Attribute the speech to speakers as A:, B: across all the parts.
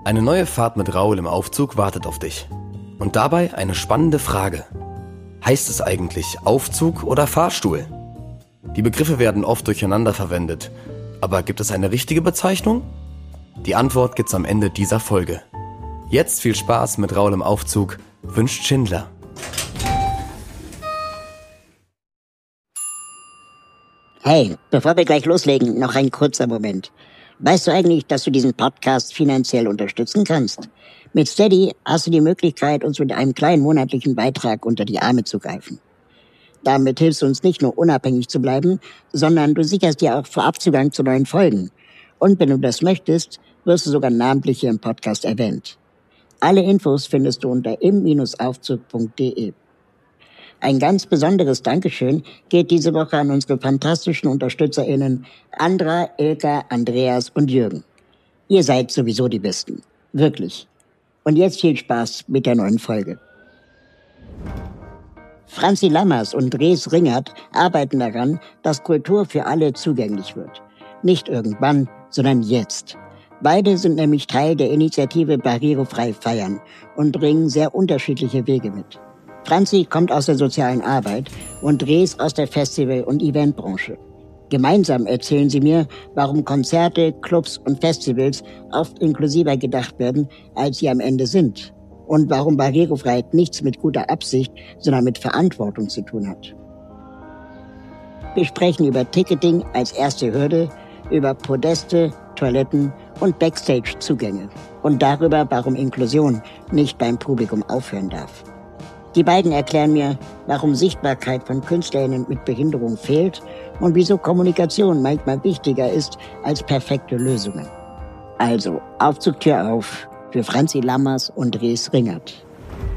A: Eine neue Fahrt mit Raoul im Aufzug wartet auf dich. Und dabei eine spannende Frage. Heißt es eigentlich Aufzug oder Fahrstuhl? Die Begriffe werden oft durcheinander verwendet. Aber gibt es eine richtige Bezeichnung? Die Antwort gibt's am Ende dieser Folge. Jetzt viel Spaß mit Raoul im Aufzug, wünscht Schindler.
B: Hey, bevor wir gleich loslegen, noch ein kurzer Moment. Weißt du eigentlich, dass du diesen Podcast finanziell unterstützen kannst? Mit Steady hast du die Möglichkeit, uns mit einem kleinen monatlichen Beitrag unter die Arme zu greifen. Damit hilfst du uns nicht nur unabhängig zu bleiben, sondern du sicherst dir auch Vorabzugang zu neuen Folgen. Und wenn du das möchtest, wirst du sogar namentlich hier im Podcast erwähnt. Alle Infos findest du unter im-aufzug.de. Ein ganz besonderes Dankeschön geht diese Woche an unsere fantastischen UnterstützerInnen Andra, Ilka, Andreas und Jürgen. Ihr seid sowieso die Besten. Wirklich. Und jetzt viel Spaß mit der neuen Folge. Franzi Lammers und Dres Ringert arbeiten daran, dass Kultur für alle zugänglich wird. Nicht irgendwann, sondern jetzt. Beide sind nämlich Teil der Initiative Barrierefrei feiern und bringen sehr unterschiedliche Wege mit. Franzi kommt aus der sozialen Arbeit und Dres aus der Festival- und Eventbranche. Gemeinsam erzählen sie mir, warum Konzerte, Clubs und Festivals oft inklusiver gedacht werden, als sie am Ende sind. Und warum Barrierefreiheit nichts mit guter Absicht, sondern mit Verantwortung zu tun hat. Wir sprechen über Ticketing als erste Hürde, über Podeste, Toiletten und Backstage-Zugänge und darüber, warum Inklusion nicht beim Publikum aufhören darf. Die beiden erklären mir, warum Sichtbarkeit von KünstlerInnen mit Behinderung fehlt und wieso Kommunikation manchmal wichtiger ist als perfekte Lösungen. Also, Aufzugtür auf für Franzi Lammers und Dres Ringert.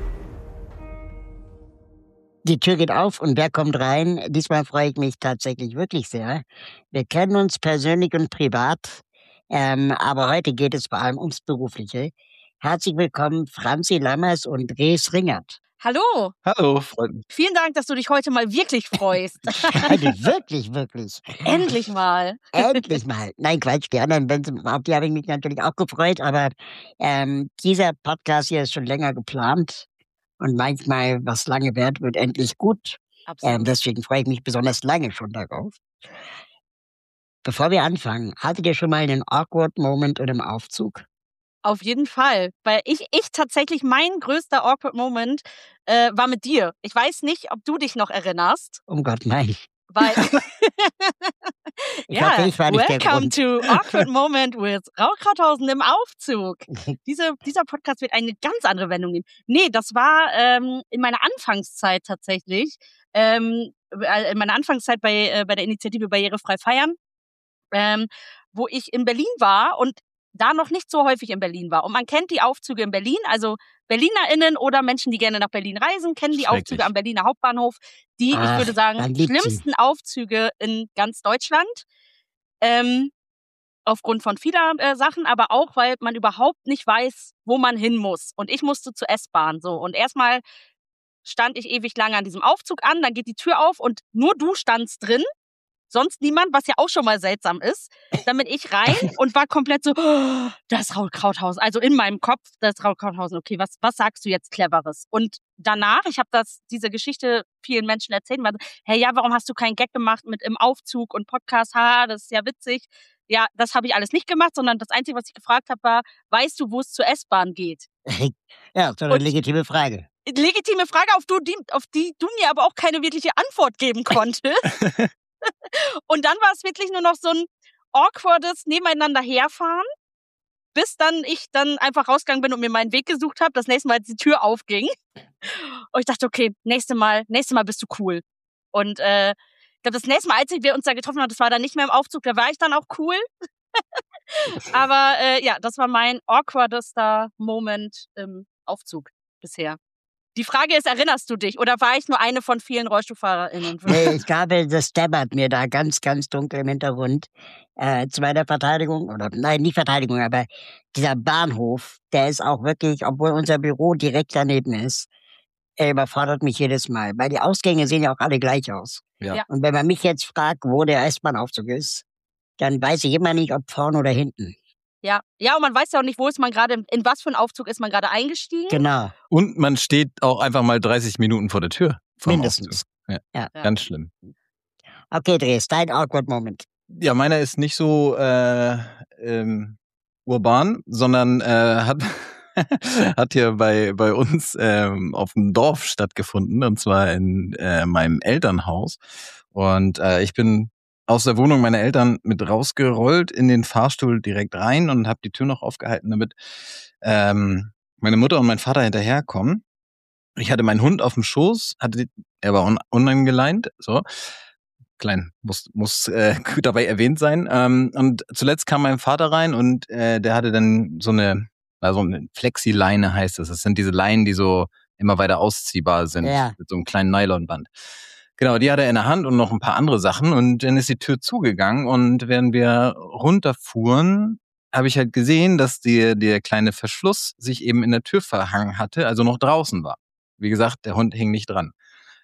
B: Die Tür geht auf und wer kommt rein? Diesmal freue ich mich tatsächlich wirklich sehr. Wir kennen uns persönlich und privat, aber heute geht es vor allem ums Berufliche. Herzlich willkommen, Franzi Lammers und Dres Ringert.
C: Hallo.
D: Hallo, Freunde.
C: Vielen Dank, dass du dich heute mal wirklich freust.
B: Also wirklich.
C: Endlich mal.
B: Endlich mal. Nein, Quatsch, die anderen, auf die habe ich mich natürlich auch gefreut, aber dieser Podcast hier ist schon länger geplant und manchmal, was lange währt, wird endlich gut.
C: Absolut.
B: Deswegen freue ich mich besonders lange schon darauf. Bevor wir anfangen, hattet ihr schon mal einen awkward Moment in einem Aufzug?
C: Auf jeden Fall. Weil ich tatsächlich, mein größter awkward Moment war mit dir. Ich weiß nicht, ob du dich noch erinnerst.
B: Oh Gott, nein.
C: Weil
B: Ich hoffe, ich war nicht der
C: welcome
B: Grund.
C: to Awkward Moment with Raoul Krauthausen im Aufzug. Dieser Podcast wird eine ganz andere Wendung nehmen. Nee, das war in meiner Anfangszeit tatsächlich. In meiner Anfangszeit bei der Initiative Barrierefrei feiern, wo ich in Berlin war und da noch nicht so häufig in Berlin war. Und man kennt die Aufzüge in Berlin, also BerlinerInnen oder Menschen, die gerne nach Berlin reisen, kennen die Aufzüge am Berliner Hauptbahnhof. Ich würde sagen, schlimmsten Aufzüge in ganz Deutschland. Aufgrund von vieler Sachen, aber auch, weil man überhaupt nicht weiß, wo man hin muss. Und ich musste zur S-Bahn, so. Und erstmal stand ich ewig lange an diesem Aufzug an, dann geht die Tür auf und nur du standst drin. Sonst niemand, was ja auch schon mal seltsam ist. Dann bin ich rein und war komplett so, oh, das ist Raoul Krauthausen. Also in meinem Kopf, das ist Raoul Krauthausen. Okay, was sagst du jetzt Cleveres? Und danach, ich habe diese Geschichte vielen Menschen erzählt, war so, hey, ja, warum hast du keinen Gag gemacht mit im Aufzug und Podcast? Ha, das ist ja witzig. Ja, das habe ich alles nicht gemacht, sondern das Einzige, was ich gefragt habe, war, weißt du, wo es zur S-Bahn geht?
B: Ja, so eine legitime Frage.
C: Legitime Frage, auf die du mir aber auch keine wirkliche Antwort geben konntest. Und dann war es wirklich nur noch so ein awkwardes Nebeneinander herfahren, bis ich dann einfach rausgegangen bin und mir meinen Weg gesucht habe. Das nächste Mal, als die Tür aufging. Und ich dachte, okay, nächstes Mal bist du cool. Und ich glaube, das nächste Mal, als wir uns da getroffen haben, das war dann nicht mehr im Aufzug, da war ich dann auch cool. Aber ja, das war mein awkwardester Moment im Aufzug bisher. Die Frage ist, erinnerst du dich? Oder war ich nur eine von vielen RollstuhlfahrerInnen?
B: Nee, ich glaube, das dämmert mir da ganz, ganz dunkel im Hintergrund. Zu meiner Verteidigung, oder nein, nicht Verteidigung, aber dieser Bahnhof, der ist auch wirklich, obwohl unser Büro direkt daneben ist, er überfordert mich jedes Mal. Weil die Ausgänge sehen ja auch alle gleich aus.
D: Ja.
B: Und wenn man mich jetzt fragt, wo der S-Bahn-Aufzug ist, dann weiß ich immer nicht, ob vorne oder hinten.
C: Ja, und man weiß ja auch nicht, wo ist man gerade, in was für einen Aufzug ist man gerade eingestiegen.
B: Genau.
D: Und man steht auch einfach mal 30 Minuten vor der Tür.
B: Mindestens.
D: Ja, ganz schlimm.
B: Okay, Dres, dein awkward Moment.
D: Ja, meiner ist nicht so urban, sondern hat hat hier bei uns auf dem Dorf stattgefunden, und zwar in meinem Elternhaus. Und ich bin aus der Wohnung meiner Eltern mit rausgerollt in den Fahrstuhl direkt rein und habe die Tür noch aufgehalten, damit meine Mutter und mein Vater hinterherkommen. Ich hatte meinen Hund auf dem Schoß, er war unangeleint, so. Klein, muss dabei erwähnt sein. Und zuletzt kam mein Vater rein und der hatte dann so eine Flexi-Leine, heißt es. Das sind diese Leinen, die so immer weiter ausziehbar sind, mit so einem kleinen Nylonband. Genau, die hatte er in der Hand und noch ein paar andere Sachen, und dann ist die Tür zugegangen, und während wir runterfuhren, habe ich halt gesehen, dass der kleine Verschluss sich eben in der Tür verhangen hatte, also noch draußen war. Wie gesagt, der Hund hing nicht dran.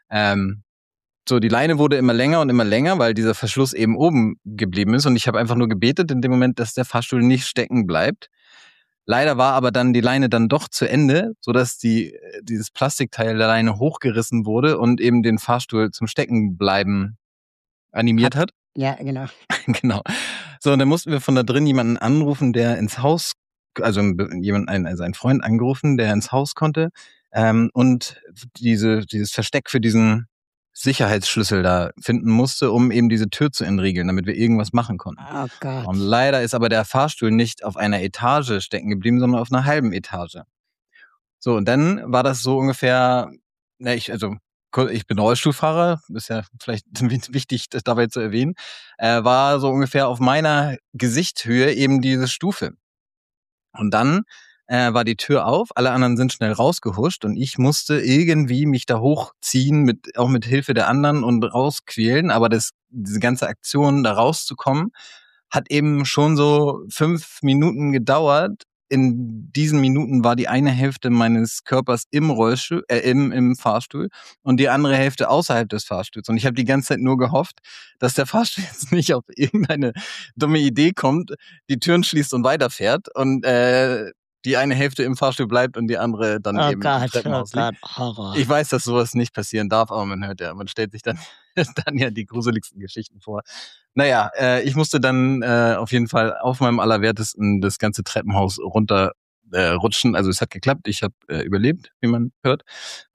D: So, die Leine wurde immer länger, weil dieser Verschluss eben oben geblieben ist, und ich habe einfach nur gebetet in dem Moment, dass der Fahrstuhl nicht stecken bleibt. Leider war aber dann die Leine dann doch zu Ende, sodass dieses Plastikteil der Leine hochgerissen wurde und eben den Fahrstuhl zum Steckenbleiben animiert hat.
B: Ja, genau.
D: Genau. So, und dann mussten wir von da drin jemanden anrufen, der ins Haus, also einen Freund angerufen, der ins Haus konnte, und dieses Versteck für diesen Sicherheitsschlüssel da finden musste, um eben diese Tür zu entriegeln, damit wir irgendwas machen konnten.
B: Oh Gott.
D: Und leider ist aber der Fahrstuhl nicht auf einer Etage stecken geblieben, sondern auf einer halben Etage. So, und dann war das so ungefähr, ich bin Rollstuhlfahrer, ist ja vielleicht wichtig, das dabei zu erwähnen, war so ungefähr auf meiner Gesichtshöhe eben diese Stufe. Und dann war die Tür auf, alle anderen sind schnell rausgehuscht, und ich musste irgendwie mich da hochziehen, auch mit Hilfe der anderen, und rausquälen. Aber diese ganze Aktion, da rauszukommen, hat eben schon so 5 Minuten gedauert. In diesen Minuten war die eine Hälfte meines Körpers im Rollstuhl, im Fahrstuhl, und die andere Hälfte außerhalb des Fahrstuhls. Und ich habe die ganze Zeit nur gehofft, dass der Fahrstuhl jetzt nicht auf irgendeine dumme Idee kommt, die Türen schließt und weiterfährt, und die eine Hälfte im Fahrstuhl bleibt und die andere dann eben im Treppenhaus liegt.
B: Horror.
D: Ich weiß, dass sowas nicht passieren darf, aber man stellt sich dann ja die gruseligsten Geschichten vor. Naja, ich musste dann auf jeden Fall auf meinem Allerwertesten das ganze Treppenhaus runter rutschen. Also es hat geklappt, ich habe überlebt, wie man hört,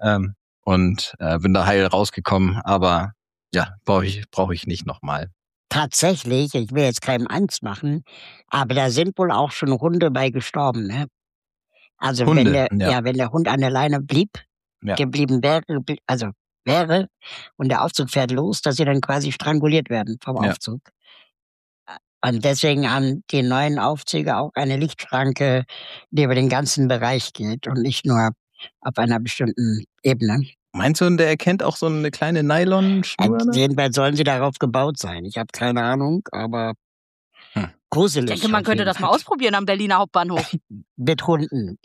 D: und bin da heil rausgekommen. Aber ja, brauche ich nicht nochmal.
B: Tatsächlich, ich will jetzt keinem Angst machen, aber da sind wohl auch schon Hunde bei gestorben, ne? Also
D: Hunde,
B: wenn der Hund an der Leine geblieben wäre und der Aufzug fährt los, dass sie dann quasi stranguliert werden vom Aufzug. Und deswegen haben die neuen Aufzüge auch eine Lichtschranke, die über den ganzen Bereich geht und nicht nur auf einer bestimmten Ebene.
D: Meinst du, der erkennt auch so eine kleine Nylonschnur?
B: Jedenfalls sollen sie darauf gebaut sein. Ich habe keine Ahnung, aber gruselig.
C: Ich denke, man könnte das mal ausprobieren am Berliner Hauptbahnhof.
B: Mit Hunden.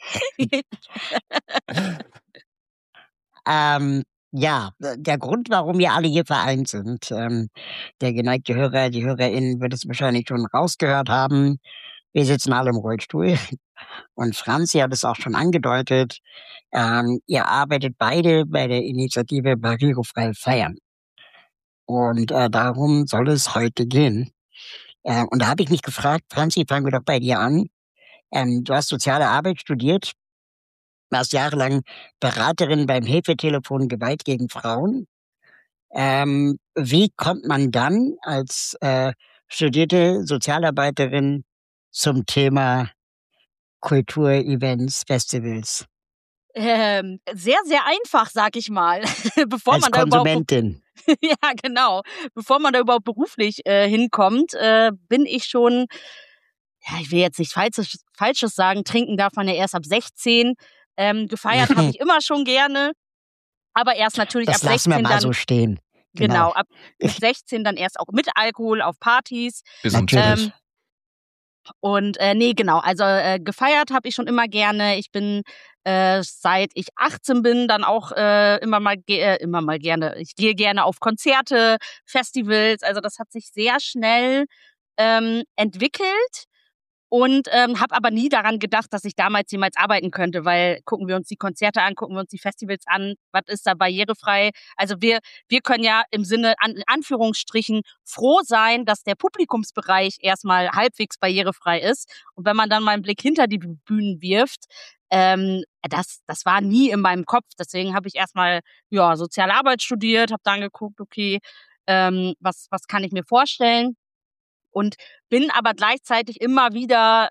B: Ja, der Grund, warum wir alle hier vereint sind, der geneigte Hörer, die HörerInnen wird es wahrscheinlich schon rausgehört haben. Wir sitzen alle im Rollstuhl. Und Franzi hat es auch schon angedeutet. Ihr arbeitet beide bei der Initiative Barrierefrei feiern. Und darum soll es heute gehen. Und da habe ich mich gefragt, Franzi, fangen wir doch bei dir an. Du hast soziale Arbeit studiert, warst jahrelang Beraterin beim Hilfetelefon Gewalt gegen Frauen. Wie kommt man dann als studierte Sozialarbeiterin zum Thema Kultur, Events, Festivals?
C: Sehr, sehr einfach, sag ich mal. Bevor
B: als
C: man da
B: Konsumentin.
C: Ja, genau. Bevor man da überhaupt beruflich hinkommt, bin ich schon, ja, ich will jetzt nichts Falsches sagen, trinken darf man ja erst ab 16. Gefeiert habe ich immer schon gerne, aber erst natürlich
B: das
C: ab 16
B: lassen wir mal
C: dann
B: so stehen.
C: Genau, ab 16 dann erst auch mit Alkohol auf Partys.
B: Natürlich.
C: Und nee, genau, also gefeiert habe ich schon immer gerne. Ich bin seit ich 18 bin dann auch immer mal gerne. Ich gehe gerne auf Konzerte, Festivals. Also das hat sich sehr schnell entwickelt. und habe aber nie daran gedacht, dass ich damals jemals arbeiten könnte, weil gucken wir uns die Konzerte an, gucken wir uns die Festivals an, was ist da barrierefrei? Also wir können ja im Sinne, in Anführungsstrichen, froh sein, dass der Publikumsbereich erstmal halbwegs barrierefrei ist. Und wenn man dann mal einen Blick hinter die Bühnen wirft, das war nie in meinem Kopf. Deswegen habe ich erstmal soziale Arbeit studiert, habe dann geguckt, okay, was kann ich mir vorstellen? Und bin aber gleichzeitig immer wieder,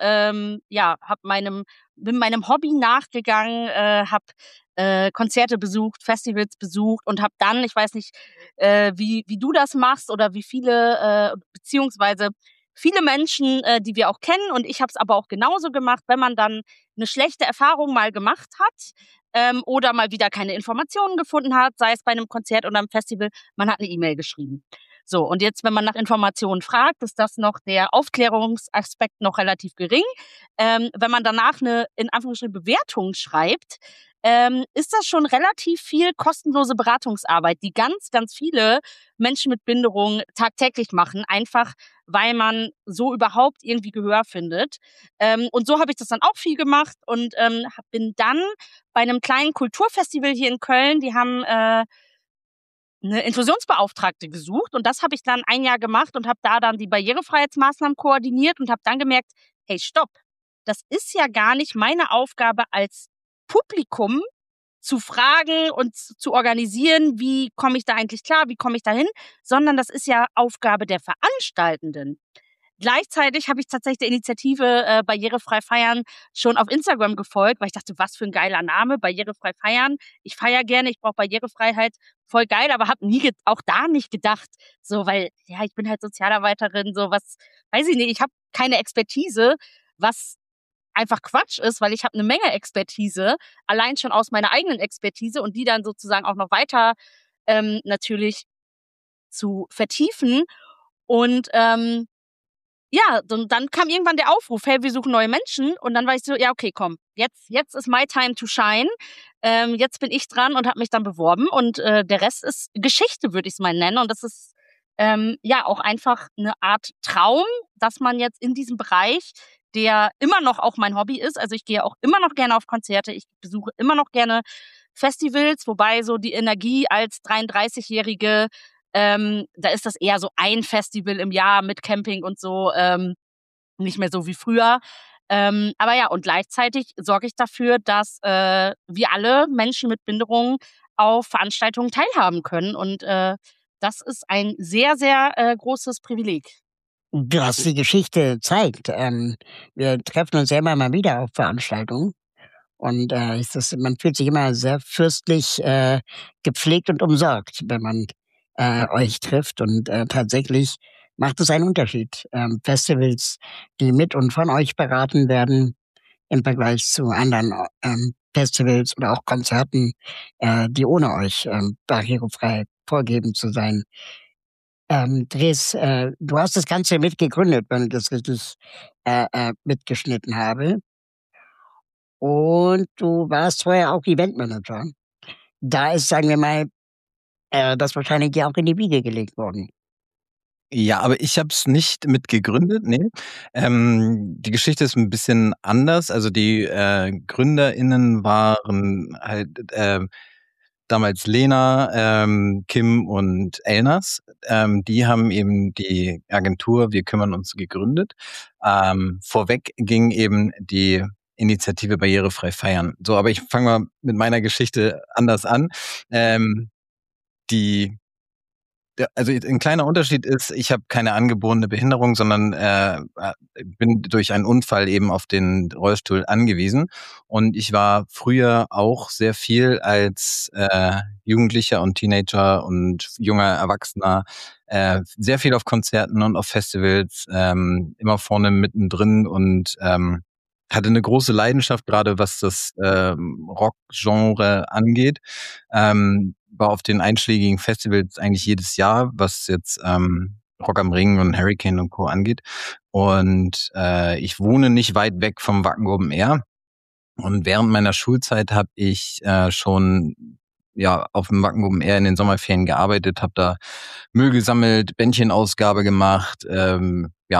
C: bin meinem Hobby nachgegangen, habe Konzerte besucht, Festivals besucht und habe dann, ich weiß nicht, wie du das machst oder wie viele, beziehungsweise viele Menschen, die wir auch kennen, und ich habe es aber auch genauso gemacht, wenn man dann eine schlechte Erfahrung mal gemacht hat oder mal wieder keine Informationen gefunden hat, sei es bei einem Konzert oder einem Festival, man hat eine E-Mail geschrieben. So, und jetzt, wenn man nach Informationen fragt, ist das noch der Aufklärungsaspekt noch relativ gering. Wenn man danach eine, in Anführungsstrichen, Bewertung schreibt, ist das schon relativ viel kostenlose Beratungsarbeit, die ganz, ganz viele Menschen mit Behinderung tagtäglich machen, einfach weil man so überhaupt irgendwie Gehör findet. Und so habe ich das dann auch viel gemacht und bin dann bei einem kleinen Kulturfestival hier in Köln, die haben eine Inklusionsbeauftragte gesucht, und das habe ich dann ein Jahr gemacht und habe da dann die Barrierefreiheitsmaßnahmen koordiniert und habe dann gemerkt, hey, stopp, das ist ja gar nicht meine Aufgabe als Publikum zu fragen und zu organisieren, wie komme ich da eigentlich klar, wie komme ich da hin, sondern das ist ja Aufgabe der Veranstaltenden. Gleichzeitig habe ich tatsächlich der Initiative Barrierefrei feiern schon auf Instagram gefolgt, weil ich dachte, was für ein geiler Name, Barrierefrei feiern. Ich feiere gerne, ich brauche Barrierefreiheit, voll geil, aber habe nie auch da nicht gedacht, so, weil ja, ich bin halt Sozialarbeiterin, so was, weiß ich nicht, ich habe keine Expertise, was einfach Quatsch ist, weil ich habe eine Menge Expertise, allein schon aus meiner eigenen Expertise, und die dann sozusagen auch noch weiter natürlich zu vertiefen. Und dann kam irgendwann der Aufruf, hey, wir suchen neue Menschen. Und dann war ich so, ja, okay, komm, jetzt ist my time to shine. Jetzt bin ich dran und habe mich dann beworben. Und der Rest ist Geschichte, würde ich es mal nennen. Und das ist auch einfach eine Art Traum, dass man jetzt in diesem Bereich, der immer noch auch mein Hobby ist, also ich gehe auch immer noch gerne auf Konzerte, ich besuche immer noch gerne Festivals, wobei so die Energie als 33-Jährige, da ist das eher so ein Festival im Jahr mit Camping und so, nicht mehr so wie früher. Aber ja, und gleichzeitig sorge ich dafür, dass wir alle Menschen mit Behinderung auf Veranstaltungen teilhaben können. Und das ist ein sehr, sehr großes Privileg.
B: Was die Geschichte zeigt, wir treffen uns ja immer mal wieder auf Veranstaltungen. Und man fühlt sich immer sehr fürstlich gepflegt und umsorgt, wenn man euch trifft. Und tatsächlich macht es einen Unterschied. Festivals, die mit und von euch beraten werden, im Vergleich zu anderen Festivals oder auch Konzerten, die ohne euch barrierefrei vorgeben zu sein. Dres, du hast das Ganze mitgegründet, wenn ich das richtig mitgeschnitten habe. Und du warst vorher auch Eventmanager. Da ist, sagen wir mal, das wahrscheinlich ja auch in die Wiege gelegt worden.
D: Ja, aber ich habe es nicht mitgegründet, nee. Die Geschichte ist ein bisschen anders. Also die GründerInnen waren halt damals Lena, Kim und Elnas. Die haben eben die Agentur Wir kümmern uns gegründet. Vorweg ging eben die Initiative Barrierefrei feiern. So, aber ich fange mal mit meiner Geschichte anders an. Also ein kleiner Unterschied ist, ich habe keine angeborene Behinderung, sondern bin durch einen Unfall eben auf den Rollstuhl angewiesen. Und ich war früher auch sehr viel als Jugendlicher und Teenager und junger Erwachsener sehr viel auf Konzerten und auf Festivals, immer vorne mittendrin und hatte eine große Leidenschaft, gerade was das Rock-Genre angeht. War auf den einschlägigen Festivals eigentlich jedes Jahr, was jetzt Rock am Ring und Hurricane und Co. angeht. Und ich wohne nicht weit weg vom Wacken Open Air. Und während meiner Schulzeit habe ich schon auf dem Wacken Open Air in den Sommerferien gearbeitet, habe da Müll gesammelt, Bändchenausgabe gemacht,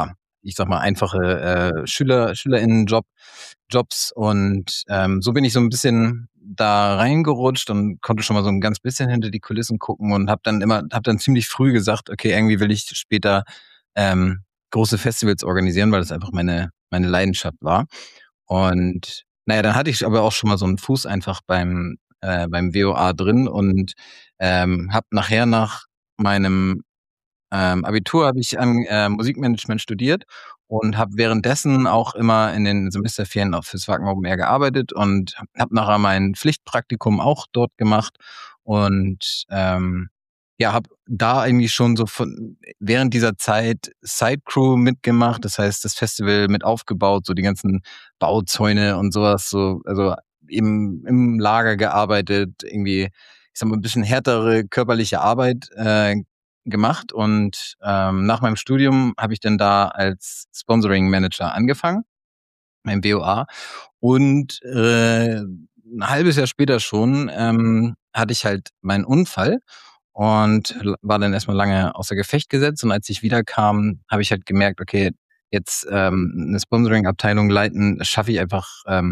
D: ich sag mal, einfache SchülerInnen-Jobs. Und so bin ich so ein bisschen da reingerutscht und konnte schon mal so ein ganz bisschen hinter die Kulissen gucken und habe dann ziemlich früh gesagt, okay, irgendwie will ich später große Festivals organisieren, weil das einfach meine Leidenschaft war. Und naja, dann hatte ich aber auch schon mal so einen Fuß einfach beim WOA drin und habe nachher nach meinem Abitur habe ich an Musikmanagement studiert und habe währenddessen auch immer in den Semesterferien auch fürs Wacken Open Air gearbeitet und habe nachher mein Pflichtpraktikum auch dort gemacht und ja, habe da eigentlich schon so während dieser Zeit Sidecrew mitgemacht, das heißt das Festival mit aufgebaut, so die ganzen Bauzäune und sowas, so also eben im Lager gearbeitet, irgendwie, ich sag mal, ein bisschen härtere körperliche Arbeit gemacht und nach meinem Studium habe ich dann da als Sponsoring Manager angefangen, beim WOA. Und ein halbes Jahr später schon hatte ich halt meinen Unfall und war dann erstmal lange außer Gefecht gesetzt. Und als ich wiederkam, habe ich halt gemerkt, okay, jetzt eine Sponsoring-Abteilung leiten, das schaffe ich einfach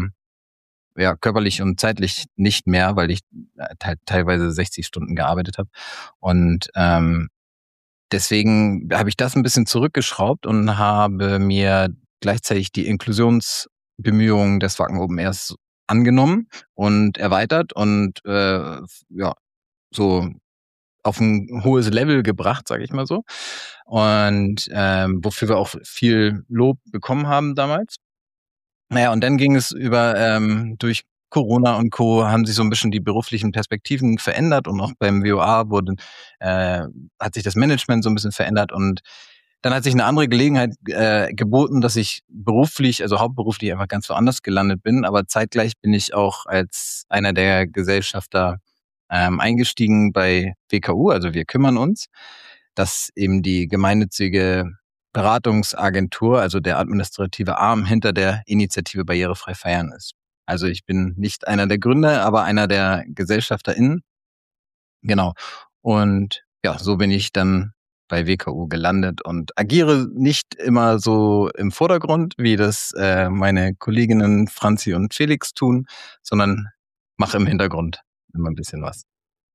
D: ja, körperlich und zeitlich nicht mehr, weil ich teilweise 60 Stunden gearbeitet habe. Und deswegen habe ich das ein bisschen zurückgeschraubt und habe mir gleichzeitig die Inklusionsbemühungen des Wacken Open Airs angenommen und erweitert und ja, so auf ein hohes Level gebracht, sage ich mal so. Und wofür wir auch viel Lob bekommen haben damals. Naja, und dann ging es durch Corona und Co. haben sich so ein bisschen die beruflichen Perspektiven verändert und auch beim WOA hat sich das Management so ein bisschen verändert und dann hat sich eine andere Gelegenheit geboten, dass ich beruflich, also hauptberuflich einfach ganz woanders gelandet bin, aber zeitgleich bin ich auch als einer der Gesellschafter eingestiegen bei WKU, also wir kümmern uns, dass eben die gemeinnützige Beratungsagentur, also der administrative Arm hinter der Initiative Barrierefrei feiern ist. Also ich bin nicht einer der Gründer, aber einer der GesellschafterInnen. Genau. Und ja, so bin ich dann bei WKU gelandet und agiere nicht immer so im Vordergrund, wie das meine Kolleginnen Franzi und Felix tun, sondern mache im Hintergrund immer ein bisschen was.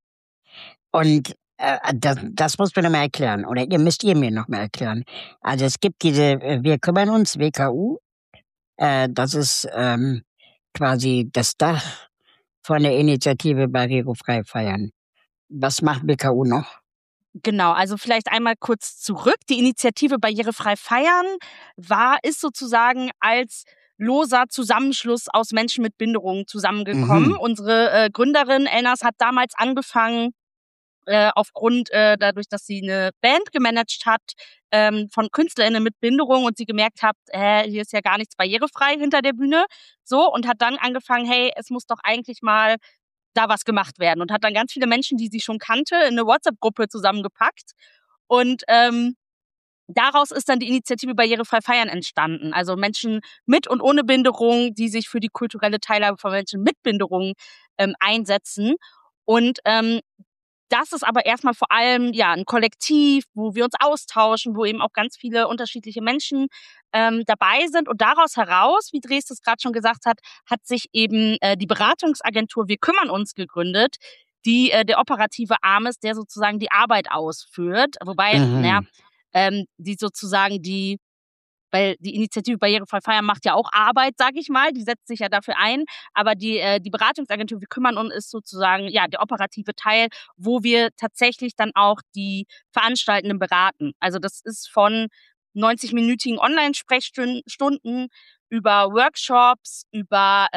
B: Und das musst du noch mal erklären, oder müsst ihr mir noch mal erklären. Also es gibt diese, wir kümmern uns, WKU, das ist quasi das Dach von der Initiative Barrierefrei feiern. Was macht WKU noch?
C: Genau, also vielleicht einmal kurz zurück. Die Initiative Barrierefrei feiern ist sozusagen als loser Zusammenschluss aus Menschen mit Behinderungen zusammengekommen. Unsere Gründerin Elnas hat damals angefangen, aufgrund dadurch, dass sie eine Band gemanagt hat von KünstlerInnen mit Behinderung und sie gemerkt hat, hier ist ja gar nichts barrierefrei hinter der Bühne, so, und hat dann angefangen, hey, es muss doch eigentlich mal da was gemacht werden und hat dann ganz viele Menschen, die sie schon kannte, in eine WhatsApp-Gruppe zusammengepackt und daraus ist dann die Initiative Barrierefrei feiern entstanden. Also Menschen mit und ohne Behinderung, die sich für die kulturelle Teilhabe von Menschen mit Behinderung einsetzen. Und das ist aber erstmal vor allem ja ein Kollektiv, wo wir uns austauschen, wo eben auch ganz viele unterschiedliche Menschen dabei sind. Und daraus heraus, wie Dres das gerade schon gesagt hat, hat sich eben die Beratungsagentur Wir kümmern uns gegründet, die der operative Arm ist, der sozusagen die Arbeit ausführt. Wobei, die sozusagen weil die Initiative Barrierefrei feiern macht ja auch Arbeit, sag ich mal, die setzt sich ja dafür ein, aber die Beratungsagentur Wir kümmern uns ist sozusagen ja der operative Teil, wo wir tatsächlich dann auch die Veranstaltenden beraten. Also das ist von 90-minütigen Online-Sprechstunden über Workshops, über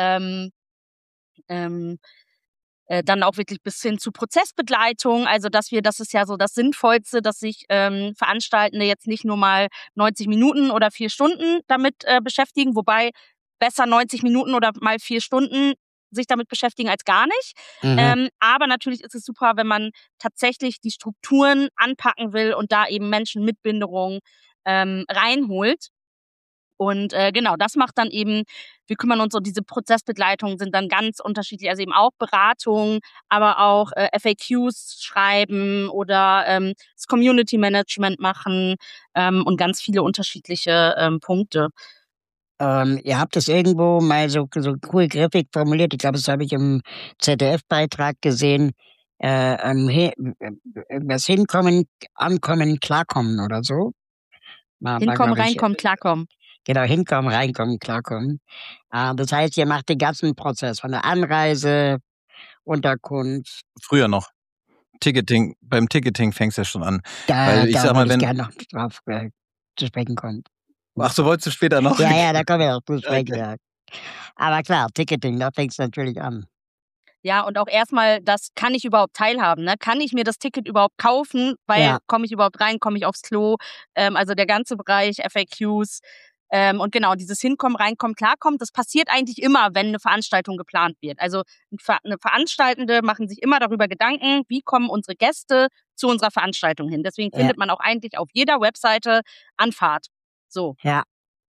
C: dann auch wirklich bis hin zu Prozessbegleitung. Also das ist ja so das Sinnvollste, dass sich Veranstaltende jetzt nicht nur mal 90 Minuten oder 4 Stunden damit beschäftigen, wobei besser 90 Minuten oder mal 4 Stunden sich damit beschäftigen als gar nicht. Aber natürlich ist es super, wenn man tatsächlich die Strukturen anpacken will und da eben Menschen mit Behinderung reinholt. Und genau, das macht dann eben, wir kümmern uns um diese Prozessbegleitungen, sind dann ganz unterschiedlich, also eben auch Beratung, aber auch FAQs schreiben oder das Community Management machen und ganz viele unterschiedliche Punkte.
B: Ihr habt es irgendwo mal so cool griffig formuliert, ich glaube, das habe ich im ZDF-Beitrag gesehen, irgendwas hinkommen, ankommen, klarkommen oder so.
C: Hinkommen, reinkommen, klarkommen.
B: Genau, hinkommen, reinkommen, klarkommen. Das heißt, ihr macht den ganzen Prozess von der Anreise, Unterkunft.
D: Früher noch. Ticketing, beim Ticketing fängst du ja schon an.
B: Da würde ich gerne noch drauf zu sprechen kommen.
D: Ach, so wolltest du später noch?
B: Ja, da kommen wir auch zu sprechen,
D: Okay.
B: ja. Aber klar, Ticketing, da fängst du natürlich an.
C: Ja, und auch erstmal, das kann ich überhaupt teilhaben, ne? Kann ich mir das Ticket überhaupt kaufen? Weil komme ich überhaupt rein, komme ich aufs Klo? Also der ganze Bereich, FAQs. Und genau, dieses Hinkommen, Reinkommen, Klarkommen, das passiert eigentlich immer, wenn eine Veranstaltung geplant wird. Also eine Veranstaltende machen sich immer darüber Gedanken, wie kommen unsere Gäste zu unserer Veranstaltung hin. Deswegen findet man auch eigentlich auf jeder Webseite Anfahrt. So.
B: Ja.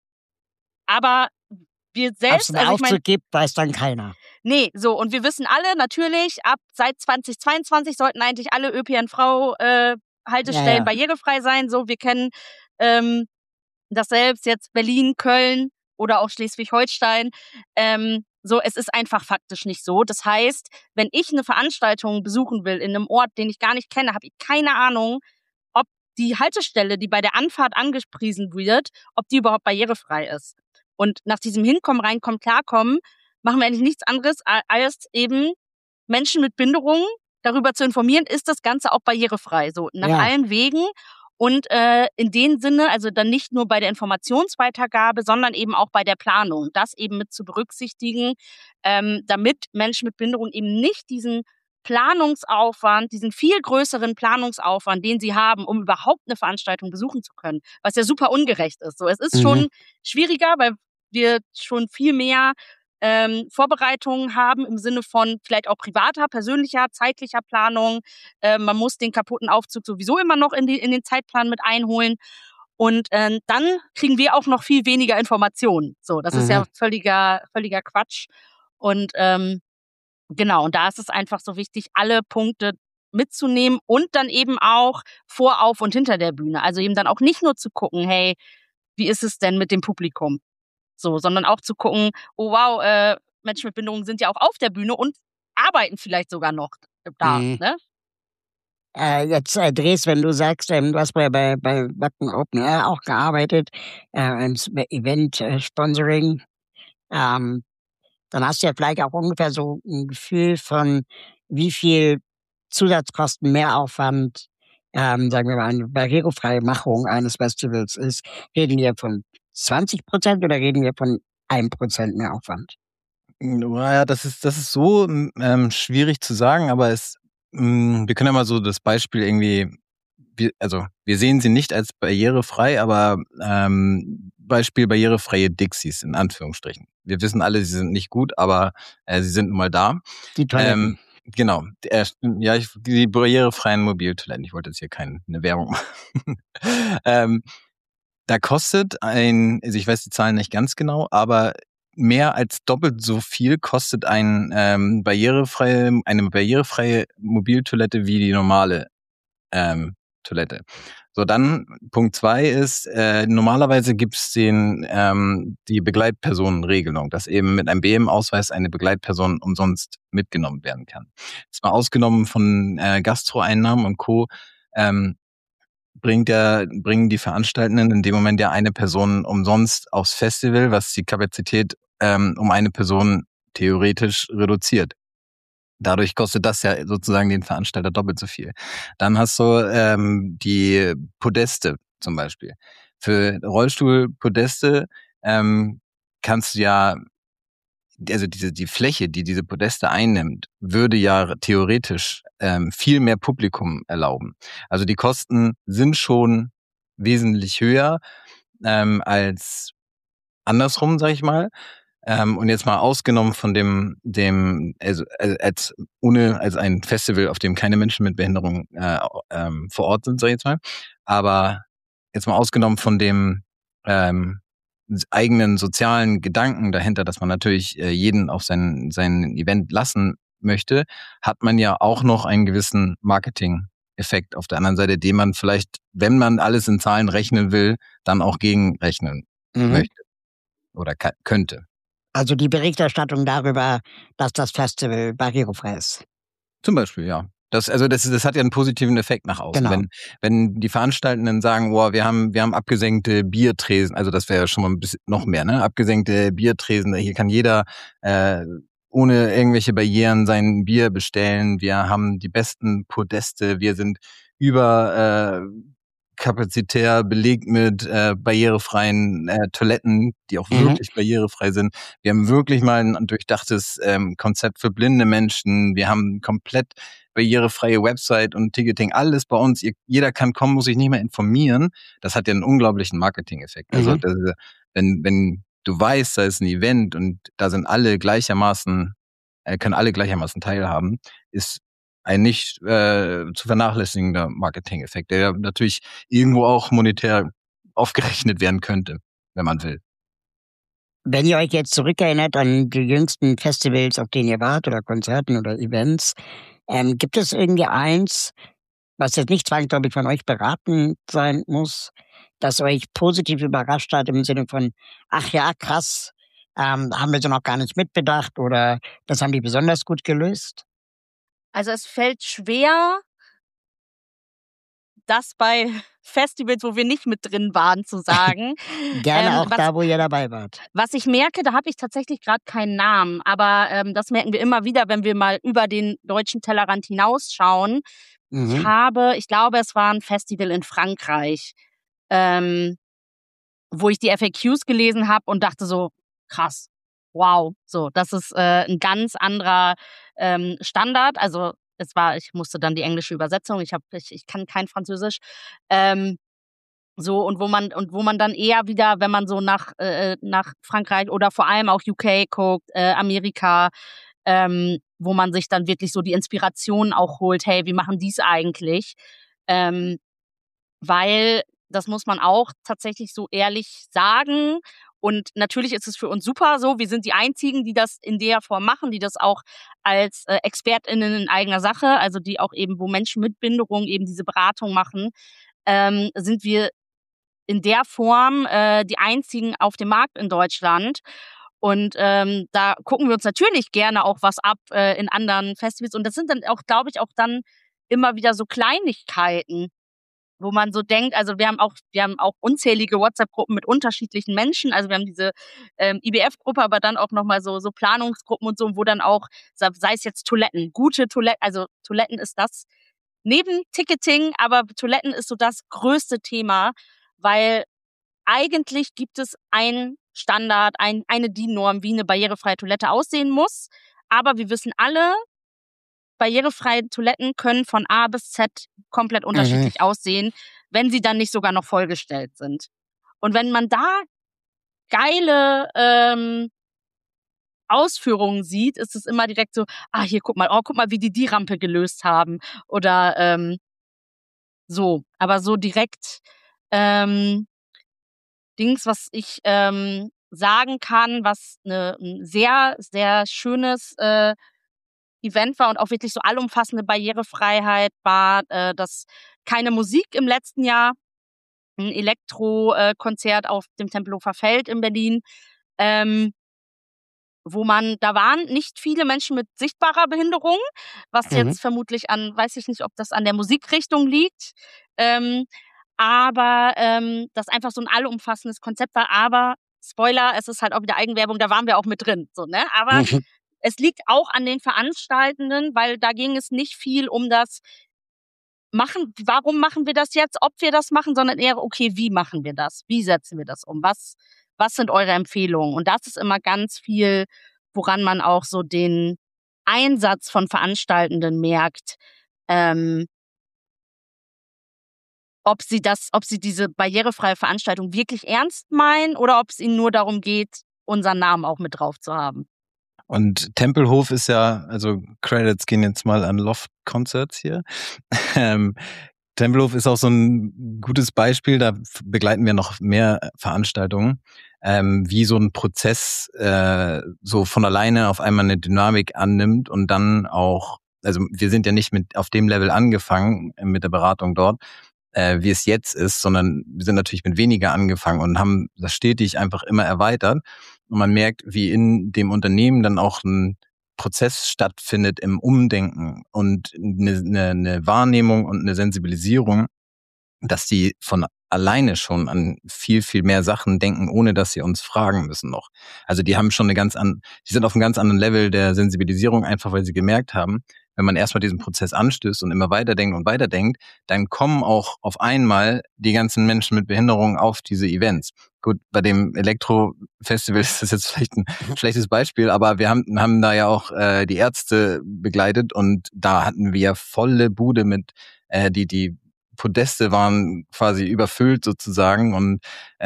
C: Aber wir selbst,
B: ob es einen Aufzug gibt, weiß dann keiner.
C: Nee, so, und wir wissen alle natürlich, seit 2022 sollten eigentlich alle ÖPNV-Haltestellen barrierefrei sein. So, wir kennen das selbst, jetzt Berlin, Köln oder auch Schleswig-Holstein. So, es ist einfach faktisch nicht so. Das heißt, wenn ich eine Veranstaltung besuchen will in einem Ort, den ich gar nicht kenne, habe ich keine Ahnung, ob die Haltestelle, die bei der Anfahrt angepriesen wird, ob die überhaupt barrierefrei ist. Und nach diesem Hinkommen, Reinkommen, Klarkommen machen wir eigentlich nichts anderes, als eben Menschen mit Behinderungen darüber zu informieren, ist das Ganze auch barrierefrei, so nach allen Wegen. Und in dem Sinne, also dann nicht nur bei der Informationsweitergabe, sondern eben auch bei der Planung, das eben mit zu berücksichtigen, damit Menschen mit Behinderung eben nicht diesen Planungsaufwand, diesen viel größeren Planungsaufwand, den sie haben, um überhaupt eine Veranstaltung besuchen zu können, was ja super ungerecht ist. So, es ist schon schwieriger, weil wir schon viel mehr Vorbereitungen haben im Sinne von vielleicht auch privater, persönlicher, zeitlicher Planung. Man muss den kaputten Aufzug sowieso immer noch in den Zeitplan mit einholen. Und dann kriegen wir auch noch viel weniger Informationen. So, das ist ja völliger Quatsch. Und genau, und da ist es einfach so wichtig, alle Punkte mitzunehmen und dann eben auch vor, auf und hinter der Bühne. Also eben dann auch nicht nur zu gucken, hey, wie ist es denn mit dem Publikum? So, sondern auch zu gucken, oh wow, Menschen mit Behinderung sind ja auch auf der Bühne und arbeiten vielleicht sogar noch da. Ne?
B: Jetzt, Dres, wenn du sagst, du hast bei Wacken Open Air auch gearbeitet, im Event-Sponsoring, dann hast du ja vielleicht auch ungefähr so ein Gefühl von, wie viel Zusatzkosten, Mehraufwand, sagen wir mal, eine barrierefreie Machung eines Festivals ist. Reden wir von 20% oder reden wir von 1% Mehraufwand?
D: Naja, das ist so schwierig zu sagen, aber wir können ja mal so das Beispiel irgendwie, wir sehen sie nicht als barrierefrei, aber Beispiel barrierefreie Dixies in Anführungsstrichen. Wir wissen alle, sie sind nicht gut, aber sie sind nun mal da.
B: Die Toiletten.
D: Genau. Die barrierefreien Mobiltoiletten. Ich wollte jetzt hier keine Werbung machen. Da kostet also ich weiß die Zahlen nicht ganz genau, aber mehr als doppelt so viel kostet eine barrierefreie Mobiltoilette wie die normale Toilette. So, dann Punkt 2 ist, normalerweise gibt's die Begleitpersonenregelung, dass eben mit einem BM-Ausweis eine Begleitperson umsonst mitgenommen werden kann. Jetzt mal ausgenommen von Gastroeinnahmen und Co., bringen die Veranstaltenden in dem Moment ja eine Person umsonst aufs Festival, was die Kapazität um eine Person theoretisch reduziert. Dadurch kostet das ja sozusagen den Veranstalter doppelt so viel. Dann hast du die Podeste zum Beispiel. Für Rollstuhlpodeste kannst du ja, also die Fläche, die diese Podeste einnimmt, würde ja theoretisch viel mehr Publikum erlauben. Also die Kosten sind schon wesentlich höher als andersrum, sag ich mal. Und jetzt mal ausgenommen von als ein Festival, auf dem keine Menschen mit Behinderung vor Ort sind, sag ich jetzt mal. Aber jetzt mal ausgenommen von dem eigenen sozialen Gedanken dahinter, dass man natürlich jeden auf sein Event lassen möchte, hat man ja auch noch einen gewissen Marketing-Effekt auf der anderen Seite, den man vielleicht, wenn man alles in Zahlen rechnen will, dann auch gegenrechnen möchte oder könnte.
B: Also die Berichterstattung darüber, dass das Festival barrierefrei ist.
D: Zum Beispiel, ja. Das hat ja einen positiven Effekt nach außen.
B: Genau.
D: Wenn die Veranstaltenden sagen, boah, wir haben abgesenkte Biertresen, also das wäre ja schon mal ein bisschen noch mehr, ne? Abgesenkte Biertresen, hier kann jeder ohne irgendwelche Barrieren sein Bier bestellen. Wir haben die besten Podeste, wir sind kapazitär belegt mit barrierefreien Toiletten, die auch wirklich barrierefrei sind. Wir haben wirklich mal ein durchdachtes Konzept für blinde Menschen. Wir haben komplett barrierefreie Website und Ticketing, alles bei uns. Jeder kann kommen, muss sich nicht mehr informieren. Das hat ja einen unglaublichen Marketing-Effekt. Also wenn du weißt, da ist ein Event und da sind alle gleichermaßen, können alle gleichermaßen teilhaben, ist ein nicht zu vernachlässigender Marketing-Effekt, der natürlich irgendwo auch monetär aufgerechnet werden könnte, wenn man will.
B: Wenn ihr euch jetzt zurückerinnert an die jüngsten Festivals, auf denen ihr wart, oder Konzerten oder Events, gibt es irgendwie eins, was jetzt nicht zwangsläufig von euch beraten sein muss, das euch positiv überrascht hat im Sinne von, ach ja, krass, haben wir so noch gar nicht mitbedacht oder das haben die besonders gut gelöst?
C: Also es fällt schwer, das bei Festivals, wo wir nicht mit drin waren, zu sagen.
B: Gerne auch da, wo ihr dabei wart.
C: Was ich merke, da habe ich tatsächlich gerade keinen Namen, aber das merken wir immer wieder, wenn wir mal über den deutschen Tellerrand hinausschauen. Ich glaube, es war ein Festival in Frankreich, wo ich die FAQs gelesen habe und dachte so, krass, wow, so, das ist ein ganz anderer Standard. Also ich musste dann die englische Übersetzung, ich kann kein Französisch. So, und wo man dann eher wieder, wenn man so nach Frankreich oder vor allem auch UK guckt, Amerika, wo man sich dann wirklich so die Inspiration auch holt, hey, wie machen die es eigentlich? Weil, das muss man auch tatsächlich so ehrlich sagen, und natürlich ist es für uns super so, wir sind die Einzigen, die das in der Form machen, die das auch als ExpertInnen in eigener Sache, also die auch eben, wo Menschen mit Behinderung eben diese Beratung machen, sind wir in der Form die einzigen auf dem Markt in Deutschland. Und da gucken wir uns natürlich gerne auch was ab in anderen Festivals. Und das sind dann auch, glaube ich, auch dann immer wieder so Kleinigkeiten, wo man so denkt, also wir haben auch unzählige WhatsApp-Gruppen mit unterschiedlichen Menschen. Also wir haben diese IBF-Gruppe, aber dann auch nochmal so Planungsgruppen und so, wo dann auch, sei es jetzt Toiletten, gute Toiletten, also Toiletten ist das neben Ticketing, aber Toiletten ist so das größte Thema, weil eigentlich gibt es einen Standard, eine DIN-Norm, wie eine barrierefreie Toilette aussehen muss. Aber wir wissen alle, barrierefreie Toiletten können von A bis Z komplett unterschiedlich aussehen, wenn sie dann nicht sogar noch vollgestellt sind. Und wenn man da geile Ausführungen sieht, ist es immer direkt so, hier, guck mal, wie die Rampe gelöst haben. Oder so. Aber so direkt was ich sagen kann, was ein sehr, sehr schönes Event war und auch wirklich so allumfassende Barrierefreiheit war, dass keine Musik im letzten Jahr, ein Elektro-Konzert auf dem Tempelhofer Feld in Berlin, da waren nicht viele Menschen mit sichtbarer Behinderung, was jetzt vermutlich weiß ich nicht, ob das an der Musikrichtung liegt, aber das einfach so ein allumfassendes Konzept war. Aber Spoiler, es ist halt auch wieder Eigenwerbung, da waren wir auch mit drin, so, ne? Aber es liegt auch an den Veranstaltenden, weil da ging es nicht viel um das warum machen wir das jetzt, ob wir das machen, sondern eher, okay, wie machen wir das? Wie setzen wir das um? Was sind eure Empfehlungen? Und das ist immer ganz viel, woran man auch so den Einsatz von Veranstaltenden merkt, ob sie diese barrierefreie Veranstaltung wirklich ernst meinen oder ob es ihnen nur darum geht, unseren Namen auch mit drauf zu haben.
D: Und Tempelhof ist ja, also Credits gehen jetzt mal an Loft Concerts hier. Tempelhof ist auch so ein gutes Beispiel, da begleiten wir noch mehr Veranstaltungen, wie so ein Prozess so von alleine auf einmal eine Dynamik annimmt und dann auch, also wir sind ja nicht mit auf dem Level angefangen mit der Beratung dort, wie es jetzt ist, sondern wir sind natürlich mit weniger angefangen und haben das stetig einfach immer erweitert. Und man merkt, wie in dem Unternehmen dann auch ein Prozess stattfindet im Umdenken und eine Wahrnehmung und eine Sensibilisierung, dass die von alleine schon an viel, viel mehr Sachen denken, ohne dass sie uns fragen müssen noch. Also die haben schon die sind auf einem ganz anderen Level der Sensibilisierung, einfach weil sie gemerkt haben, wenn man erstmal diesen Prozess anstößt und immer weiterdenkt und weiterdenkt, dann kommen auch auf einmal die ganzen Menschen mit Behinderungen auf diese Events. Gut, bei dem Elektro-Festival ist das jetzt vielleicht ein schlechtes Beispiel, aber wir haben da ja auch die Ärzte begleitet und da hatten wir volle Bude mit die Podeste waren quasi überfüllt sozusagen und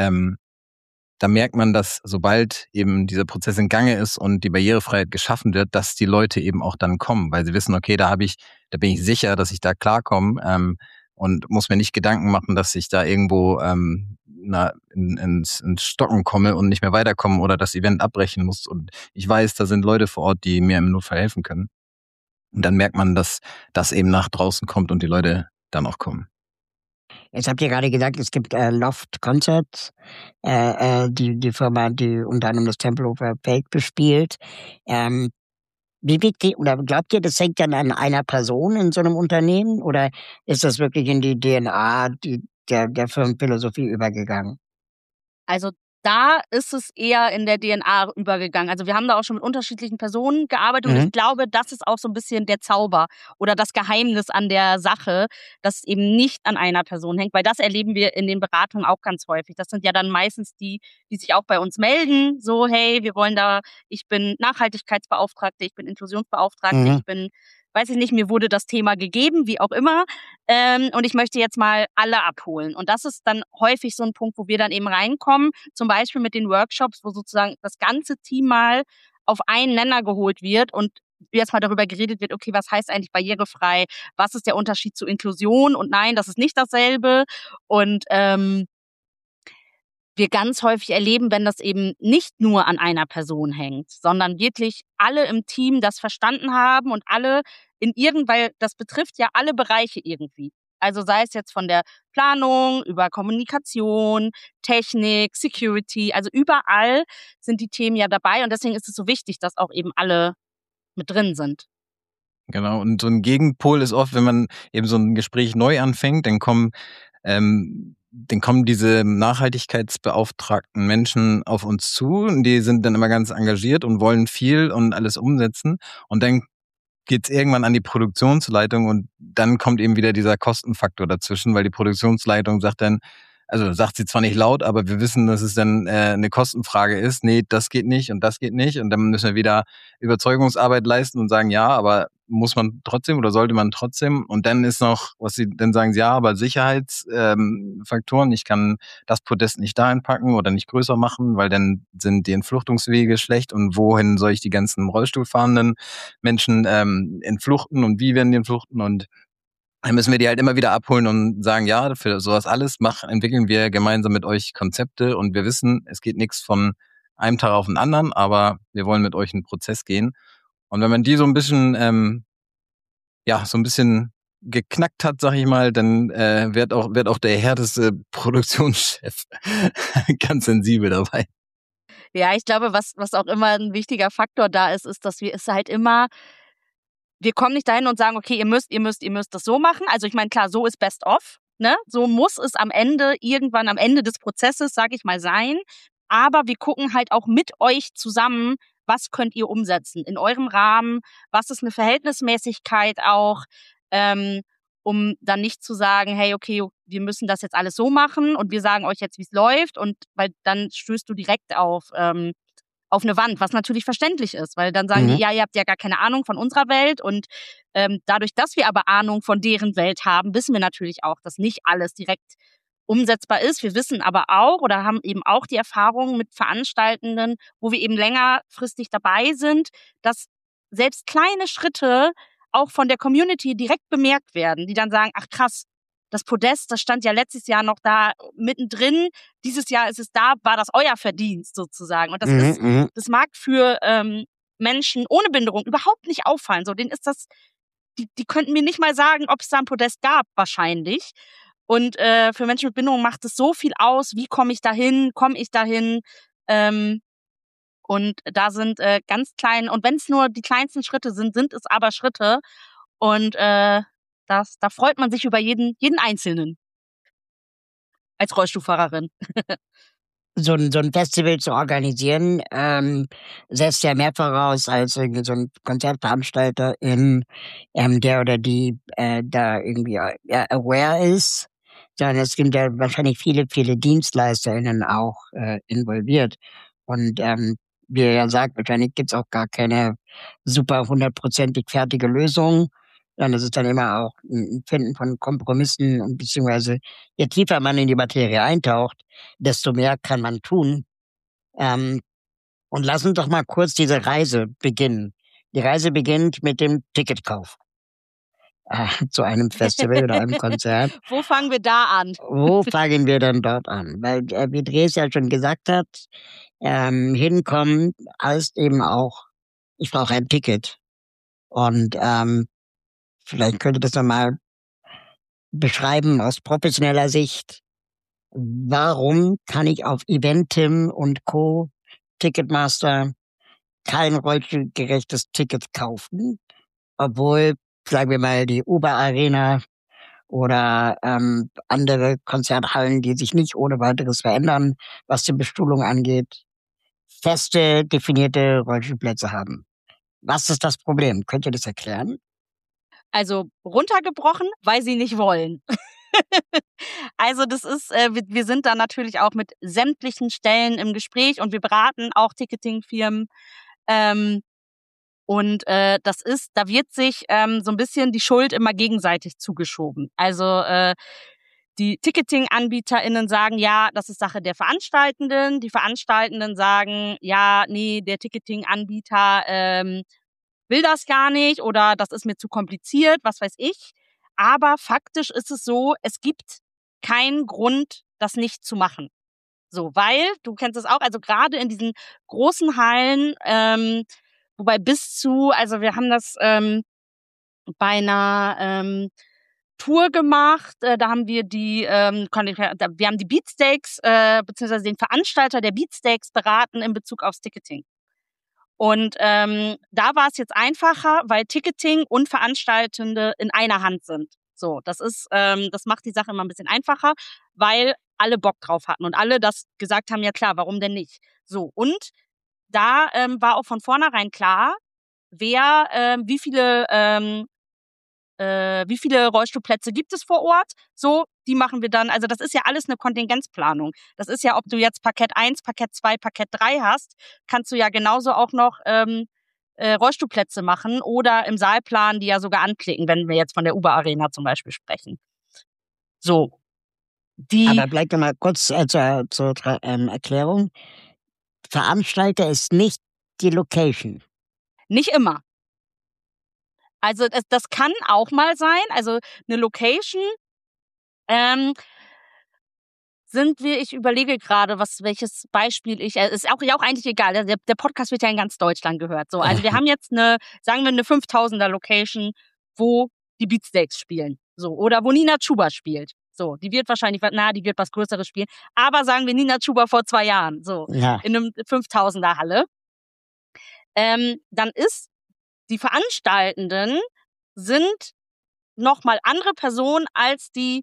D: da merkt man, dass sobald eben dieser Prozess in Gange ist und die Barrierefreiheit geschaffen wird, dass die Leute eben auch dann kommen, weil sie wissen, okay, da bin ich sicher, dass ich da klarkomme und muss mir nicht Gedanken machen, dass ich da irgendwo ins Stocken komme und nicht mehr weiterkomme oder das Event abbrechen muss. Und ich weiß, da sind Leute vor Ort, die mir im Notfall helfen können. Und dann merkt man, dass das eben nach draußen kommt und die Leute dann auch kommen.
B: Jetzt habt ihr gerade gesagt, es gibt Loft Concerts, die Firma, die unter anderem das Tempelhofer Feld bespielt. Wie wichtig, oder glaubt ihr, das hängt dann an einer Person in so einem Unternehmen, oder ist das wirklich in die DNA der Firmenphilosophie übergegangen?
C: Also da ist es eher in der DNA übergegangen. Also wir haben da auch schon mit unterschiedlichen Personen gearbeitet und ich glaube, das ist auch so ein bisschen der Zauber oder das Geheimnis an der Sache, dass es eben nicht an einer Person hängt, weil das erleben wir in den Beratungen auch ganz häufig. Das sind ja dann meistens die sich auch bei uns melden, so hey, ich bin Nachhaltigkeitsbeauftragte, ich bin Inklusionsbeauftragte, ich bin, weiß ich nicht, mir wurde das Thema gegeben, wie auch immer, und ich möchte jetzt mal alle abholen. Und das ist dann häufig so ein Punkt, wo wir dann eben reinkommen, zum Beispiel mit den Workshops, wo sozusagen das ganze Team mal auf einen Nenner geholt wird und jetzt mal darüber geredet wird, okay, was heißt eigentlich barrierefrei? Was ist der Unterschied zu Inklusion? Und nein, das ist nicht dasselbe. Und wir ganz häufig erleben, wenn das eben nicht nur an einer Person hängt, sondern wirklich alle im Team das verstanden haben und alle weil das betrifft ja alle Bereiche irgendwie. Also sei es jetzt von der Planung über Kommunikation, Technik, Security, also überall sind die Themen ja dabei und deswegen ist es so wichtig, dass auch eben alle mit drin sind.
D: Genau, und so ein Gegenpol ist oft, wenn man eben so ein Gespräch neu anfängt, dann kommen diese nachhaltigkeitsbeauftragten Menschen auf uns zu und die sind dann immer ganz engagiert und wollen viel und alles umsetzen. Und dann geht's irgendwann an die Produktionsleitung und dann kommt eben wieder dieser Kostenfaktor dazwischen, weil die Produktionsleitung sagt dann, also sagt sie zwar nicht laut, aber wir wissen, dass es dann eine Kostenfrage ist. Nee, das geht nicht und das geht nicht. Und dann müssen wir wieder Überzeugungsarbeit leisten und sagen, ja, aber muss man trotzdem oder sollte man trotzdem? Und dann ist noch, was sie dann sagen, ja, aber Sicherheitsfaktoren, ich kann das Podest nicht da einpacken oder nicht größer machen, weil dann sind die Entfluchtungswege schlecht und wohin soll ich die ganzen Rollstuhlfahrenden Menschen entfluchten und wie werden die entfluchten und dann müssen wir die halt immer wieder abholen und sagen, ja, für sowas alles entwickeln wir gemeinsam mit euch Konzepte und wir wissen, es geht nichts von einem Tag auf den anderen, aber wir wollen mit euch einen Prozess gehen. Und wenn man die so ein bisschen, so ein bisschen geknackt hat, sag ich mal, dann wird auch der härteste Produktionschef ganz sensibel dabei.
C: Ja, ich glaube, was auch immer ein wichtiger Faktor da ist, dass wir kommen nicht dahin und sagen, okay, ihr müsst das so machen. Also ich meine, klar, so ist best of, ne? So muss es irgendwann am Ende des Prozesses, sage ich mal, sein. Aber wir gucken halt auch mit euch zusammen, was könnt ihr umsetzen in eurem Rahmen, was ist eine Verhältnismäßigkeit auch, um dann nicht zu sagen, hey, okay, wir müssen das jetzt alles so machen und wir sagen euch jetzt, wie es läuft und weil dann stößt du direkt auf eine Wand, was natürlich verständlich ist, weil dann sagen die, ja, ihr habt ja gar keine Ahnung von unserer Welt und dadurch, dass wir aber Ahnung von deren Welt haben, wissen wir natürlich auch, dass nicht alles direkt umsetzbar ist. Wir wissen aber auch oder haben eben auch die Erfahrung mit Veranstaltenden, wo wir eben längerfristig dabei sind, dass selbst kleine Schritte auch von der Community direkt bemerkt werden, die dann sagen, ach krass, das Podest, das stand ja letztes Jahr noch da mittendrin. Dieses Jahr ist es da, war das euer Verdienst sozusagen. Und das mag für Menschen ohne Behinderung überhaupt nicht auffallen. So, denen ist das, die könnten mir nicht mal sagen, ob es da ein Podest gab, wahrscheinlich. Und für Menschen mit Behinderung macht es so viel aus. Wie komme ich dahin? Komme ich dahin? Und da sind ganz klein, und wenn es nur die kleinsten Schritte sind, sind es aber Schritte. Und da freut man sich über jeden Einzelnen als Rollstuhlfahrerin.
B: So ein Festival zu organisieren, setzt ja mehr voraus als irgendwie so ein Konzertveranstalter, der oder die da irgendwie aware ist, sondern es sind ja wahrscheinlich viele DienstleisterInnen auch involviert. Und wie er ja sagt, wahrscheinlich gibt's auch gar keine super 100%ig fertige Lösung, sondern es ist dann immer auch ein Finden von Kompromissen und beziehungsweise je tiefer man in die Materie eintaucht, desto mehr kann man tun. Und lass uns doch mal kurz diese Reise beginnen. Die Reise beginnt mit dem Ticketkauf zu einem Festival oder einem Konzert.
C: Wo fangen wir da an?
B: Wo fangen wir denn dort an? Weil, wie Dres ja schon gesagt hat, hinkommen heißt eben auch, ich brauche ein Ticket. Und vielleicht könnte das nochmal beschreiben aus professioneller Sicht. Warum kann ich auf Eventim und Co. Ticketmaster kein rollstuhlgerechtes Ticket kaufen, obwohl, sagen wir mal, die Uber Arena oder andere Konzerthallen, die sich nicht ohne weiteres verändern, was die Bestuhlung angeht, feste, definierte Rollstuhlplätze haben. Was ist das Problem? Könnt ihr das erklären?
C: Also runtergebrochen, weil sie nicht wollen. Also das ist, wir sind da natürlich auch mit sämtlichen Stellen im Gespräch und wir beraten auch Ticketingfirmen. Und da wird sich so ein bisschen die Schuld immer gegenseitig zugeschoben. Also die Ticketing-AnbieterInnen sagen, ja, das ist Sache der Veranstaltenden. Die Veranstaltenden sagen, ja, nee, der Ticketing-Anbieter will das gar nicht oder das ist mir zu kompliziert, was weiß ich. Aber faktisch ist es so, es gibt keinen Grund, das nicht zu machen. So, weil, du kennst es auch, also gerade in diesen großen Hallen, wobei also wir haben das bei einer Tour gemacht, da haben wir wir haben die Beatsteaks, beziehungsweise den Veranstalter der Beatsteaks beraten in Bezug aufs Ticketing. Und da war es jetzt einfacher, weil Ticketing und Veranstaltende in einer Hand sind. So, das macht die Sache immer ein bisschen einfacher, weil alle Bock drauf hatten und alle das gesagt haben, ja klar, warum denn nicht? So, und da war auch von vornherein klar, wie viele Rollstuhlplätze gibt es vor Ort? So, die machen wir dann. Also das ist ja alles eine Kontingenzplanung. Das ist ja, ob du jetzt Parkett 1, Parkett 2, Parkett 3 hast, kannst du ja genauso auch noch Rollstuhlplätze machen oder im Saalplan die ja sogar anklicken, wenn wir jetzt von der Uber Arena zum Beispiel sprechen. So.
B: Aber vielleicht noch mal kurz zur Erklärung. Veranstalter ist nicht die Location.
C: Nicht immer. Also das kann auch mal sein. Also eine Location ich überlege gerade, welches Beispiel ist auch eigentlich egal. Der Podcast wird ja in ganz Deutschland gehört. So, also wir haben jetzt sagen wir eine 5000er Location, wo die Beatsteaks spielen. So, oder wo Nina Chuba spielt. So, die wird wahrscheinlich, die wird was Größeres spielen. Aber sagen wir Nina Chuba vor 2 Jahren. So, ja. In einem 5000er Halle. Dann ist die Veranstaltenden sind nochmal andere Personen als die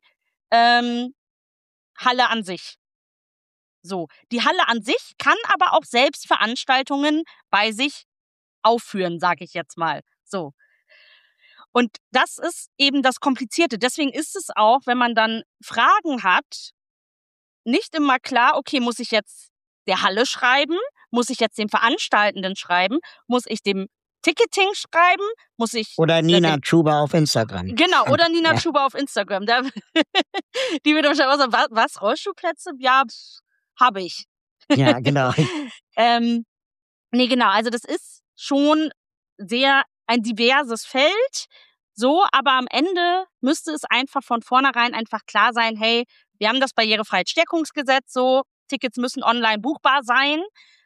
C: Halle an sich. So, die Halle an sich kann aber auch selbst Veranstaltungen bei sich aufführen, sage ich jetzt mal. So. Und das ist eben das Komplizierte. Deswegen ist es auch, wenn man dann Fragen hat, nicht immer klar, okay, muss ich jetzt der Halle schreiben? Muss ich jetzt dem Veranstaltenden schreiben? Muss ich dem Ticketing schreiben? Muss ich...
B: Oder Nina Chuba auf Instagram.
C: Genau, oder Nina Chuba auf Instagram. Die wird wahrscheinlich auch sagen, was, Rollstuhlplätze? Ja, habe ich.
B: Ja, genau.
C: Nee, genau, also das ist schon ein diverses Feld. So, aber am Ende müsste es einfach von vornherein einfach klar sein, hey, wir haben das Barrierefreiheitsstärkungsgesetz so, Tickets müssen online buchbar sein.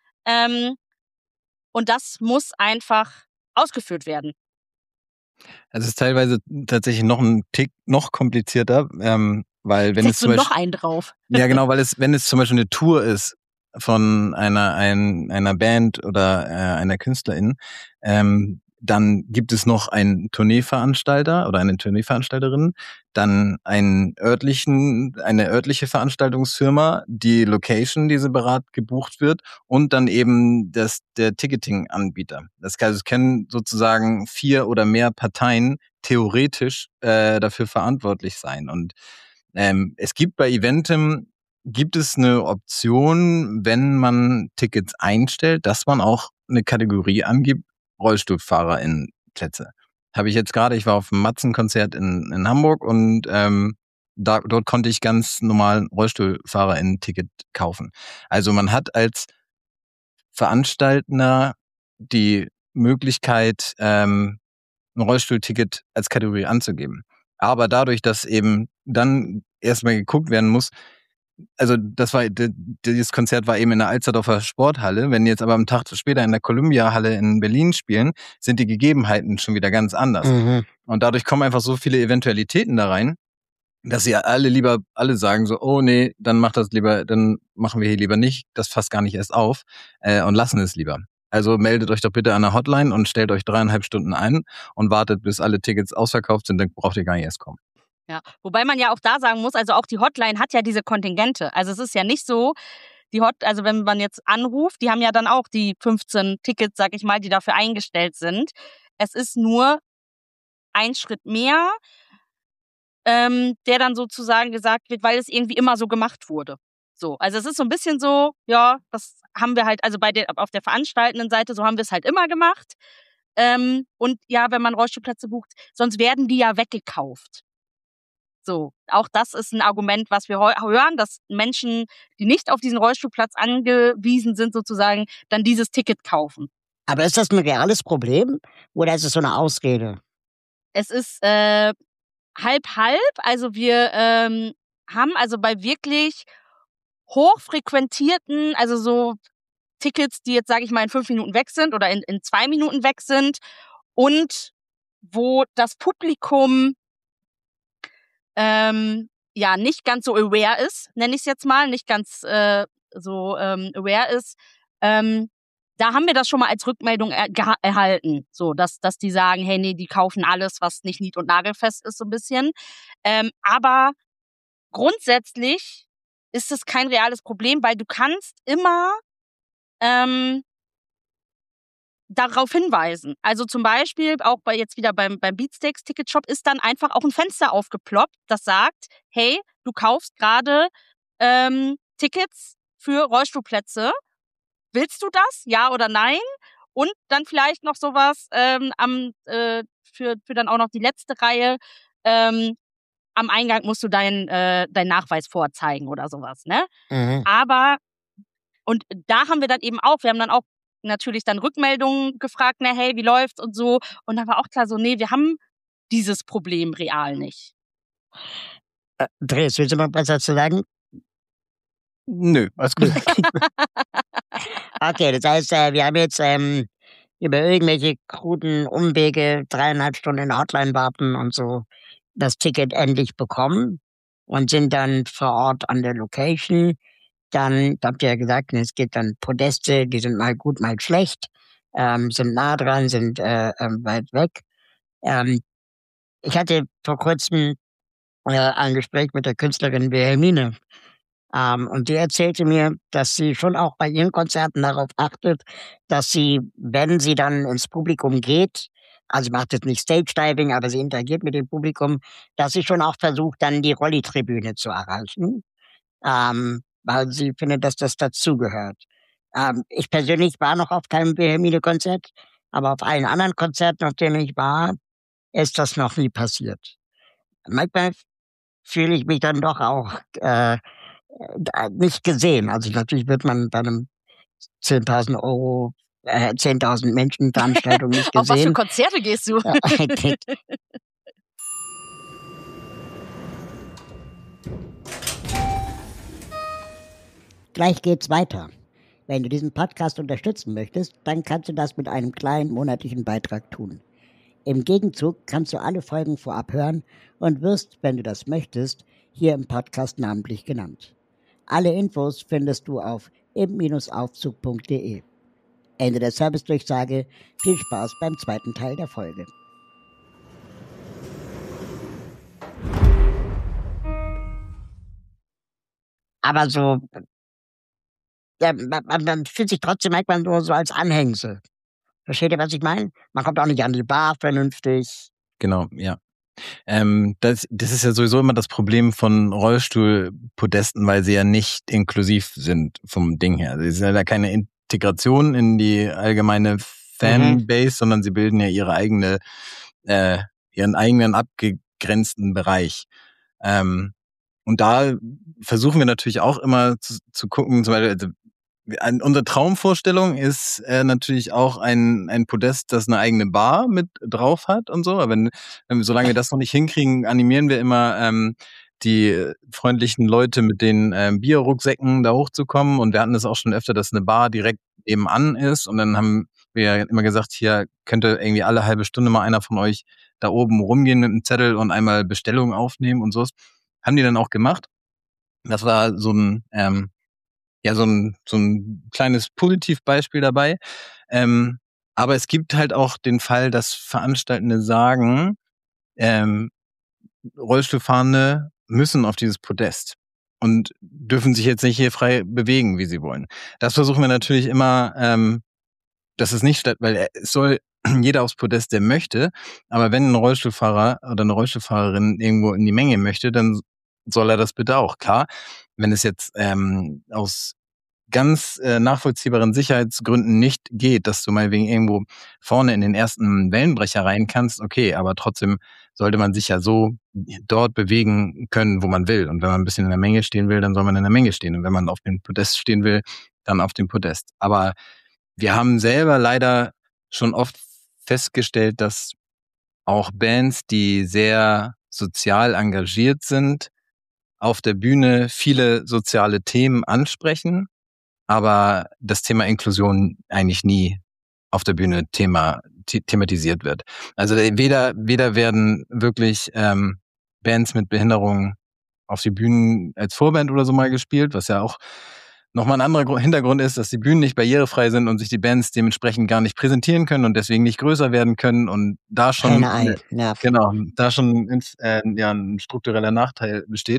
C: Und das muss einfach ausgeführt werden.
D: Es ist teilweise tatsächlich noch ein Tick noch komplizierter, weil wenn es zum Beispiel
C: noch einen drauf.
D: Ja, genau, weil wenn es zum Beispiel eine Tour ist von einer Band oder einer Künstlerin, dann gibt es noch einen Tourneeveranstalter oder eine Tourneeveranstalterin, dann eine örtliche Veranstaltungsfirma, die Location, die separat gebucht wird, und dann eben der Ticketing-Anbieter. Das heißt, es können sozusagen 4 oder mehr Parteien theoretisch dafür verantwortlich sein. Und es gibt bei Eventim eine Option, wenn man Tickets einstellt, dass man auch eine Kategorie angibt, RollstuhlfahrerInnen-Plätze. Ich war auf dem Matzen-Konzert in Hamburg und dort konnte ich ganz normal ein RollstuhlfahrerInnen-Ticket kaufen. Also man hat als Veranstalter die Möglichkeit, ein Rollstuhlticket als Kategorie anzugeben. Aber dadurch, dass eben dann erstmal geguckt werden muss, also dieses Konzert war eben in der Alsterdorfer Sporthalle. Wenn die jetzt aber am Tag später in der Columbia-Halle in Berlin spielen, sind die Gegebenheiten schon wieder ganz anders. Und dadurch kommen einfach so viele Eventualitäten da rein, dass sie alle sagen so, oh nee, dann machen wir hier lieber nicht, das fasst gar nicht erst auf und lassen es lieber. Also meldet euch doch bitte an der Hotline und stellt euch 3,5 Stunden ein und wartet, bis alle Tickets ausverkauft sind, dann braucht ihr gar nicht erst kommen.
C: Ja, wobei man ja auch da sagen muss, also auch die Hotline hat ja diese Kontingente. Also es ist ja nicht so, also wenn man jetzt anruft, die haben ja dann auch die 15 Tickets, sag ich mal, die dafür eingestellt sind. Es ist nur ein Schritt mehr, der dann sozusagen gesagt wird, weil es irgendwie immer so gemacht wurde. So, also es ist so ein bisschen so, ja, das haben wir halt, also auf der veranstaltenden Seite, so haben wir es halt immer gemacht. Und ja, wenn man Rollstuhlplätze bucht, sonst werden die ja weggekauft. So, auch das ist ein Argument, was wir hören, dass Menschen, die nicht auf diesen Rollstuhlplatz angewiesen sind, sozusagen, dann dieses Ticket kaufen.
B: Aber ist das ein reales Problem oder ist es so eine Ausrede?
C: Es ist halb. Also wir haben also bei wirklich hochfrequentierten, also so Tickets, die jetzt, sage ich mal, in 5 Minuten weg sind oder in 2 Minuten weg sind und wo das Publikum nicht ganz so aware ist, nenne ich es jetzt mal, nicht ganz aware ist, da haben wir das schon mal als Rückmeldung erhalten, so dass die sagen, hey, nee, die kaufen alles, was nicht nied- und nagelfest ist, so ein bisschen. Aber grundsätzlich ist es kein reales Problem, weil du kannst immer darauf hinweisen. Also zum Beispiel auch jetzt wieder beim Beatsteaks Ticketshop ist dann einfach auch ein Fenster aufgeploppt, das sagt, hey, du kaufst gerade Tickets für Rollstuhlplätze. Willst du das? Ja oder nein? Und dann vielleicht noch sowas für dann auch noch die letzte Reihe. Am Eingang musst du deinen Nachweis vorzeigen oder sowas, ne? Aber und da haben wir dann eben auch, wir haben dann auch natürlich dann Rückmeldungen gefragt, na hey, wie läuft's und so. Und da war auch klar so, nee, wir haben dieses Problem real nicht.
B: Dres, willst du mal was dazu sagen?
D: Nö, alles gut.
B: Okay, das heißt, wir haben jetzt über irgendwelche kruden Umwege 3,5 Stunden in der Hotline warten und so das Ticket endlich bekommen und sind dann vor Ort an der Location. Dann habt ihr ja gesagt, es gibt dann Podeste, die sind mal gut, mal schlecht, sind nah dran, sind weit weg. Ich hatte vor kurzem ein Gespräch mit der Künstlerin Wilhelmine. Und die erzählte mir, dass sie schon auch bei ihren Konzerten darauf achtet, dass sie, wenn sie dann ins Publikum geht, also macht jetzt nicht Stage-Diving, aber sie interagiert mit dem Publikum, dass sie schon auch versucht, dann die Rolli-Tribüne zu erreichen. Weil sie findet, dass das dazugehört. Ich persönlich war noch auf keinem Wilhelmine-Konzert, aber auf allen anderen Konzerten, auf denen ich war, ist das noch nie passiert. Manchmal fühle ich mich dann doch auch nicht gesehen. Also natürlich wird man bei einem 10.000 Menschen Veranstaltung nicht gesehen.
C: Auf was für Konzerte gehst du?
B: Gleich geht's weiter. Wenn du diesen Podcast unterstützen möchtest, dann kannst du das mit einem kleinen monatlichen Beitrag tun. Im Gegenzug kannst du alle Folgen vorab hören und wirst, wenn du das möchtest, hier im Podcast namentlich genannt. Alle Infos findest du auf im-aufzug.de. Ende der Servicedurchsage. Viel Spaß beim zweiten Teil der Folge. Aber so, man fühlt sich trotzdem manchmal nur so als Anhängsel. Versteht ihr, was ich meine? Man kommt auch nicht an die Bar vernünftig.
D: Genau, ja. Das ist ja sowieso immer das Problem von Rollstuhlpodesten, weil sie ja nicht inklusiv sind vom Ding her. Sie sind ja keine Integration in die allgemeine Fanbase, sondern sie bilden ja ihren eigenen abgegrenzten Bereich. Und da versuchen wir natürlich auch immer zu gucken, zum Beispiel, also unsere Traumvorstellung ist natürlich auch ein Podest, das eine eigene Bar mit drauf hat und so. Aber solange wir das noch nicht hinkriegen, animieren wir immer die freundlichen Leute mit den Bierrucksäcken da hochzukommen. Und wir hatten das auch schon öfter, dass eine Bar direkt nebenan ist. Und dann haben wir immer gesagt, hier könnte irgendwie alle halbe Stunde mal einer von euch da oben rumgehen mit einem Zettel und einmal Bestellungen aufnehmen und so. Haben die dann auch gemacht. Das war so ein so ein kleines Positivbeispiel dabei. Aber es gibt halt auch den Fall, dass Veranstaltende sagen, Rollstuhlfahrende müssen auf dieses Podest und dürfen sich jetzt nicht hier frei bewegen, wie sie wollen. Das versuchen wir natürlich immer, dass es nicht statt, weil es soll jeder aufs Podest, der möchte. Aber wenn ein Rollstuhlfahrer oder eine Rollstuhlfahrerin irgendwo in die Menge möchte, dann soll er das bitte auch. Klar, wenn es jetzt aus ganz nachvollziehbaren Sicherheitsgründen nicht geht, dass du mal wegen irgendwo vorne in den ersten Wellenbrecher rein kannst, okay, aber trotzdem sollte man sich ja so dort bewegen können, wo man will. Und wenn man ein bisschen in der Menge stehen will, dann soll man in der Menge stehen. Und wenn man auf dem Podest stehen will, dann auf dem Podest. Aber wir haben selber leider schon oft festgestellt, dass auch Bands, die sehr sozial engagiert sind, auf der Bühne viele soziale Themen ansprechen, aber das Thema Inklusion eigentlich nie auf der Bühne thematisiert wird. Also weder werden wirklich Bands mit Behinderung auf die Bühnen als Vorband oder so mal gespielt, was ja auch nochmal ein anderer Hintergrund ist, dass die Bühnen nicht barrierefrei sind und sich die Bands dementsprechend gar nicht präsentieren können und deswegen nicht größer werden können und da schon genau, da schon ein struktureller Nachteil besteht.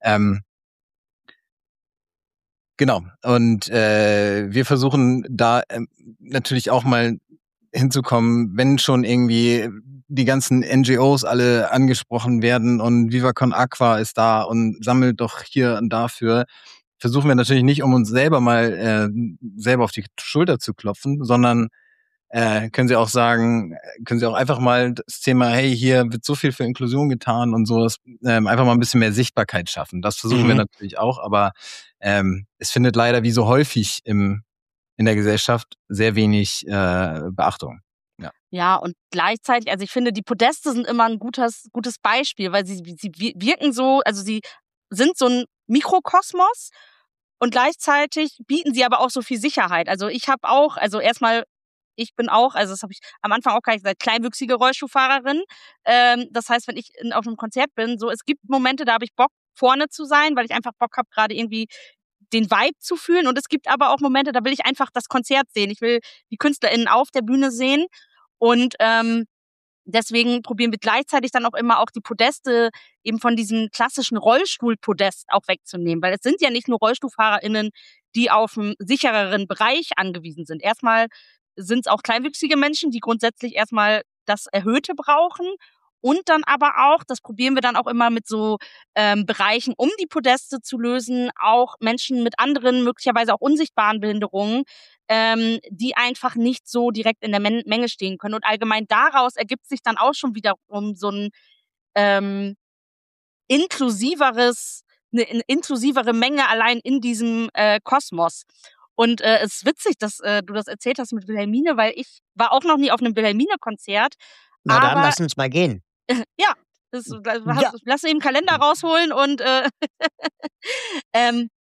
D: Genau. Und wir versuchen da natürlich auch mal hinzukommen, wenn schon irgendwie die ganzen NGOs alle angesprochen werden und Viva Con Aqua ist da und sammelt doch hier und dafür, versuchen wir natürlich nicht, um uns selber mal selber auf die Schulter zu klopfen, sondern können Sie auch einfach mal das Thema, hey, hier wird so viel für Inklusion getan und sowas, einfach mal ein bisschen mehr Sichtbarkeit schaffen. Das versuchen wir natürlich auch, aber es findet leider wie so häufig in der Gesellschaft sehr wenig Beachtung.
C: Ja, und gleichzeitig, also ich finde, die Podeste sind immer ein gutes Beispiel, weil sie wirken so, also sie sind so ein Mikrokosmos und gleichzeitig bieten sie aber auch so viel Sicherheit. Also ich bin auch, also das habe ich am Anfang auch gar nicht gesagt, kleinwüchsige Rollstuhlfahrerin. Das heißt, wenn ich auf einem Konzert bin, so, es gibt Momente, da habe ich Bock, vorne zu sein, weil ich einfach Bock habe, gerade irgendwie den Vibe zu fühlen. Und es gibt aber auch Momente, da will ich einfach das Konzert sehen. Ich will die KünstlerInnen auf der Bühne sehen. Und deswegen probieren wir gleichzeitig dann auch immer auch die Podeste eben von diesem klassischen Rollstuhlpodest auch wegzunehmen. Weil es sind ja nicht nur RollstuhlfahrerInnen, die auf einen sichereren Bereich angewiesen sind. Erstmal sind es auch kleinwüchsige Menschen, die grundsätzlich erstmal das Erhöhte brauchen. Und dann aber auch, das probieren wir dann auch immer mit so Bereichen, um die Podeste zu lösen, auch Menschen mit anderen, möglicherweise auch unsichtbaren Behinderungen, die einfach nicht so direkt in der Menge stehen können. Und allgemein daraus ergibt sich dann auch schon wiederum so ein eine inklusivere Menge allein in diesem Kosmos. Und es ist witzig, dass du das erzählt hast mit Wilhelmine, weil ich war auch noch nie auf einem Wilhelmine-Konzert.
B: Na dann, lass uns mal gehen.
C: Ja, lass eben Kalender rausholen und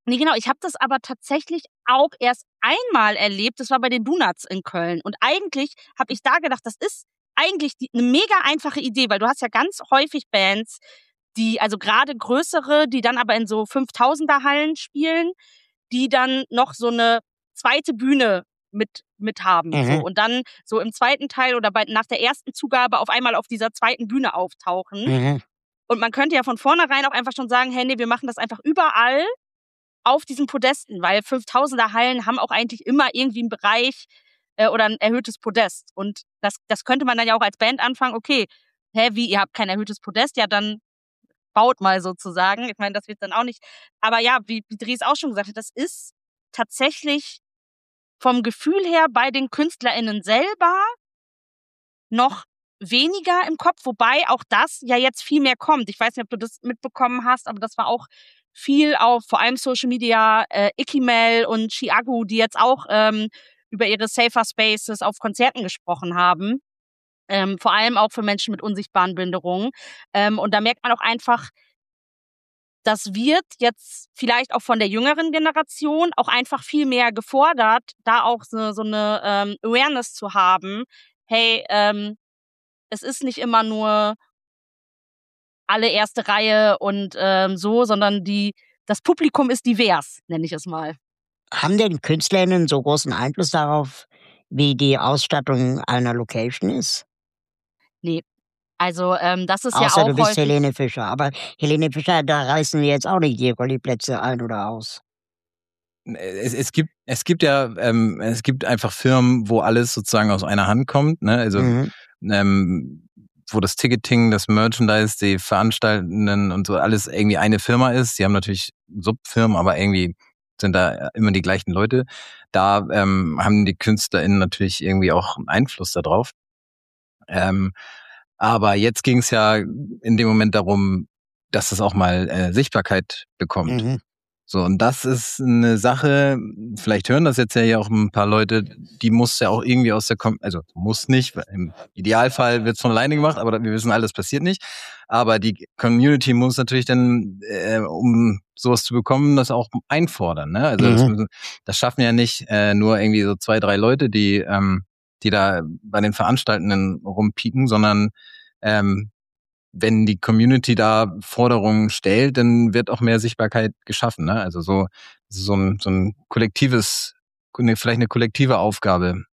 C: Nee, genau. Ich habe das aber tatsächlich auch erst einmal erlebt. Das war bei den Donuts in Köln. Und eigentlich habe ich da gedacht, das ist eigentlich eine mega einfache Idee, weil du hast ja ganz häufig Bands, die, also gerade größere, die dann aber in so 5000er Hallen spielen, die dann noch so eine zweite Bühne mit haben. So. Und dann so im zweiten Teil oder nach der ersten Zugabe auf einmal auf dieser zweiten Bühne auftauchen. Und man könnte ja von vornherein auch einfach schon sagen, hey, nee, wir machen das einfach überall auf diesen Podesten, weil 5000er Hallen haben auch eigentlich immer irgendwie einen Bereich oder ein erhöhtes Podest. Und das könnte man dann ja auch als Band anfangen, okay, wie, ihr habt kein erhöhtes Podest, ja dann baut mal sozusagen. Ich meine, das wird dann auch nicht, aber ja, wie Dries auch schon gesagt hat, das ist tatsächlich vom Gefühl her bei den KünstlerInnen selber noch weniger im Kopf, wobei auch das ja jetzt viel mehr kommt. Ich weiß nicht, ob du das mitbekommen hast, aber das war auch viel auf vor allem Social Media, Ikimel und Chiagu, die jetzt auch über ihre Safer Spaces auf Konzerten gesprochen haben. Vor allem auch für Menschen mit unsichtbaren Behinderungen. Und da merkt man auch einfach, das wird jetzt vielleicht auch von der jüngeren Generation auch einfach viel mehr gefordert, da auch so eine Awareness zu haben. Hey, es ist nicht immer nur alle erste Reihe und so, sondern das Publikum ist divers, nenne ich es mal.
B: Haben denn KünstlerInnen so großen Einfluss darauf, wie die Ausstattung einer Location ist?
C: Nee. Also das ist
B: Außer
C: ja auch
B: du bist
C: häufig
B: Helene Fischer. Aber Helene Fischer, da reißen wir jetzt auch nicht die Rolliplätze ein oder aus.
D: Es gibt ja, es gibt einfach Firmen, wo alles sozusagen aus einer Hand kommt, ne? Also wo das Ticketing, das Merchandise, die Veranstaltenden und so alles irgendwie eine Firma ist. Die haben natürlich Subfirmen, aber irgendwie sind da immer die gleichen Leute. Da haben die KünstlerInnen natürlich irgendwie auch einen Einfluss darauf. Aber jetzt ging es ja in dem Moment darum, dass es auch mal Sichtbarkeit bekommt. So, und das ist eine Sache, vielleicht hören das jetzt ja hier auch ein paar Leute, die muss ja auch irgendwie also muss nicht, weil im Idealfall wird es von alleine gemacht, aber wir wissen alle, das passiert nicht. Aber die Community muss natürlich dann, um sowas zu bekommen, das auch einfordern. Ne? Also das schaffen ja nicht nur irgendwie so 2, 3 Leute, die da bei den Veranstaltenden rumpieken, sondern wenn die Community da Forderungen stellt, dann wird auch mehr Sichtbarkeit geschaffen. Ne? Also so ein kollektives, vielleicht eine kollektive Aufgabe,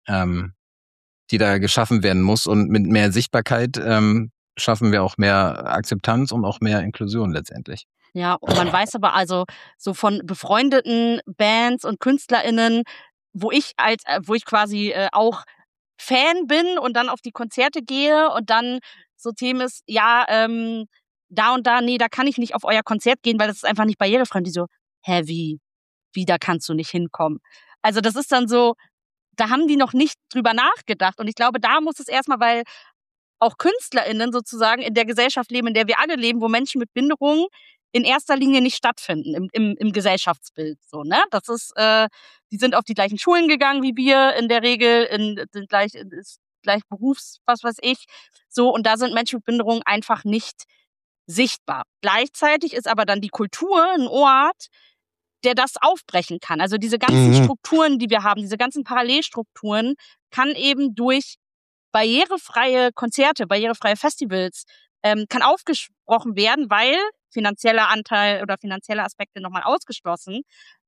D: die da geschaffen werden muss. Und mit mehr Sichtbarkeit schaffen wir auch mehr Akzeptanz und auch mehr Inklusion letztendlich.
C: Ja, und man weiß aber also so von befreundeten Bands und KünstlerInnen, wo ich quasi auch Fan bin und dann auf die Konzerte gehe und dann so Themen ist, ja, da und da, nee, da kann ich nicht auf euer Konzert gehen, weil das ist einfach nicht barrierefrei. Und die so, wie, da kannst du nicht hinkommen. Also das ist dann so, da haben die noch nicht drüber nachgedacht. Und ich glaube, da muss es erstmal, weil auch KünstlerInnen sozusagen in der Gesellschaft leben, in der wir alle leben, wo Menschen mit Behinderungen in erster Linie nicht stattfinden im Gesellschaftsbild. So, ne? Das ist, die sind auf die gleichen Schulen gegangen wie wir in der Regel, gleich Berufs, was weiß ich. So, und da sind Menschen mit Behinderung einfach nicht sichtbar. Gleichzeitig ist aber dann die Kultur ein Ort, der das aufbrechen kann. Also diese ganzen Strukturen, die wir haben, diese ganzen Parallelstrukturen, kann eben durch barrierefreie Konzerte, barrierefreie Festivals, kann aufgesprochen werden, weil finanzieller Anteil oder finanzielle Aspekte nochmal ausgeschlossen.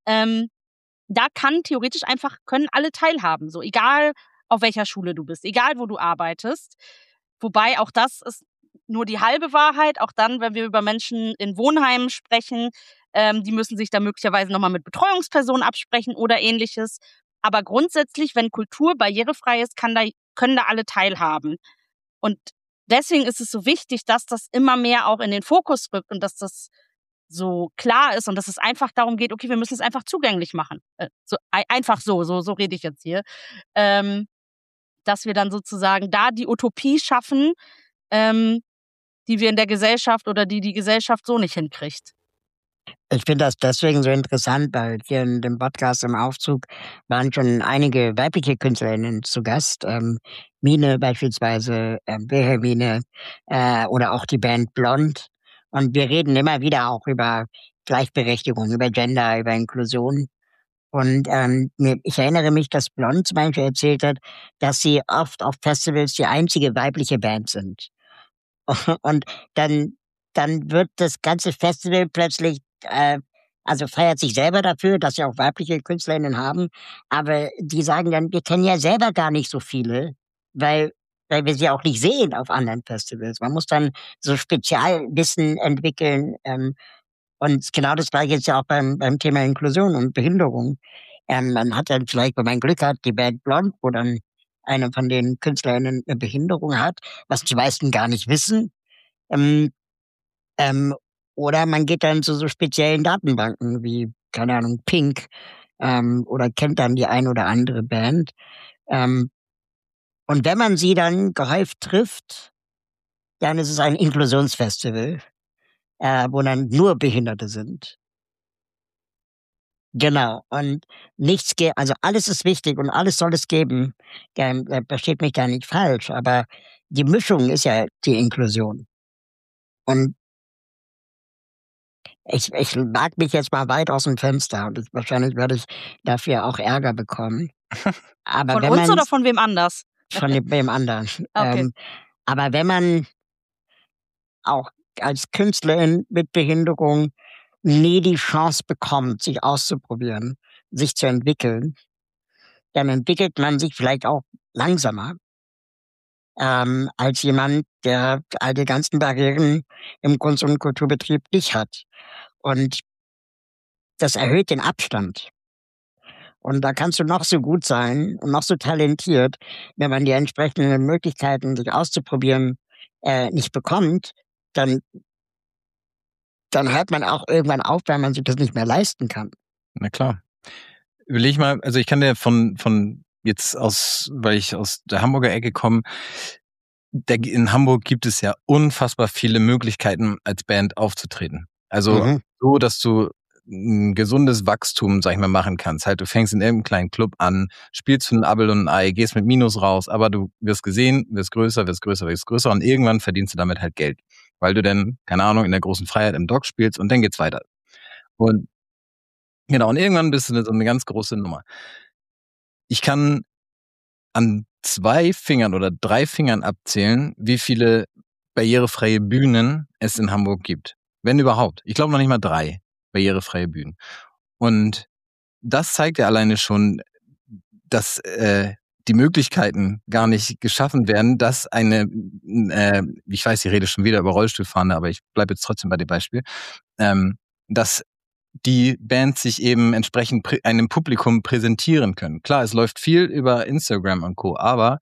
C: Da können alle teilhaben, so egal auf welcher Schule du bist, egal wo du arbeitest. Wobei auch das ist nur die halbe Wahrheit. Auch dann, wenn wir über Menschen in Wohnheimen sprechen, die müssen sich da möglicherweise nochmal mit Betreuungspersonen absprechen oder ähnliches. Aber grundsätzlich, wenn Kultur barrierefrei ist, können da alle teilhaben. Und deswegen ist es so wichtig, dass das immer mehr auch in den Fokus rückt und dass das so klar ist und dass es einfach darum geht, okay, wir müssen es einfach zugänglich machen. So rede ich jetzt hier. Dass wir dann sozusagen da die Utopie schaffen, die wir in der Gesellschaft oder die Gesellschaft so nicht hinkriegt.
B: Ich finde das deswegen so interessant, weil hier in dem Podcast im Aufzug waren schon einige weibliche KünstlerInnen zu Gast. Mine beispielsweise, Wilhelmine oder auch die Band Blond. Und wir reden immer wieder auch über Gleichberechtigung, über Gender, über Inklusion. Und ich erinnere mich, dass Blond zum Beispiel erzählt hat, dass sie oft auf Festivals die einzige weibliche Band sind. Und dann, dann wird das ganze Festival plötzlich, also feiert sich selber dafür, dass sie auch weibliche Künstlerinnen haben. Aber die sagen dann, wir kennen ja selber gar nicht so viele, weil, weil wir sie auch nicht sehen auf anderen Festivals. Man muss dann so Spezialwissen entwickeln. Und genau das Gleiche ist ja auch beim Thema Inklusion und Behinderung. Man hat dann vielleicht, wenn man Glück hat, die Band Blond, wo dann eine von den Künstlerinnen eine Behinderung hat, was die meisten gar nicht wissen. Ähm, ähm, oder man geht dann zu so speziellen Datenbanken wie, keine Ahnung, Pink, oder kennt dann die ein oder andere Band. Ähm, und wenn man sie dann gehäuft trifft, dann ist es ein Inklusionsfestival, wo dann nur Behinderte sind. Genau. Und also alles ist wichtig und alles soll es geben. Versteht mich da nicht falsch, aber die Mischung ist ja die Inklusion. Und ich wag mich jetzt mal weit aus dem Fenster und wahrscheinlich werde ich dafür auch Ärger bekommen. Aber
C: Von
B: wenn
C: uns
B: man
C: oder von wem anders?
B: von dem anderen.
C: Okay.
B: Aber wenn man auch als Künstlerin mit Behinderung nie die Chance bekommt, sich auszuprobieren, sich zu entwickeln, dann entwickelt man sich vielleicht auch langsamer als jemand, der all die ganzen Barrieren im Kunst- und Kulturbetrieb nicht hat. Und das erhöht den Abstand. Und da kannst du noch so gut sein und noch so talentiert, wenn man die entsprechenden Möglichkeiten, sich auszuprobieren, nicht bekommt, dann, dann hört man auch irgendwann auf, weil man sich das nicht mehr leisten kann.
D: Na klar. Überleg mal, also ich kann dir von jetzt weil ich aus der Hamburger Ecke komme, in Hamburg gibt es ja unfassbar viele Möglichkeiten, als Band aufzutreten. Also so, dass du ein gesundes Wachstum, sag ich mal, machen kannst. Halt, du fängst in irgendeinem kleinen Club an, spielst für ein Abel und ein Ei, gehst mit Minus raus, aber du wirst gesehen, wirst größer und irgendwann verdienst du damit halt Geld. Weil du dann, keine Ahnung, in der großen Freiheit im Dock spielst und dann geht's weiter. Und genau, und irgendwann bist du so eine ganz große Nummer. Ich kann an 2 Fingern oder 3 Fingern abzählen, wie viele barrierefreie Bühnen es in Hamburg gibt. Wenn überhaupt. Ich glaube noch nicht mal 3 barrierefreie Bühnen. Und das zeigt ja alleine schon, dass die Möglichkeiten gar nicht geschaffen werden, dass ich weiß, ich rede schon wieder über Rollstuhlfahrende, aber ich bleibe jetzt trotzdem bei dem Beispiel, dass die Bands sich eben entsprechend einem Publikum präsentieren können. Klar, es läuft viel über Instagram und Co., aber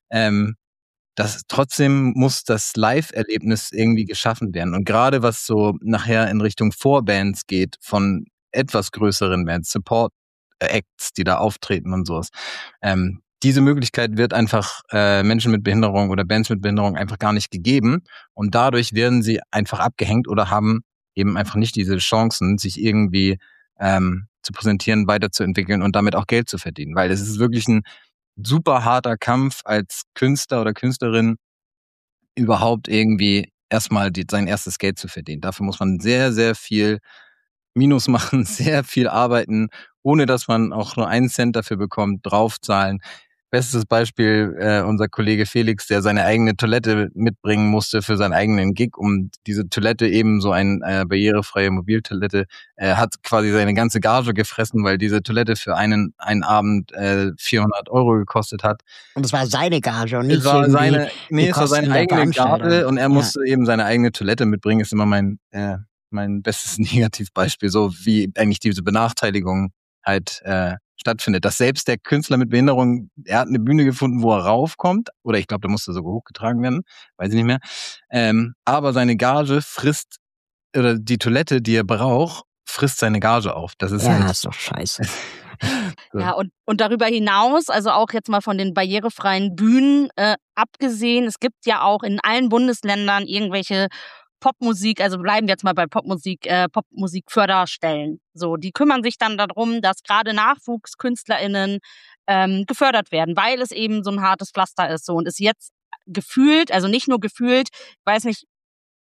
D: trotzdem muss das Live-Erlebnis irgendwie geschaffen werden. Und gerade was so nachher in Richtung Vorbands geht, von etwas größeren Bands, Support-Acts, die da auftreten und sowas, diese Möglichkeit wird einfach Menschen mit Behinderung oder Bands mit Behinderung einfach gar nicht gegeben. Und dadurch werden sie einfach abgehängt oder haben eben einfach nicht diese Chancen, sich irgendwie zu präsentieren, weiterzuentwickeln und damit auch Geld zu verdienen. Weil es ist wirklich ein super harter Kampf als Künstler oder Künstlerin, überhaupt irgendwie erstmal sein erstes Geld zu verdienen. Dafür muss man sehr, sehr viel Minus machen, sehr viel arbeiten, ohne dass man auch nur einen Cent dafür bekommt, draufzahlen. Bestes Beispiel, unser Kollege Felix, der seine eigene Toilette mitbringen musste für seinen eigenen Gig, um diese Toilette eben so eine barrierefreie Mobiltoilette, hat quasi seine ganze Gage gefressen, weil diese Toilette für einen Abend 400 € gekostet hat.
B: Und es war seine Gage und nicht
D: Es war seine eigene Gage und er musste eben seine eigene Toilette mitbringen, ist immer mein bestes Negativbeispiel, so wie eigentlich diese Benachteiligung halt stattfindet. Dass selbst der Künstler mit Behinderung, er hat eine Bühne gefunden, wo er raufkommt, oder ich glaube, der musste sogar hochgetragen werden, weiß ich nicht mehr. Aber seine Gage frisst, oder die Toilette, die er braucht, frisst seine Gage auf. Das ist halt,
B: ist doch scheiße.
D: So.
C: Ja, und darüber hinaus, also auch jetzt mal von den barrierefreien Bühnen abgesehen, es gibt ja auch in allen Bundesländern irgendwelche Popmusik, also bleiben wir jetzt mal bei Popmusikförderstellen. So, die kümmern sich dann darum, dass gerade NachwuchskünstlerInnen gefördert werden, weil es eben so ein hartes Pflaster ist. So, und ist jetzt gefühlt, also nicht nur gefühlt, ich weiß nicht,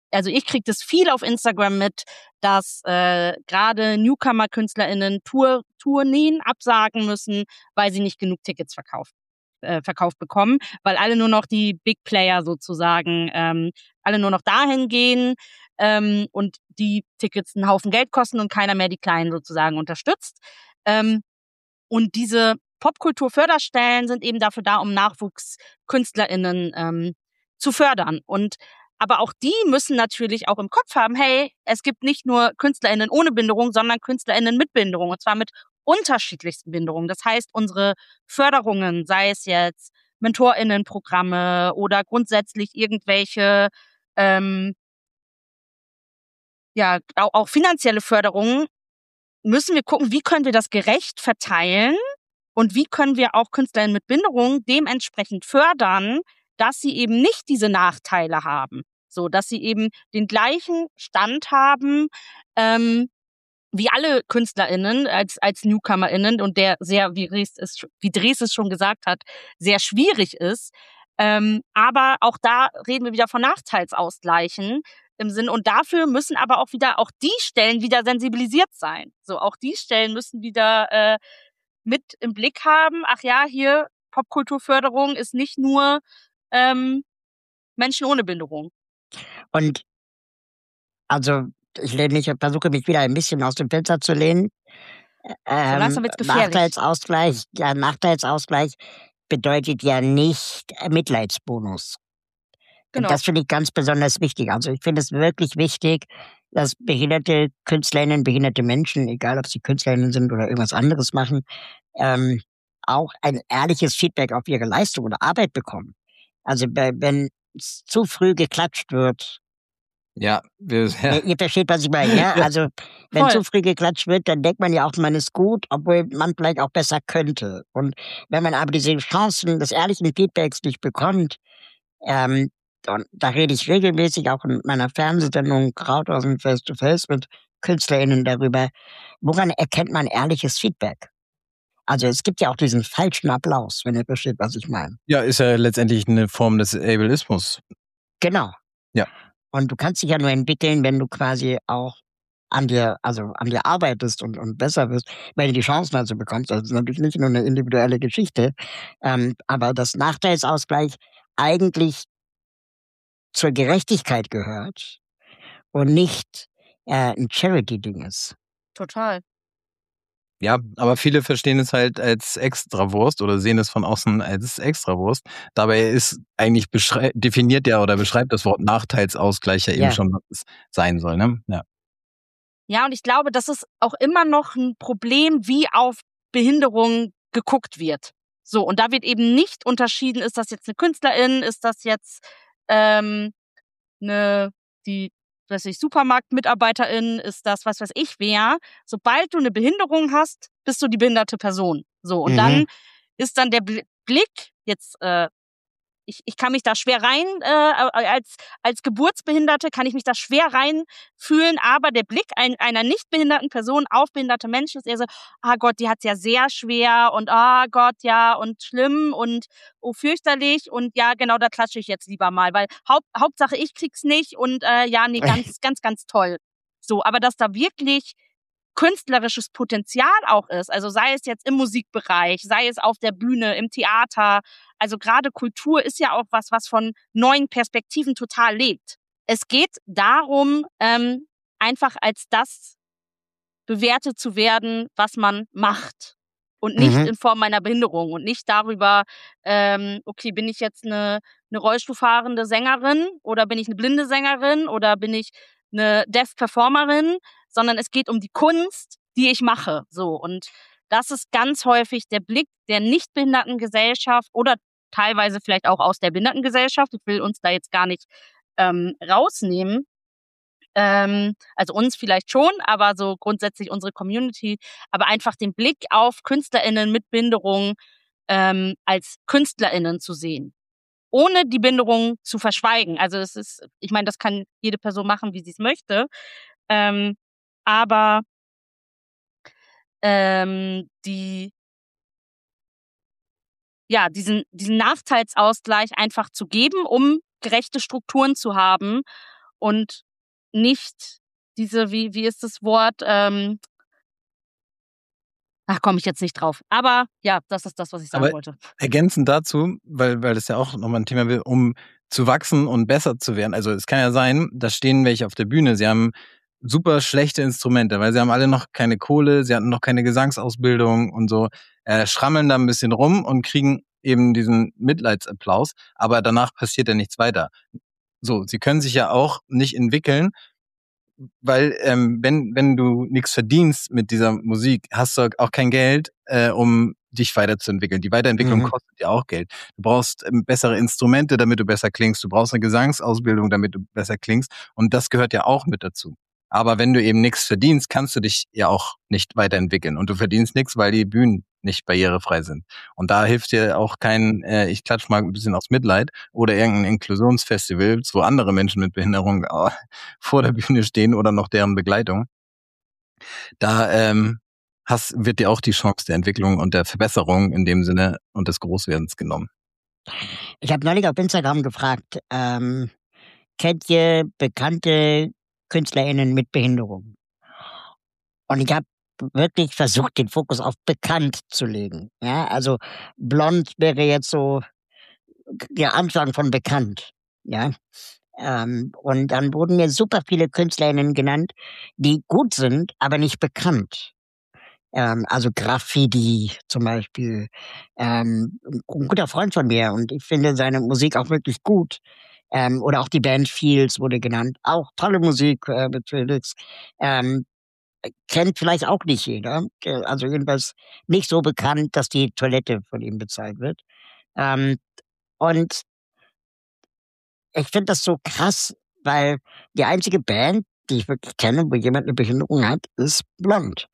C: also ich kriege das viel auf Instagram mit, dass gerade Newcomer-KünstlerInnen Tourneen absagen müssen, weil sie nicht genug Tickets verkauft bekommen, weil alle nur noch die Big Player sozusagen, alle nur noch dahin gehen und die Tickets einen Haufen Geld kosten und keiner mehr die Kleinen sozusagen unterstützt. Und diese Popkulturförderstellen sind eben dafür da, um NachwuchskünstlerInnen zu fördern. Aber auch die müssen natürlich auch im Kopf haben, hey, es gibt nicht nur KünstlerInnen ohne Behinderung, sondern KünstlerInnen mit Behinderung. Und zwar mit unterschiedlichsten Behinderungen. Das heißt, unsere Förderungen, sei es jetzt MentorInnenprogramme oder grundsätzlich irgendwelche auch finanzielle Förderungen, müssen wir gucken, wie können wir das gerecht verteilen und wie können wir auch KünstlerInnen mit Behinderung dementsprechend fördern, dass sie eben nicht diese Nachteile haben. So, dass sie eben den gleichen Stand haben, wie alle KünstlerInnen als NewcomerInnen und der sehr, wie Dres es schon gesagt hat, sehr schwierig ist. Aber auch da reden wir wieder von Nachteilsausgleichen im Sinn. Und dafür müssen aber auch die Stellen wieder sensibilisiert sein. So, auch die Stellen müssen wieder mit im Blick haben. Ach ja, hier Popkulturförderung ist nicht nur Menschen ohne Behinderung.
B: Und also versuche mich wieder ein bisschen aus dem Fenster zu lehnen.
C: So langsam wird's gefährlich.
B: Nachteilsausgleich bedeutet ja nicht Mitleidsbonus.
C: Genau.
B: Und das finde ich ganz besonders wichtig. Also ich finde es wirklich wichtig, dass behinderte KünstlerInnen, behinderte Menschen, egal ob sie KünstlerInnen sind oder irgendwas anderes machen, auch ein ehrliches Feedback auf ihre Leistung oder Arbeit bekommen. Also wenn zu früh geklatscht wird,
D: Ja,
B: ihr versteht, was ich meine, ja? Also, wenn
C: Voll.
B: zu früh geklatscht wird, dann denkt man ja auch, man ist gut, obwohl man vielleicht auch besser könnte. Und wenn man aber diese Chancen des ehrlichen Feedbacks nicht bekommt, und da rede ich regelmäßig auch in meiner Fernsehsendung Krauthausen Face to Face mit KünstlerInnen darüber, woran erkennt man ehrliches Feedback? Also, es gibt ja auch diesen falschen Applaus, wenn ihr versteht, was ich meine.
D: Ja, ist ja letztendlich eine Form des Ableismus.
B: Genau.
D: Ja.
B: Und du kannst dich ja nur entwickeln, wenn du quasi auch an dir arbeitest und besser wirst, wenn du die Chancen also bekommst. Das ist natürlich nicht nur eine individuelle Geschichte, aber das Nachteilsausgleich eigentlich zur Gerechtigkeit gehört und nicht ein Charity-Ding ist.
C: Total.
D: Ja, aber viele verstehen es halt als Extrawurst oder sehen es von außen als Extrawurst. Dabei ist eigentlich definiert ja oder beschreibt das Wort Nachteilsausgleich ja eben schon, was es sein soll, ne? Ja.
C: Ja, und ich glaube, das ist auch immer noch ein Problem, wie auf Behinderung geguckt wird. So, und da wird eben nicht unterschieden, ist das jetzt eine Künstlerin, ist das jetzt Supermarktmitarbeiterin, ist das was weiß ich wer. Sobald du eine Behinderung hast, bist du die behinderte Person. So, und dann ist dann der Blick jetzt ich kann mich da schwer rein, als Geburtsbehinderte kann ich mich da schwer reinfühlen, aber der Blick einer nicht behinderten Person auf behinderte Menschen ist eher so, ah Gott, die hat's ja sehr schwer und ah Gott, ja, und schlimm und oh, fürchterlich und ja, genau, da klatsche ich jetzt lieber mal, weil Hauptsache ich krieg's nicht und ja, nee, ganz, ganz, ganz toll. So, aber dass da wirklich künstlerisches Potenzial auch ist, also sei es jetzt im Musikbereich, sei es auf der Bühne, im Theater, also gerade Kultur ist ja auch was von neuen Perspektiven total lebt. Es geht darum, einfach als das bewertet zu werden, was man macht. Und nicht in Form meiner Behinderung und nicht darüber, okay, bin ich jetzt eine Rollstuhlfahrende Sängerin oder bin ich eine blinde Sängerin oder bin ich eine Deaf-Performerin, sondern es geht um die Kunst, die ich mache. So, und das ist ganz häufig der Blick der Nichtbehindertengesellschaft oder teilweise vielleicht auch aus der Behindertengesellschaft. Ich will uns da jetzt gar nicht rausnehmen. Also uns vielleicht schon, aber so grundsätzlich unsere Community. Aber einfach den Blick auf KünstlerInnen mit Behinderung als KünstlerInnen zu sehen. Ohne die Behinderung zu verschweigen. Also es ist, ich meine, das kann jede Person machen, wie sie es möchte. Aber diesen Nachteilsausgleich einfach zu geben, um gerechte Strukturen zu haben und nicht diese, wie ist das Wort, komme ich jetzt nicht drauf. Aber ja, das ist das, was ich sagen wollte.
D: Ergänzend dazu, weil das ja auch nochmal ein Thema will, um zu wachsen und besser zu werden. Also es kann ja sein, da stehen welche auf der Bühne, sie haben super schlechte Instrumente, weil sie haben alle noch keine Kohle, sie hatten noch keine Gesangsausbildung und so, schrammeln da ein bisschen rum und kriegen eben diesen Mitleidsapplaus, aber danach passiert ja nichts weiter. So, sie können sich ja auch nicht entwickeln, weil wenn du nichts verdienst mit dieser Musik, hast du auch kein Geld, um dich weiterzuentwickeln. Die Weiterentwicklung kostet ja auch Geld. Du brauchst bessere Instrumente, damit du besser klingst. Du brauchst eine Gesangsausbildung, damit du besser klingst. Und das gehört ja auch mit dazu. Aber wenn du eben nichts verdienst, kannst du dich ja auch nicht weiterentwickeln. Und du verdienst nichts, weil die Bühnen nicht barrierefrei sind. Und da hilft dir auch kein, ich klatsch mal ein bisschen aus Mitleid oder irgendein Inklusionsfestival, wo andere Menschen mit Behinderung vor der Bühne stehen oder noch deren Begleitung. Da wird dir auch die Chance der Entwicklung und der Verbesserung in dem Sinne und des Großwerdens genommen.
B: Ich habe neulich auf Instagram gefragt, kennt ihr bekannte KünstlerInnen mit Behinderung? Und ich habe wirklich versucht, den Fokus auf bekannt zu legen. Ja, also blond wäre jetzt so der Anfang von bekannt. Ja. Und dann wurden mir super viele KünstlerInnen genannt, die gut sind, aber nicht bekannt. Also Graffiti zum Beispiel. Ein guter Freund von mir und ich finde seine Musik auch wirklich gut. Oder auch die Band Fields wurde genannt. Auch tolle Musik mit Felix. Kennt vielleicht auch nicht jeder. Also jedenfalls nicht so bekannt, dass die Toilette von ihm bezahlt wird. Und ich finde das so krass, weil die einzige Band, die ich wirklich kenne, wo jemand eine Behinderung hat, ist Blond.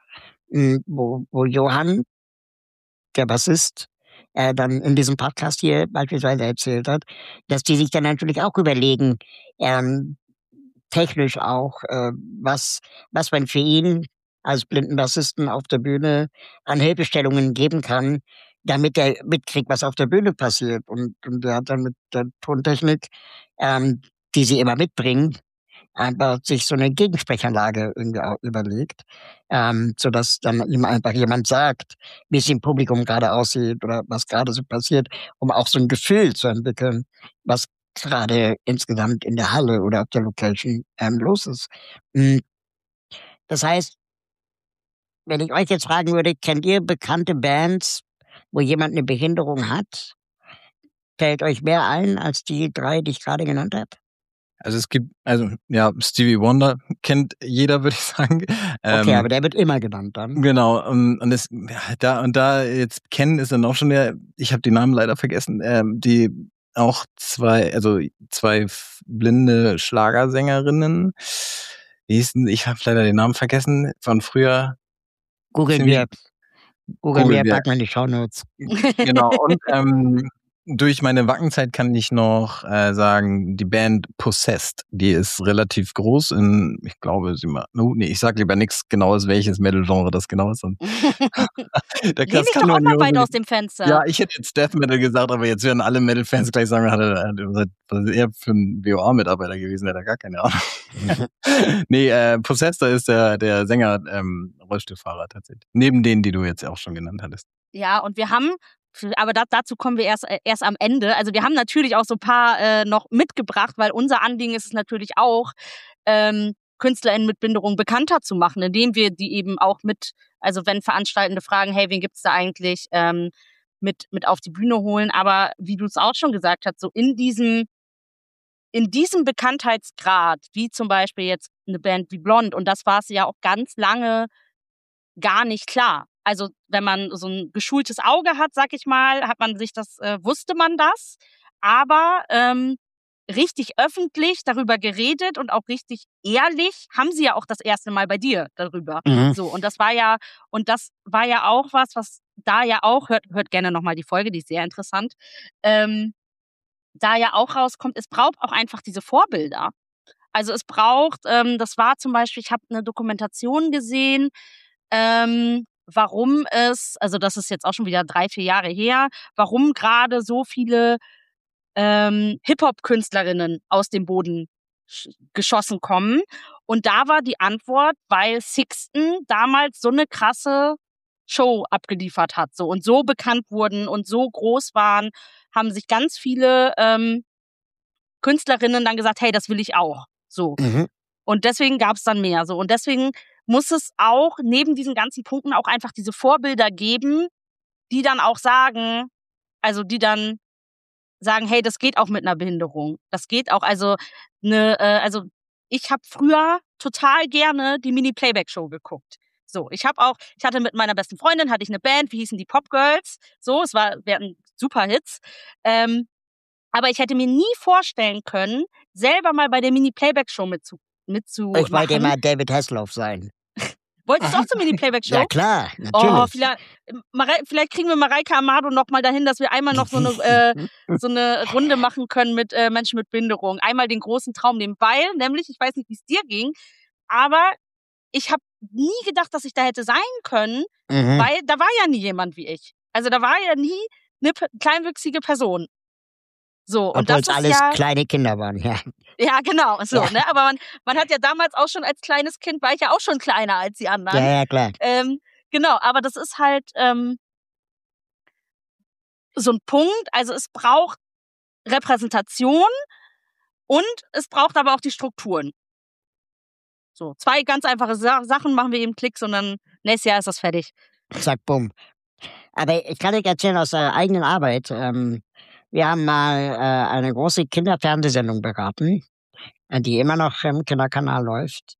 B: Wo Johann, der Bassist, dann in diesem Podcast hier beispielsweise erzählt hat, dass die sich dann natürlich auch überlegen, technisch auch, was man für ihn als blinden Bassisten auf der Bühne an Hilfestellungen geben kann, damit er mitkriegt, was auf der Bühne passiert. Und der hat dann mit der Tontechnik, die sie immer mitbringen, einfach sich so eine Gegensprechanlage irgendwie auch überlegt, sodass dann ihm einfach jemand sagt, wie es im Publikum gerade aussieht oder was gerade so passiert, um auch so ein Gefühl zu entwickeln, was gerade insgesamt in der Halle oder auf der Location los ist. Das heißt, wenn ich euch jetzt fragen würde, kennt ihr bekannte Bands, wo jemand eine Behinderung hat? Fällt euch mehr ein als die 3, die ich gerade genannt habe?
D: Also Stevie Wonder kennt jeder, würde ich sagen.
B: Okay, aber der wird immer genannt dann.
D: Genau, und da jetzt kennen ist dann auch schon ich habe die Namen leider vergessen, die auch zwei blinde Schlagersängerinnen. Wie hießen, ich habe leider den Namen vergessen, von früher.
B: Googeln wir, packen wir in die Shownotes.
D: Genau, und durch meine Wackenzeit kann ich noch sagen, die Band Possessed, die ist relativ groß ich glaube, ich sag lieber nichts Genaues, welches Metal-Genre das genau ist. Und
C: Lehn dich doch auch mal weit aus dem Fenster.
D: Ja, ich hätte jetzt Death Metal gesagt, aber jetzt werden alle Metal-Fans gleich sagen, was ist er für ein WOA-Mitarbeiter gewesen, der hat gar keine Ahnung. Nee, Possessed ist der Sänger, Rollstuhlfahrer tatsächlich. Neben denen, die du jetzt auch schon genannt hattest.
C: Ja, und wir haben, aber dazu kommen wir erst am Ende. Also wir haben natürlich auch so ein paar noch mitgebracht, weil unser Anliegen ist es natürlich auch, KünstlerInnen mit Behinderung bekannter zu machen, indem wir die eben auch also wenn Veranstaltende fragen, hey, wen gibt's da eigentlich, mit auf die Bühne holen. Aber wie du es auch schon gesagt hast, so in diesem Bekanntheitsgrad, wie zum Beispiel jetzt eine Band wie Blond, und das war es ja auch ganz lange gar nicht klar. Also wenn man so ein geschultes Auge hat, sag ich mal, wusste man das, aber richtig öffentlich darüber geredet und auch richtig ehrlich haben sie ja auch das erste Mal bei dir darüber. So, und das war ja auch was da ja auch, hört gerne nochmal die Folge, die ist sehr interessant, da ja auch rauskommt, es braucht auch einfach diese Vorbilder. Also es braucht, das war zum Beispiel, ich habe eine Dokumentation gesehen, warum also das ist jetzt auch schon wieder 3-4 Jahre her, warum gerade so viele Hip-Hop-Künstlerinnen aus dem Boden geschossen kommen. Und da war die Antwort, weil Sixten damals so eine krasse Show abgeliefert hat, so und so bekannt wurden und so groß waren, haben sich ganz viele Künstlerinnen dann gesagt, hey, das will ich auch. So. Und deswegen gab es dann mehr. So. Und deswegen muss es auch neben diesen ganzen Punkten auch einfach diese Vorbilder geben, die dann auch sagen, hey, das geht auch mit einer Behinderung. Das geht auch, also ich habe früher total gerne die Mini-Playback-Show geguckt. So, ich hatte mit meiner besten Freundin, hatte ich eine Band, wie hießen die Pop Girls? So, wir hatten super Hits. Aber ich hätte mir nie vorstellen können, selber mal bei der Mini-Playback-Show mitzumachen.
B: Ich wollte immer David Hasselhoff sein.
C: Wolltest du auch zur Mini-Playback-Show?
B: Ja, klar, natürlich.
C: Vielleicht kriegen wir Mareike Amado noch mal dahin, dass wir einmal noch so eine Runde machen können mit Menschen mit Behinderung. Einmal den großen Traum nehmen, weil, nämlich, ich weiß nicht, wie es dir ging, aber ich habe nie gedacht, dass ich da hätte sein können, weil da war ja nie jemand wie ich. Also da war ja nie eine kleinwüchsige Person. So, und
B: obwohl es alles kleine Kinder waren, ja.
C: Ja, genau, so, ja. Ne? Aber man hat ja damals auch schon als kleines Kind, war ich ja auch schon kleiner als die anderen.
B: Ja, klar.
C: Genau, aber das ist halt so ein Punkt, also es braucht Repräsentation und es braucht aber auch die Strukturen. So, 2 ganz einfache Sachen, machen wir eben Klicks und dann nächstes Jahr ist das fertig.
B: Zack, bumm. Aber ich kann dir erzählen aus der eigenen Arbeit, wir haben mal eine große Kinderfernsehsendung beraten, die immer noch im Kinderkanal läuft,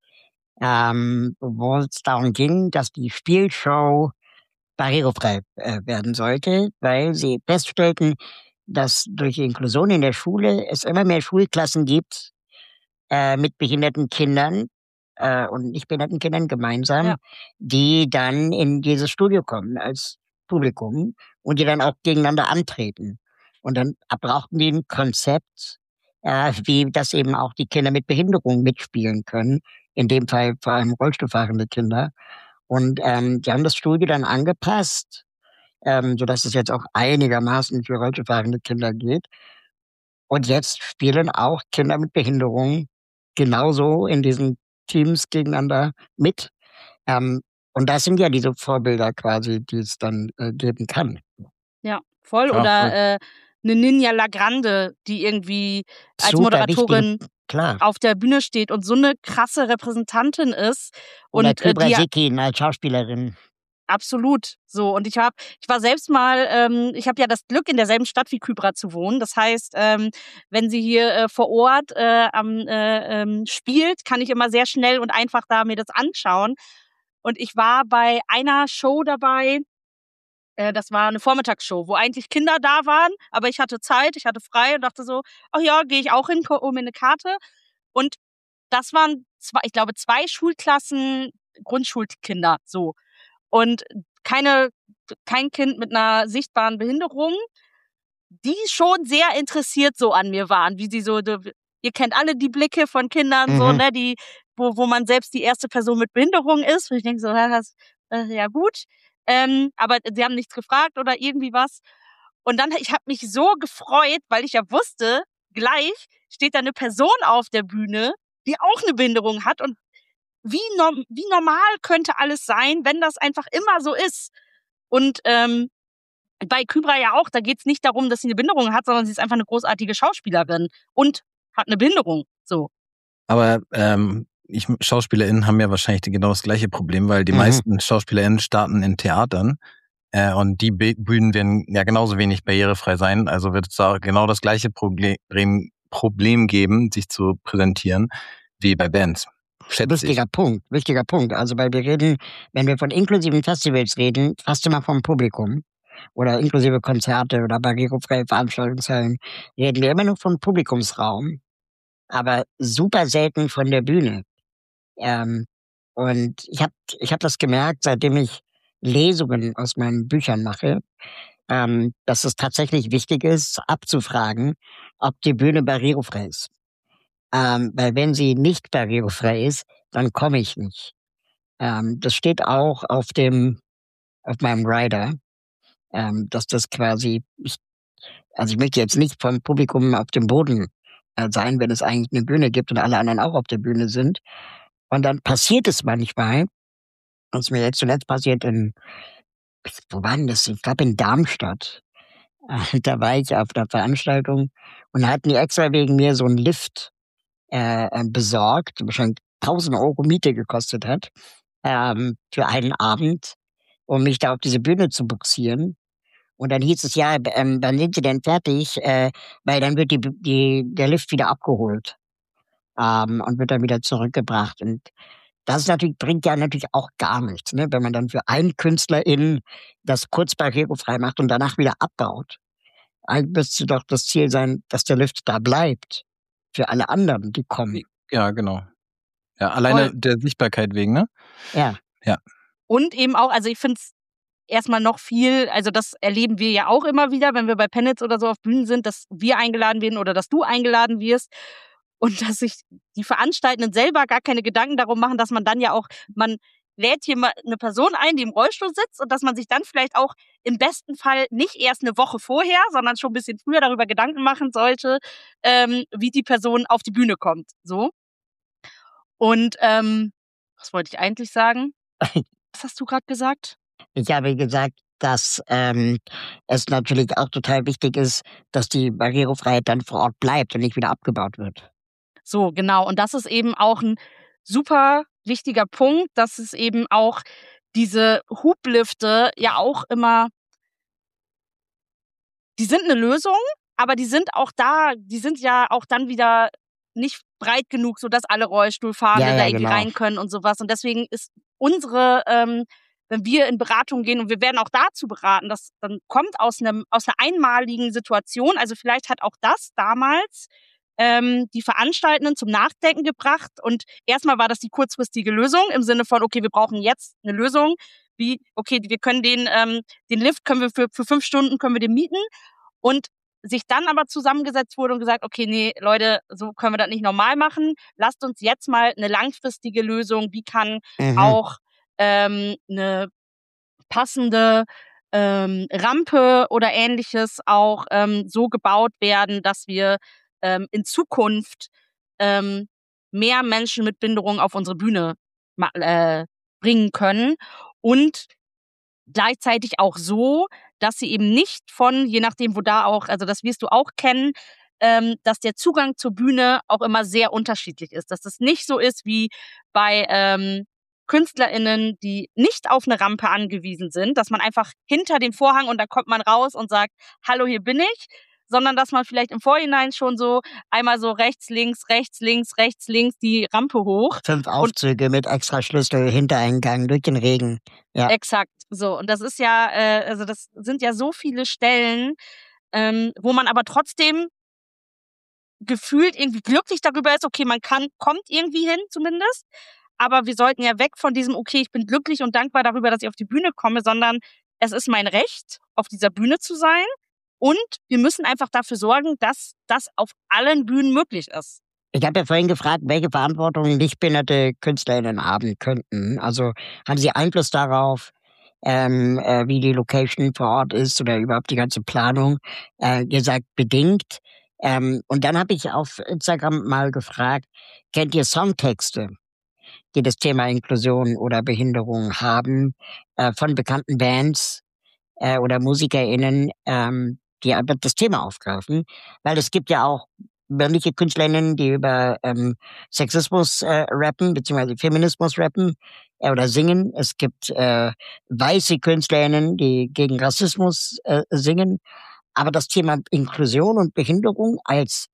B: wo es darum ging, dass die Spielshow barrierefrei werden sollte, weil sie feststellten, dass durch die Inklusion in der Schule es immer mehr Schulklassen gibt mit behinderten Kindern und nicht behinderten Kindern gemeinsam, die dann in dieses Studio kommen als Publikum und die dann auch gegeneinander antreten. Und dann brauchten die ein Konzept, wie das eben auch die Kinder mit Behinderung mitspielen können. In dem Fall vor allem rollstuhlfahrende Kinder. Und die haben das Studio dann angepasst, sodass es jetzt auch einigermaßen für rollstuhlfahrende Kinder geht. Und jetzt spielen auch Kinder mit Behinderung genauso in diesen Teams gegeneinander mit. Und das sind ja diese Vorbilder quasi, die es dann geben kann.
C: Ja, voll. Ja, oder eine Ninja Lagrande, die irgendwie als Moderatorin auf der Bühne steht und so eine krasse Repräsentantin ist.
B: Oder Kübra Sikin als Schauspielerin.
C: Absolut. So. Und ich war selbst mal, ich habe ja das Glück, in derselben Stadt wie Kübra zu wohnen. Das heißt, wenn sie hier vor Ort spielt, kann ich immer sehr schnell und einfach da mir das anschauen. Und ich war bei einer Show dabei, das war eine Vormittagsshow, wo eigentlich Kinder da waren, aber ich hatte Zeit, ich hatte frei und dachte so, ach ja, gehe ich auch hin, hol mir eine Karte. Und das waren ich glaube, 2 Schulklassen Grundschulkinder, so. Und kein Kind mit einer sichtbaren Behinderung, die schon sehr interessiert so an mir waren, wie sie so, ihr kennt alle die Blicke von Kindern, so, ne, die, wo man selbst die erste Person mit Behinderung ist. Und ich denke so, ja gut. Aber sie haben nichts gefragt oder irgendwie was. Und dann, ich habe mich so gefreut, weil ich ja wusste, gleich steht da eine Person auf der Bühne, die auch eine Behinderung hat. Und wie normal könnte alles sein, wenn das einfach immer so ist? Und bei Kübra ja auch, da geht es nicht darum, dass sie eine Behinderung hat, sondern sie ist einfach eine großartige Schauspielerin und hat eine Behinderung. So.
D: Aber SchauspielerInnen haben ja wahrscheinlich genau das gleiche Problem, weil die meisten SchauspielerInnen starten in Theatern und die Bühnen werden ja genauso wenig barrierefrei sein. Also wird es da genau das gleiche Problem geben, sich zu präsentieren, wie bei Bands.
B: Wichtiger Punkt. Also weil wir reden, wenn wir von inklusiven Festivals reden, fast immer vom Publikum oder inklusive Konzerte oder barrierefreie Veranstaltungshallen, reden wir immer nur vom Publikumsraum, aber super selten von der Bühne. Und ich hab das gemerkt, seitdem ich Lesungen aus meinen Büchern mache, dass es tatsächlich wichtig ist, abzufragen, ob die Bühne barrierefrei ist. Weil wenn sie nicht barrierefrei ist, dann komme ich nicht. Das steht auch auf meinem Rider, dass das quasi, ich möchte jetzt nicht vom Publikum auf dem Boden sein, wenn es eigentlich eine Bühne gibt und alle anderen auch auf der Bühne sind. Und dann passiert es manchmal, was mir jetzt zuletzt passiert wo war denn das? Ich glaube in Darmstadt. Da war ich auf einer Veranstaltung und da hatten die extra wegen mir so einen Lift besorgt, der wahrscheinlich 1.000 Euro Miete gekostet hat, für einen Abend, um mich da auf diese Bühne zu bugsieren. Und dann hieß es, ja, wann sind Sie denn fertig? Weil dann wird der Lift wieder abgeholt und wird dann wieder zurückgebracht. Und das natürlich, bringt ja natürlich auch gar nichts, ne? Wenn man dann für einen KünstlerInnen das kurz barrierefrei macht und danach wieder abbaut. Eigentlich müsste doch das Ziel sein, dass der Lift da bleibt. Für alle anderen, die kommen.
D: Ja, genau. Ja, alleine
C: Voll.
D: der Sichtbarkeit wegen, ne?
B: Ja.
D: Ja.
C: Und eben auch, also ich finde es erstmal noch viel, also das erleben wir ja auch immer wieder, wenn wir bei Panels oder so auf Bühnen sind, dass wir eingeladen werden oder dass du eingeladen wirst und dass sich die Veranstaltenden selber gar keine Gedanken darum machen, dass man dann ja auch, man lädt hier mal eine Person ein, die im Rollstuhl sitzt und dass man sich dann vielleicht auch im besten Fall nicht erst eine Woche vorher, sondern schon ein bisschen früher darüber Gedanken machen sollte, wie die Person auf die Bühne kommt. So. Und was wollte ich eigentlich sagen? Was hast du gerade gesagt?
B: Ich habe gesagt, dass es natürlich auch total wichtig ist, dass die Barrierefreiheit dann vor Ort bleibt und nicht wieder abgebaut wird.
C: So, genau. Und das ist eben auch ein super wichtiger Punkt, dass es eben auch diese Hublifte ja auch immer, die sind eine Lösung, aber die sind auch die sind ja auch dann wieder nicht breit genug, sodass alle Rollstuhlfahrende
B: Ja,
C: da
B: ja,
C: irgendwie
B: genau.
C: rein können und sowas. Und deswegen ist unsere, wenn wir in Beratung gehen und wir werden auch dazu beraten, das dann kommt aus einer einmaligen Situation. Also vielleicht hat auch das damals die Veranstaltenden zum Nachdenken gebracht. Und erstmal war das die kurzfristige Lösung im Sinne von, okay, wir brauchen jetzt eine Lösung, wie, okay, wir können den Lift können wir für 5 Stunden können wir den mieten. Und sich dann aber zusammengesetzt wurde und gesagt, okay, nee, Leute, so können wir das nicht normal machen. Lasst uns jetzt mal eine langfristige Lösung, wie kann auch eine passende Rampe oder Ähnliches auch so gebaut werden, dass wir in Zukunft mehr Menschen mit Behinderung auf unsere Bühne bringen können und gleichzeitig auch so, dass sie eben nicht von, je nachdem, wo da auch, also das wirst du auch kennen, dass der Zugang zur Bühne auch immer sehr unterschiedlich ist. Dass das nicht so ist wie bei KünstlerInnen, die nicht auf eine Rampe angewiesen sind, dass man einfach hinter den Vorhang und da kommt man raus und sagt, hallo, hier bin ich, sondern dass man vielleicht im Vorhinein schon so einmal so rechts, links, rechts, links, rechts, links die Rampe hoch.
B: 5 Aufzüge mit extra Schlüssel, Hintereingang, durch den Regen. Ja.
C: Exakt, so. Und das ist ja, also das sind ja so viele Stellen, wo man aber trotzdem gefühlt irgendwie glücklich darüber ist, okay, kommt irgendwie hin zumindest, aber wir sollten ja weg von diesem, okay, ich bin glücklich und dankbar darüber, dass ich auf die Bühne komme, sondern es ist mein Recht, auf dieser Bühne zu sein und wir müssen einfach dafür sorgen, dass das auf allen Bühnen möglich ist.
B: Ich habe ja vorhin gefragt, welche Verantwortung nichtbehinderte KünstlerInnen haben könnten. Also haben sie Einfluss darauf, wie die Location vor Ort ist oder überhaupt die ganze Planung? Ihr sagt bedingt. Und dann habe ich auf Instagram mal gefragt, kennt ihr Songtexte, die das Thema Inklusion oder Behinderung haben, von bekannten Bands oder MusikerInnen, die aber das Thema aufgreifen? Weil es gibt ja auch männliche KünstlerInnen, die über Sexismus rappen, beziehungsweise Feminismus rappen oder singen. Es gibt weiße KünstlerInnen, die gegen Rassismus singen. Aber das Thema Inklusion und Behinderung als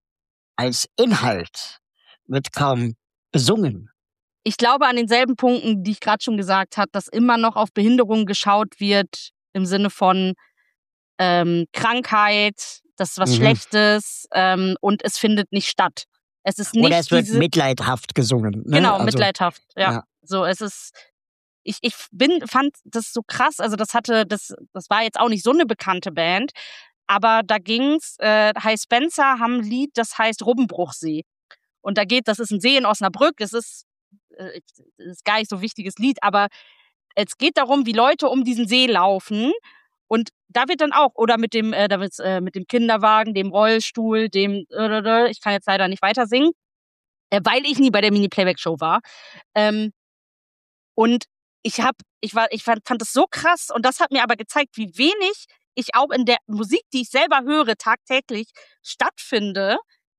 B: Inhalt wird kaum besungen.
C: Ich glaube an denselben Punkten, die ich gerade schon gesagt habe, dass immer noch auf Behinderung geschaut wird im Sinne von Krankheit, das ist was Schlechtes und es findet nicht statt. Es ist nicht
B: oder es wird mitleidhaft gesungen. Ne?
C: Genau,
B: also,
C: mitleidhaft, ja.
B: ja.
C: So, es ist, fand das so krass, also das war jetzt auch nicht so eine bekannte Band, aber da ging's, Hi Spencer haben ein Lied, das heißt Robbenbruchsee. Und das ist ein See in Osnabrück, es ist gar nicht so ein wichtiges Lied, aber es geht darum, wie Leute um diesen See laufen und da wird dann auch, oder mit dem Kinderwagen, dem Rollstuhl, ich kann jetzt leider nicht weiter singen, weil ich nie bei der Mini-Playback-Show war. Und fand das so krass und das hat mir aber gezeigt, wie wenig ich auch in der Musik, die ich selber höre, tagtäglich stattfinde,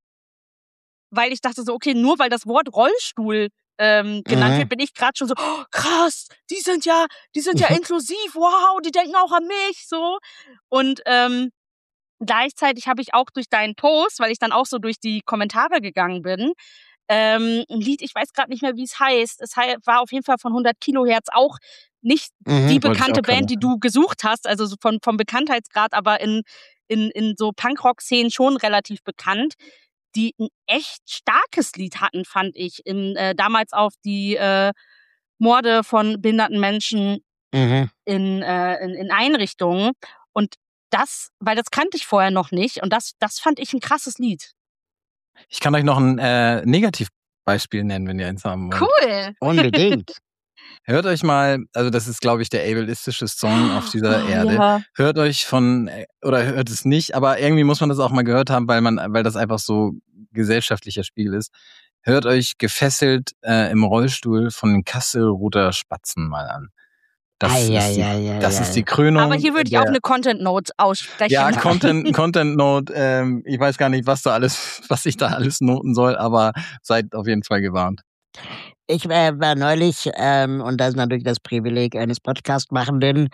C: weil ich dachte so, okay, nur weil das Wort Rollstuhl genannt wird, bin ich gerade schon so, oh, krass, die sind ja inklusiv, wow, die denken auch an mich, so. Und gleichzeitig habe ich auch durch deinen Post, weil ich dann auch so durch die Kommentare gegangen bin, ein Lied, ich weiß gerade nicht mehr, wie es heißt. Es war auf jeden Fall von 100 Kilohertz auch nicht die bekannte Band, die du gesucht hast, also so vom Bekanntheitsgrad, aber in so Punkrock-Szenen schon relativ bekannt, die ein echt starkes Lied hatten, fand ich, damals auf die Morde von behinderten Menschen in Einrichtungen. Und weil das kannte ich vorher noch nicht und das fand ich ein krasses Lied.
D: Ich kann euch noch ein Negativbeispiel nennen, wenn ihr eins haben wollt.
C: Cool.
B: Unbedingt.
D: Hört euch mal, also das ist, glaube ich, der ableistischste Song auf dieser Erde. Ja. Hört euch oder hört es nicht, aber irgendwie muss man das auch mal gehört haben, weil das einfach so gesellschaftlicher Spiegel ist. Hört euch Gefesselt im Rollstuhl von den Kasselruther Spatzen mal an. Das ist die Krönung.
C: Aber hier würde ich auch eine Content Note aussprechen.
D: Ja, Content Note. Ich weiß gar nicht, was ich da alles noten soll, aber seid auf jeden Fall gewarnt.
B: Ich war neulich, und das ist natürlich das Privileg eines Podcast-Machenden,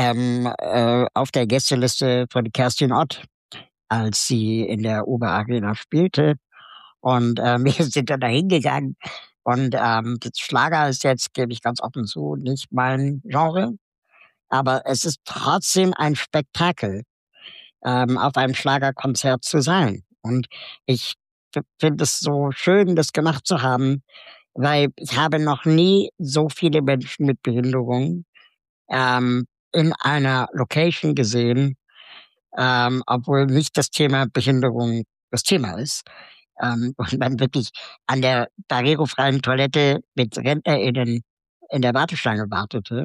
B: auf der Gästeliste von Kerstin Ott, als sie in der Oberarena spielte. Und wir sind dann da hingegangen. Und das Schlager ist jetzt, gebe ich ganz offen zu, nicht mein Genre. Aber es ist trotzdem ein Spektakel, auf einem Schlagerkonzert zu sein. Und ich finde es so schön, das gemacht zu haben, weil ich habe noch nie so viele Menschen mit Behinderung in einer Location gesehen, obwohl nicht das Thema Behinderung das Thema ist. Und man wirklich an der barrierefreien Toilette mit RentnerInnen in der Warteschlange wartete.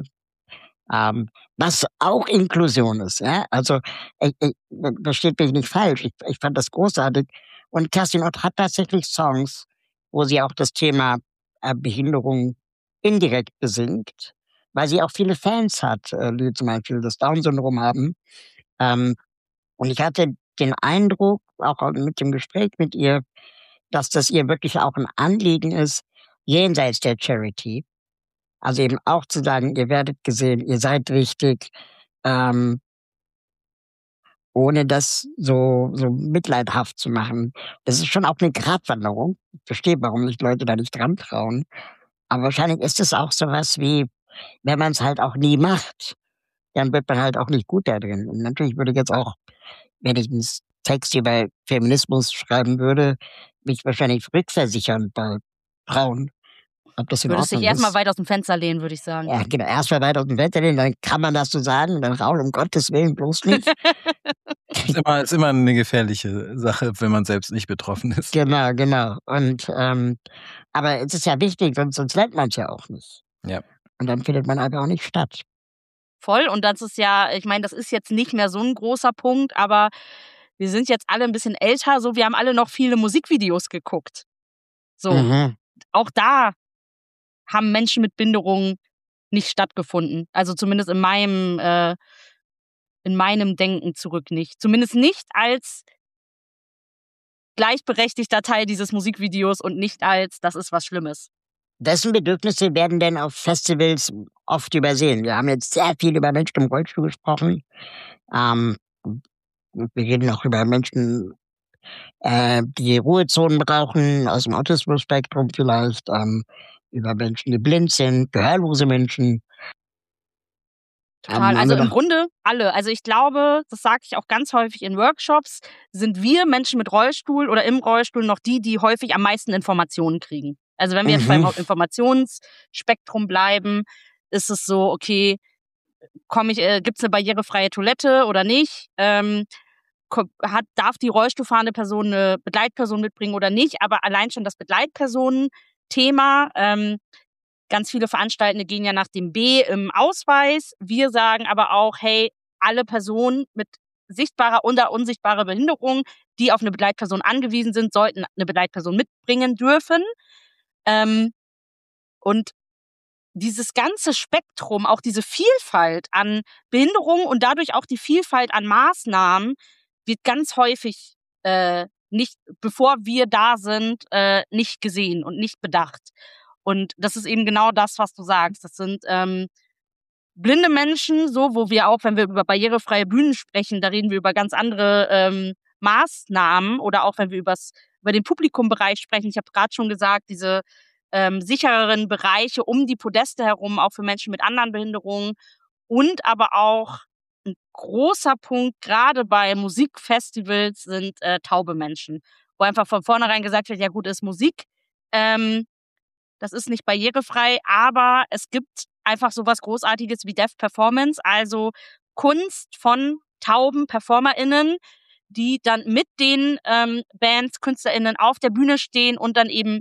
B: Was auch Inklusion ist. Ja? Also, versteht mich nicht falsch. Ich fand das großartig. Und Kerstin Ott hat tatsächlich Songs, wo sie auch das Thema Behinderung indirekt besingt, weil sie auch viele Fans hat, die zum Beispiel das Down-Syndrom haben. Und ich hatte den Eindruck, auch mit dem Gespräch mit ihr, dass das ihr wirklich auch ein Anliegen ist, jenseits der Charity. Also eben auch zu sagen, ihr werdet gesehen, ihr seid wichtig, ohne das so mitleidhaft zu machen. Das ist schon auch eine Gratwanderung. Ich verstehe, warum sich Leute da nicht dran trauen. Aber wahrscheinlich ist es auch sowas wie, wenn man es halt auch nie macht, dann wird man halt auch nicht gut da drin. Und natürlich würde ich jetzt auch, wenn ich einen Text über Feminismus schreiben würde, mich wahrscheinlich rückversichern bei Frauen. Ob das in Ordnung ist.
C: Würdest dich erstmal weit aus dem Fenster lehnen, würde ich sagen.
B: Ja, genau. Erstmal weit aus dem Fenster lehnen, dann kann man das so sagen. Und dann Raul, um Gottes Willen, bloß nicht.
D: Ist immer eine gefährliche Sache, wenn man selbst nicht betroffen ist.
B: Genau. Und aber es ist ja wichtig, sonst lernt man es ja auch nicht.
D: Ja.
B: Und dann findet man einfach auch nicht statt.
C: Voll. Und das ist ja, ich meine, das ist jetzt nicht mehr so ein großer Punkt, aber wir sind jetzt alle ein bisschen älter, so, wir haben alle noch viele Musikvideos geguckt. So, auch da haben Menschen mit Behinderung nicht stattgefunden. Also zumindest in meinem Denken zurück nicht. Zumindest nicht als gleichberechtigter Teil dieses Musikvideos und nicht als, das ist was Schlimmes.
B: Wessen Bedürfnisse werden denn auf Festivals oft übersehen? Wir haben jetzt sehr viel über Menschen im Rollstuhl gesprochen. Wir reden auch über Menschen, die Ruhezonen brauchen, aus dem Autismus-Spektrum vielleicht, über Menschen, die blind sind, gehörlose Menschen.
C: Total, also im Grunde alle. Also ich glaube, das sage ich auch ganz häufig in Workshops, sind wir Menschen mit Rollstuhl oder im Rollstuhl noch die häufig am meisten Informationen kriegen. Also wenn wir jetzt beim Informationsspektrum bleiben, ist es so, okay, gibt's eine barrierefreie Toilette oder nicht? Darf die Rollstuhlfahrende Person eine Begleitperson mitbringen oder nicht? Aber allein schon das Begleitpersonen-Thema, ganz viele Veranstaltende gehen ja nach dem B im Ausweis. Wir sagen aber auch, hey, alle Personen mit sichtbarer oder unsichtbarer Behinderung, die auf eine Begleitperson angewiesen sind, sollten eine Begleitperson mitbringen dürfen. Und dieses ganze Spektrum, auch diese Vielfalt an Behinderungen und dadurch auch die Vielfalt an Maßnahmen wird ganz häufig nicht, bevor wir da sind, nicht gesehen und nicht bedacht. Und das ist eben genau das, was du sagst. Das sind blinde Menschen, so, wo wir auch, wenn wir über barrierefreie Bühnen sprechen, da reden wir über ganz andere Maßnahmen, oder auch wenn wir über den Publikumbereich sprechen. Ich habe gerade schon gesagt, diese sichereren Bereiche um die Podeste herum, auch für Menschen mit anderen Behinderungen, und aber auch ein großer Punkt, gerade bei Musikfestivals, sind taube Menschen, wo einfach von vornherein gesagt wird, ja gut, ist Musik, das ist nicht barrierefrei, aber es gibt einfach sowas Großartiges wie Deaf Performance, also Kunst von tauben PerformerInnen, die dann mit den Bands, KünstlerInnen auf der Bühne stehen und dann eben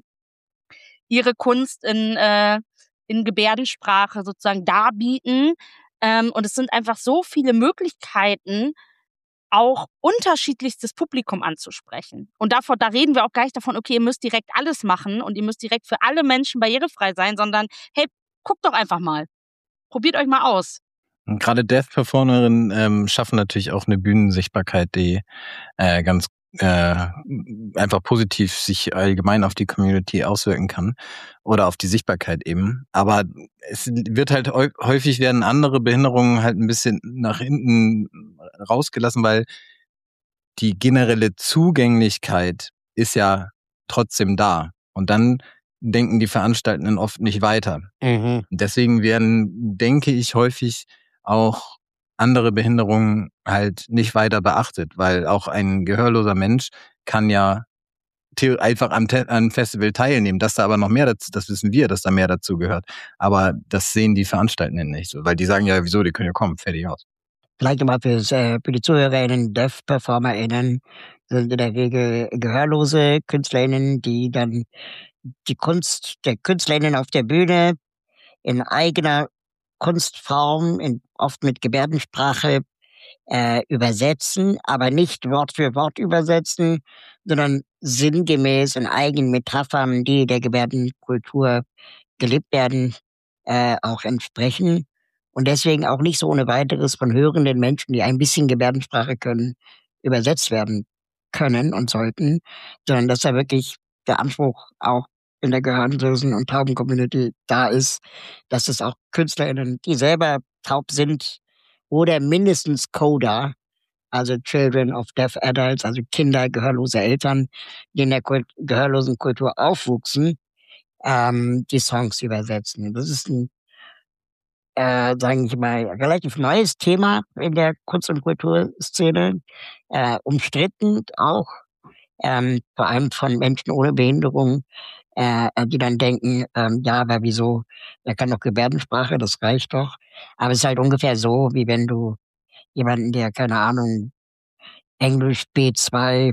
C: ihre Kunst in Gebärdensprache sozusagen darbieten. Und es sind einfach so viele Möglichkeiten, auch unterschiedlichstes Publikum anzusprechen. Und da reden wir auch gar nicht davon, okay, ihr müsst direkt alles machen und ihr müsst direkt für alle Menschen barrierefrei sein, sondern hey, guckt doch einfach mal. Probiert euch mal aus.
D: Und gerade Deaf-Performerinnen schaffen natürlich auch eine Bühnensichtbarkeit, die ganz einfach positiv sich allgemein auf die Community auswirken kann oder auf die Sichtbarkeit eben. Aber es wird halt häufig werden andere Behinderungen halt ein bisschen nach hinten rausgelassen, weil die generelle Zugänglichkeit ist ja trotzdem da. Und dann denken die Veranstaltenden oft nicht weiter. Deswegen werden, denke ich, häufig auch andere Behinderungen halt nicht weiter beachtet, weil auch ein gehörloser Mensch kann ja einfach am Festival teilnehmen. Dass da aber noch mehr dazu, das wissen wir, dass da mehr dazu gehört. Aber das sehen die Veranstaltenden nicht so, weil die sagen ja, wieso, die können ja kommen, fertig aus.
B: Vielleicht nochmal für die ZuhörerInnen, Deaf-PerformerInnen sind in der Regel gehörlose KünstlerInnen, die dann die Kunst der KünstlerInnen auf der Bühne in eigener Kunstform, oft mit Gebärdensprache, übersetzen, aber nicht Wort für Wort übersetzen, sondern sinngemäß in eigenen Metaphern, die der Gebärdenkultur gelebt werden, auch entsprechen. Und deswegen auch nicht so ohne weiteres von hörenden Menschen, die ein bisschen Gebärdensprache können, übersetzt werden können und sollten, sondern dass da wirklich der Anspruch auch in der gehörlosen und tauben Community da ist, dass es auch KünstlerInnen, die selber taub sind oder mindestens Coda, also Children of Deaf Adults, also Kinder gehörloser Eltern, die in der gehörlosen Kultur aufwuchsen, die Songs übersetzen. Das ist ein, sage ich mal, relativ neues Thema in der Kunst- und Kulturszene, umstritten auch, vor allem von Menschen ohne Behinderung, die dann denken, ja, aber wieso, er kann doch Gebärdensprache, das reicht doch. Aber es ist halt ungefähr so, wie wenn du jemanden, der, keine Ahnung, Englisch B2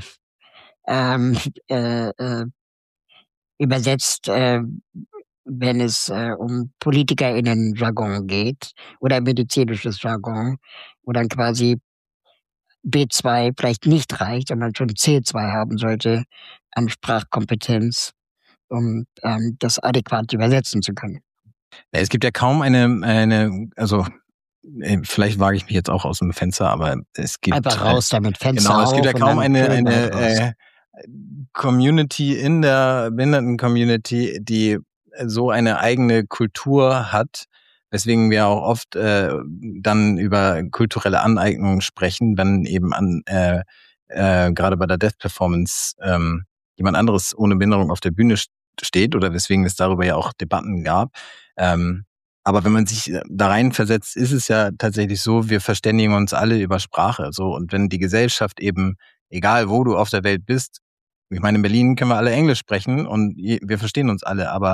B: übersetzt, wenn es um PolitikerInnen-Jargon geht oder medizinisches Jargon, wo dann quasi B2 vielleicht nicht reicht, sondern schon C2 haben sollte an Sprachkompetenz, um das adäquat übersetzen zu können.
D: Es gibt ja kaum also vielleicht wage ich mich jetzt auch aus dem Fenster, aber es gibt
B: einfach raus damit, Fenster
D: genau, es gibt ja
B: auf
D: kaum eine Community in der Behinderten-Community, die so eine eigene Kultur hat, weswegen wir auch oft dann über kulturelle Aneignung sprechen, wenn eben gerade bei der Deaf Performance jemand anderes ohne Behinderung auf der Bühne steht, oder weswegen es darüber ja auch Debatten gab. Aber wenn man sich da reinversetzt, ist es ja tatsächlich so, wir verständigen uns alle über Sprache. So, und wenn die Gesellschaft eben, egal wo du auf der Welt bist, ich meine, in Berlin können wir alle Englisch sprechen und wir verstehen uns alle, aber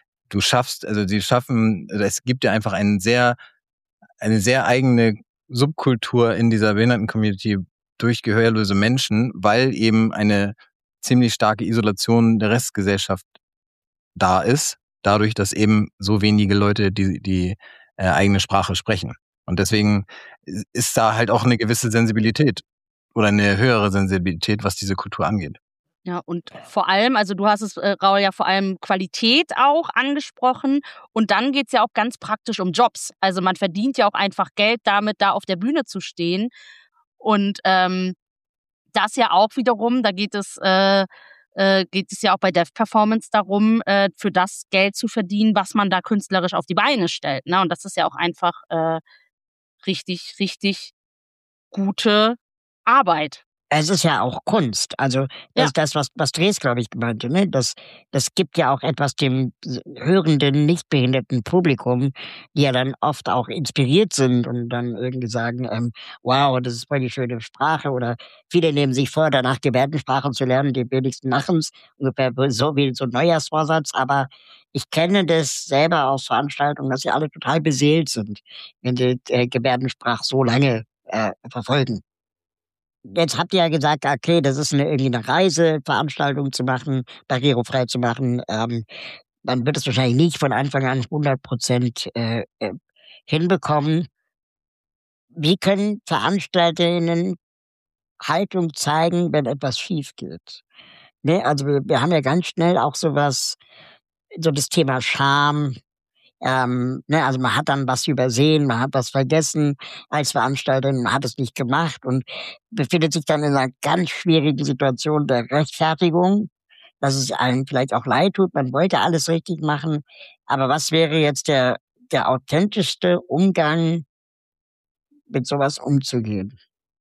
D: es gibt ja einfach eine sehr eigene Subkultur in dieser Behinderten-Community durch gehörlose Menschen, weil eben eine ziemlich starke Isolation der Restgesellschaft da ist, dadurch, dass eben so wenige Leute die eigene Sprache sprechen. Und deswegen ist da halt auch eine gewisse Sensibilität oder eine höhere Sensibilität, was diese Kultur angeht.
C: Ja, und vor allem, also du hast es, Raul, ja vor allem Qualität auch angesprochen. Und dann geht's ja auch ganz praktisch um Jobs. Also man verdient ja auch einfach Geld damit, da auf der Bühne zu stehen. Und das ja auch wiederum, da geht es ja auch bei Dev Performance darum, für das Geld zu verdienen, was man da künstlerisch auf die Beine stellt. Ne? Und das ist ja auch einfach richtig, richtig gute Arbeit.
B: Es ist ja auch Kunst. Also das ist das, was Dres, glaube ich, meinte. Ne? Das gibt ja auch etwas dem hörenden, nicht behinderten Publikum, die ja dann oft auch inspiriert sind und dann irgendwie sagen, wow, das ist voll die schöne Sprache. Oder viele nehmen sich vor, danach Gebärdensprache zu lernen, die wenigsten machen es. Ungefähr so wie so ein Neujahrsvorsatz. Aber ich kenne das selber aus Veranstaltungen, dass sie alle total beseelt sind, wenn sie Gebärdensprache so lange verfolgen. Jetzt habt ihr ja gesagt, okay, das ist irgendwie eine Reiseveranstaltung zu machen, barrierefrei zu machen. Man wird es wahrscheinlich nicht von Anfang an 100% hinbekommen. Wie können VeranstalterInnen Haltung zeigen, wenn etwas schief geht? Ne? Also wir haben ja ganz schnell auch sowas, so das Thema Scham. Also man hat dann was übersehen, man hat was vergessen als Veranstalterin, man hat es nicht gemacht und befindet sich dann in einer ganz schwierigen Situation der Rechtfertigung, dass es einem vielleicht auch leid tut, man wollte alles richtig machen, aber was wäre jetzt der authentischste Umgang, mit sowas umzugehen?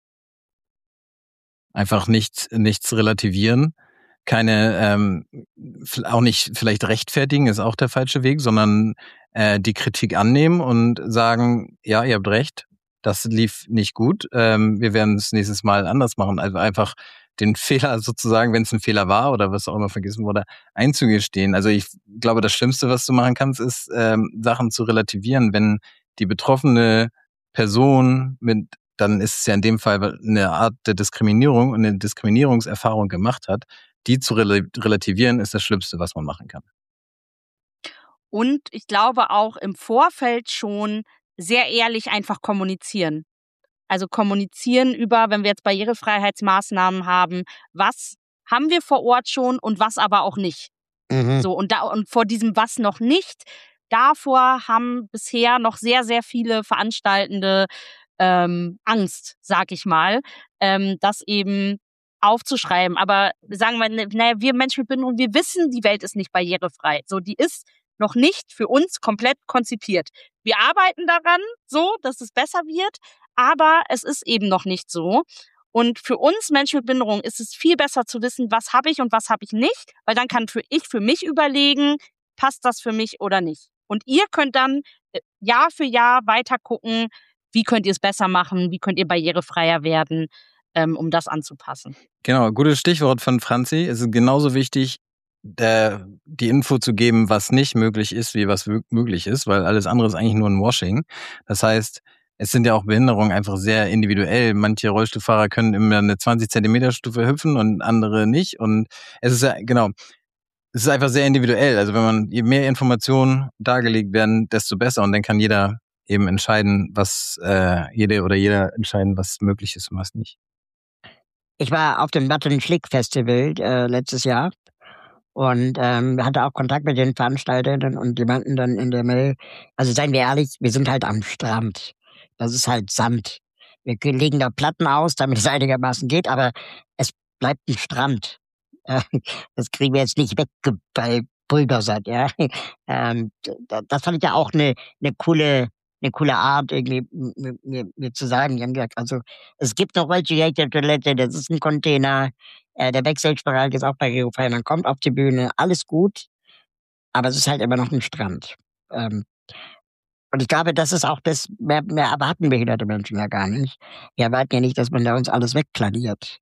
D: Einfach nichts relativieren, keine, auch nicht vielleicht rechtfertigen, ist auch der falsche Weg, sondern die Kritik annehmen und sagen, ja, ihr habt recht, das lief nicht gut, wir werden es nächstes Mal anders machen. Also einfach den Fehler sozusagen, wenn es ein Fehler war oder was auch immer vergessen wurde, einzugestehen. Also ich glaube, das Schlimmste, was du machen kannst, ist Sachen zu relativieren, wenn die betroffene Person dann ist es ja in dem Fall eine Art der Diskriminierung und eine Diskriminierungserfahrung gemacht hat, die zu relativieren, ist das Schlimmste, was man machen kann.
C: Und ich glaube auch im Vorfeld schon sehr ehrlich einfach kommunizieren. Also kommunizieren über, wenn wir jetzt Barrierefreiheitsmaßnahmen haben, was haben wir vor Ort schon und was aber auch nicht. So, und vor diesem was noch nicht, davor haben bisher noch sehr, sehr viele Veranstaltende Angst, sag ich mal, das eben aufzuschreiben. Aber sagen wir, naja, wir Menschen mit Behinderung, wir wissen, die Welt ist nicht barrierefrei. So, die ist noch nicht für uns komplett konzipiert. Wir arbeiten daran, so, dass es besser wird, aber es ist eben noch nicht so. Und für uns Menschen mit Behinderung ist es viel besser zu wissen, was habe ich und was habe ich nicht, weil dann kann ich für mich überlegen, passt das für mich oder nicht. Und ihr könnt dann Jahr für Jahr weiter gucken, wie könnt ihr es besser machen, wie könnt ihr barrierefreier werden, um das anzupassen.
D: Genau, gutes Stichwort von Franzi. Es ist genauso wichtig, die Info zu geben, was nicht möglich ist, wie was möglich ist, weil alles andere ist eigentlich nur ein Washing. Das heißt, es sind ja auch Behinderungen einfach sehr individuell. Manche Rollstuhlfahrer können immer eine 20 Zentimeter Stufe hüpfen und andere nicht. Und es ist ja, genau, es ist einfach sehr individuell. Also je mehr Informationen dargelegt werden, desto besser. Und dann kann jeder eben entscheiden, jeder entscheiden, was möglich ist und was nicht.
B: Ich war auf dem Button Schlick Festival letztes Jahr und hatte auch Kontakt mit den Veranstaltern und die meinten dann in der Mail, also seien wir ehrlich, wir sind halt am Strand. Das ist halt Sand. Wir legen da Platten aus, damit es einigermaßen geht, aber es bleibt ein Strand. Das kriegen wir jetzt nicht weggebulldozert, ja. Das fand ich ja auch eine coole Art, irgendwie mir zu sagen. Die haben gesagt, also es gibt noch welche Toilette, das ist ein Container, der Backstage-Bereich ist auch barrierefrei, man kommt auf die Bühne, alles gut, aber es ist halt immer noch ein Strand. Und ich glaube, das ist auch das, mehr erwarten behinderte Menschen ja gar nicht. Wir erwarten ja nicht, dass man da uns alles wegplaniert.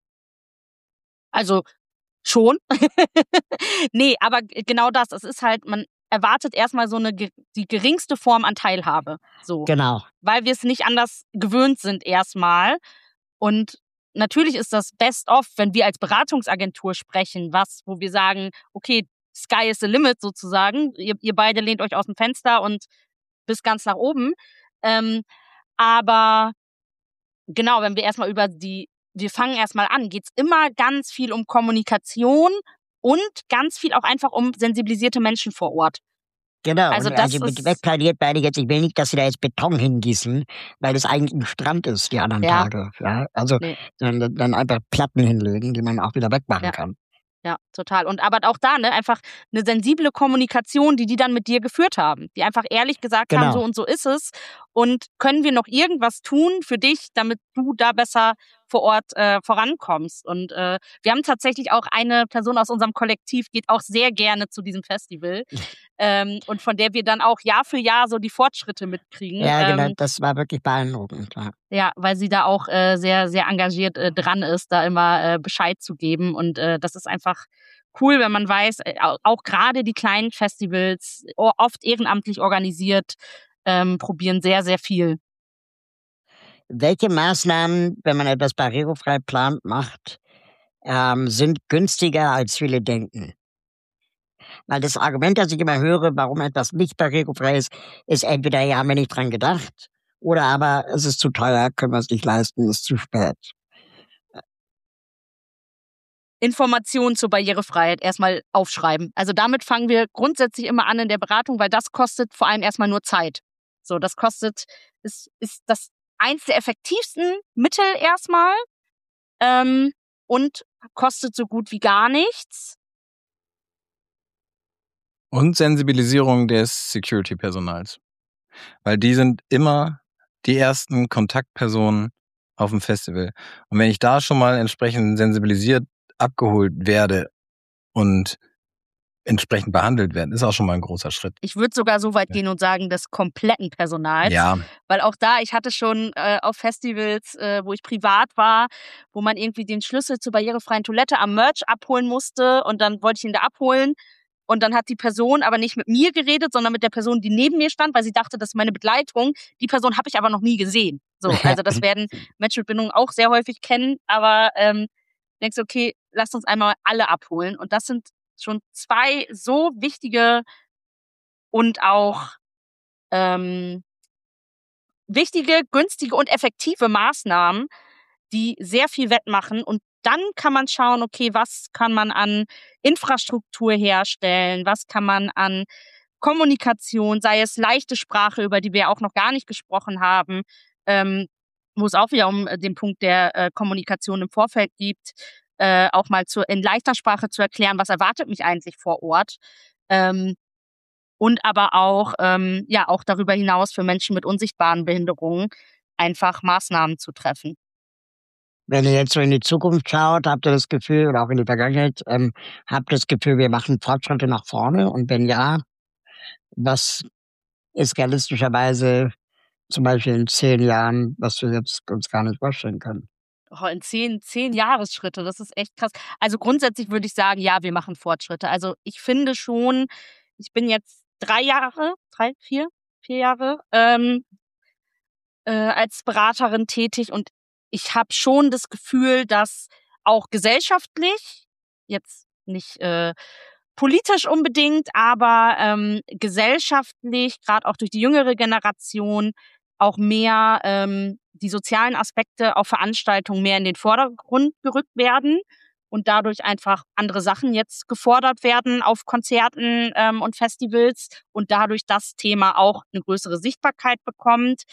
C: Also schon. Nee, aber genau das. Es ist halt, man erwartet erstmal so die geringste Form an Teilhabe. So.
B: Genau.
C: Weil wir es nicht anders gewöhnt sind erstmal. Und natürlich ist das best of, wenn wir als Beratungsagentur sprechen, wo wir sagen, okay, sky is the limit sozusagen. Ihr beide lehnt euch aus dem Fenster und bis ganz nach oben. Aber genau, wenn wir erstmal wir fangen erstmal an, geht's immer ganz viel um Kommunikation und ganz viel auch einfach um sensibilisierte Menschen vor Ort.
B: Genau,
C: Also
B: und
C: das
B: also mit
C: ist,
B: wegplaniert meine ich jetzt, ich will nicht, dass sie da jetzt Beton hingießen, weil es eigentlich ein Strand ist, die anderen
C: Ja.
B: Tage. Ja, also
C: nee,
B: dann einfach Platten hinlegen, die man auch wieder wegmachen
C: Ja.
B: kann.
C: ja, total. Und aber auch da, ne, einfach eine sensible Kommunikation, die dann mit dir geführt haben, die einfach ehrlich gesagt haben,
B: Genau.
C: so und so ist es. Und können wir noch irgendwas tun für dich, damit du da besser vor Ort vorankommst? Und wir haben tatsächlich auch eine Person aus unserem Kollektiv, geht auch sehr gerne zu diesem Festival. Und von der wir dann auch Jahr für Jahr so die Fortschritte mitkriegen.
B: Ja, genau, das war wirklich beeindruckend. Ja.
C: Ja, weil sie da auch sehr, sehr engagiert dran ist, da immer Bescheid zu geben. Und das ist einfach cool, wenn man weiß, auch gerade die kleinen Festivals, oft ehrenamtlich organisiert, probieren sehr, sehr viel.
B: Welche Maßnahmen, wenn man etwas barrierefrei plant, macht, sind günstiger, als viele denken? Weil das Argument, das ich immer höre, warum etwas nicht barrierefrei ist entweder, ja, haben wir nicht dran gedacht, oder aber es ist zu teuer, können wir es nicht leisten, ist zu spät.
C: Informationen zur Barrierefreiheit erstmal aufschreiben. Also damit fangen wir grundsätzlich immer an in der Beratung, weil das kostet vor allem erstmal nur Zeit. So, das ist das eins der effektivsten Mittel erstmal und kostet so gut wie gar nichts.
D: Und Sensibilisierung des Security-Personals. Weil die sind immer die ersten Kontaktpersonen auf dem Festival. Und wenn ich da schon mal entsprechend sensibilisiert abgeholt werde und entsprechend behandelt werde, ist auch schon mal ein großer Schritt.
C: Ich würde sogar so weit gehen und sagen, des kompletten Personals.
D: Ja.
C: Weil auch da, ich hatte schon auf Festivals, wo ich privat war, wo man irgendwie den Schlüssel zur barrierefreien Toilette am Merch abholen musste und dann wollte ich ihn da abholen. Und dann hat die Person aber nicht mit mir geredet, sondern mit der Person, die neben mir stand, weil sie dachte, das ist meine Begleitung. Die Person habe ich aber noch nie gesehen. So, also das werden Menschen mit Bindung auch sehr häufig kennen. Aber denkst du, okay, lasst uns einmal alle abholen. Und das sind schon 2 so wichtige und auch wichtige, günstige und effektive Maßnahmen, die sehr viel wettmachen. Und dann kann man schauen, okay, was kann man an Infrastruktur herstellen, was kann man an Kommunikation, sei es leichte Sprache, über die wir auch noch gar nicht gesprochen haben, wo es auch wieder um den Punkt der Kommunikation im Vorfeld geht, auch mal in leichter Sprache zu erklären, was erwartet mich eigentlich vor Ort. Und aber auch, auch darüber hinaus für Menschen mit unsichtbaren Behinderungen einfach Maßnahmen zu treffen.
B: Wenn ihr jetzt so in die Zukunft schaut, habt ihr das Gefühl, oder auch in die Vergangenheit, habt ihr das Gefühl, wir machen Fortschritte nach vorne? Und wenn ja, was ist realistischerweise zum Beispiel in 10 Jahren, was wir jetzt uns gar nicht vorstellen können?
C: Oh, in 10 Jahresschritte, das ist echt krass. Also grundsätzlich würde ich sagen, ja, wir machen Fortschritte. Also ich finde schon, ich bin jetzt 4 Jahre als Beraterin tätig und ich habe schon das Gefühl, dass auch gesellschaftlich, jetzt nicht politisch unbedingt, aber gesellschaftlich, gerade auch durch die jüngere Generation, auch mehr die sozialen Aspekte auf Veranstaltungen mehr in den Vordergrund gerückt werden und dadurch einfach andere Sachen jetzt gefordert werden auf Konzerten und Festivals und dadurch das Thema auch eine größere Sichtbarkeit bekommt.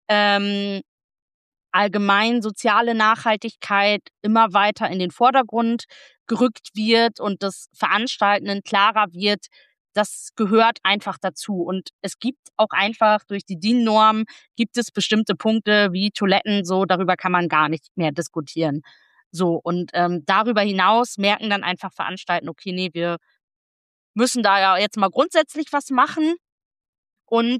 C: Allgemein soziale Nachhaltigkeit immer weiter in den Vordergrund gerückt wird und das Veranstalten klarer wird, das gehört einfach dazu. Und es gibt auch einfach durch die DIN-Norm gibt es bestimmte Punkte wie Toiletten, so darüber kann man gar nicht mehr diskutieren. So, und darüber hinaus merken dann einfach Veranstalten, okay, nee, wir müssen da ja jetzt mal grundsätzlich was machen. Und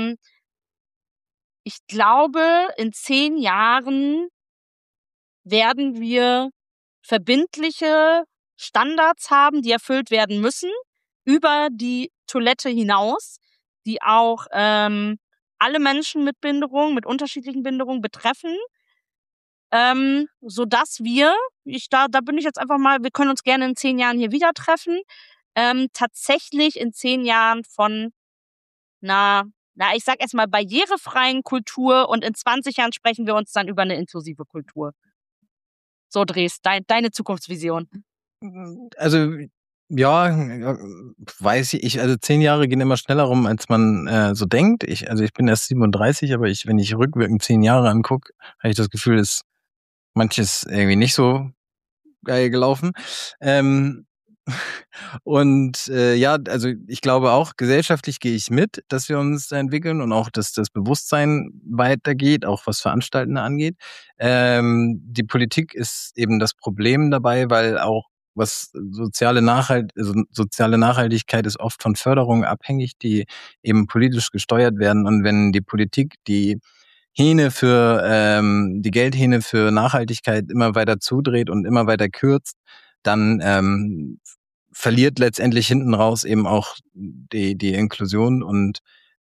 C: ich glaube, in 10 Jahren werden wir verbindliche Standards haben, die erfüllt werden müssen, über die Toilette hinaus, die auch alle Menschen mit Behinderung, mit unterschiedlichen Behinderungen betreffen, sodass da bin ich jetzt einfach mal, wir können uns gerne in 10 Jahren hier wieder treffen, tatsächlich in 10 Jahren von einer ich sag erstmal barrierefreien Kultur und in 20 Jahren sprechen wir uns dann über eine inklusive Kultur. So, Dres, deine Zukunftsvision.
D: Also, ja, weiß ich, also 10 Jahre gehen immer schneller rum, als man so denkt. Ich bin erst 37, aber wenn ich rückwirkend 10 Jahre angucke, habe ich das Gefühl, ist manches irgendwie nicht so geil gelaufen. Und ja, also ich glaube auch, gesellschaftlich gehe ich mit, dass wir uns da entwickeln und auch, dass das Bewusstsein weitergeht, auch was Veranstaltende angeht. Die Politik ist eben das Problem dabei, weil auch was soziale Nachhaltigkeit ist oft von Förderungen abhängig, die eben politisch gesteuert werden. Und wenn die Politik die Geldhähne für Nachhaltigkeit immer weiter zudreht und immer weiter kürzt, dann verliert letztendlich hinten raus eben auch die Inklusion und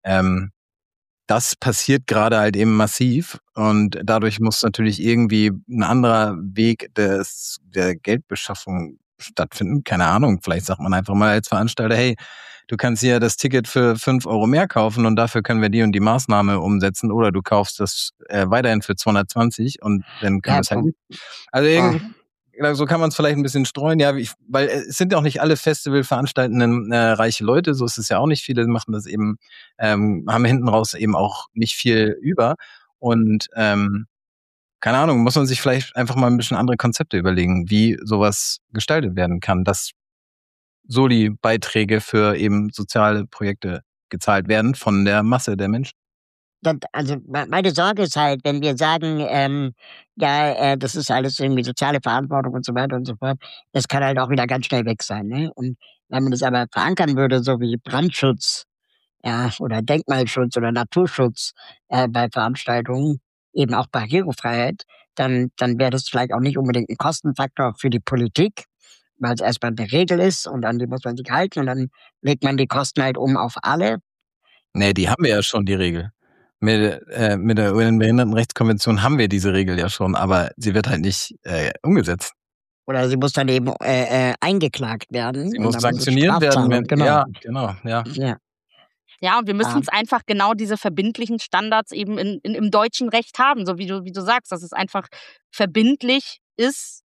D: das passiert gerade halt eben massiv und dadurch muss natürlich irgendwie ein anderer Weg der Geldbeschaffung stattfinden. Keine Ahnung, vielleicht sagt man einfach mal als Veranstalter, hey, du kannst hier das Ticket für 5 Euro mehr kaufen und dafür können wir die und die Maßnahme umsetzen oder du kaufst das weiterhin für 220 und dann können wir es halt nicht. Also so kann man es vielleicht ein bisschen streuen, ja, weil es sind ja auch nicht alle Festivalveranstaltenden reiche Leute, so ist es ja auch nicht. Viele machen das eben, haben hinten raus eben auch nicht viel über und keine Ahnung, muss man sich vielleicht einfach mal ein bisschen andere Konzepte überlegen, wie sowas gestaltet werden kann, dass Soli-Beiträge für eben soziale Projekte gezahlt werden von der Masse der Menschen.
B: Also meine Sorge ist halt, wenn wir sagen, das ist alles irgendwie soziale Verantwortung und so weiter und so fort, das kann halt auch wieder ganz schnell weg sein. Ne? Und wenn man das aber verankern würde, so wie Brandschutz, ja, oder Denkmalschutz oder Naturschutz bei Veranstaltungen, eben auch Barrierefreiheit, dann wäre das vielleicht auch nicht unbedingt ein Kostenfaktor für die Politik, weil es erstmal eine Regel ist und an die muss man sich halten und dann legt man die Kosten halt um auf alle.
D: Nee, die haben wir ja schon, die Regel. Mit der UN-Behindertenrechtskonvention haben wir diese Regel ja schon, aber sie wird halt nicht umgesetzt.
B: Oder sie muss dann eben eingeklagt werden.
D: Sie muss sanktioniert werden.
B: Genau.
D: Ja, genau. Ja.
C: Ja, und wir müssen es einfach genau diese verbindlichen Standards eben im deutschen Recht haben, so wie du sagst, dass es einfach verbindlich ist,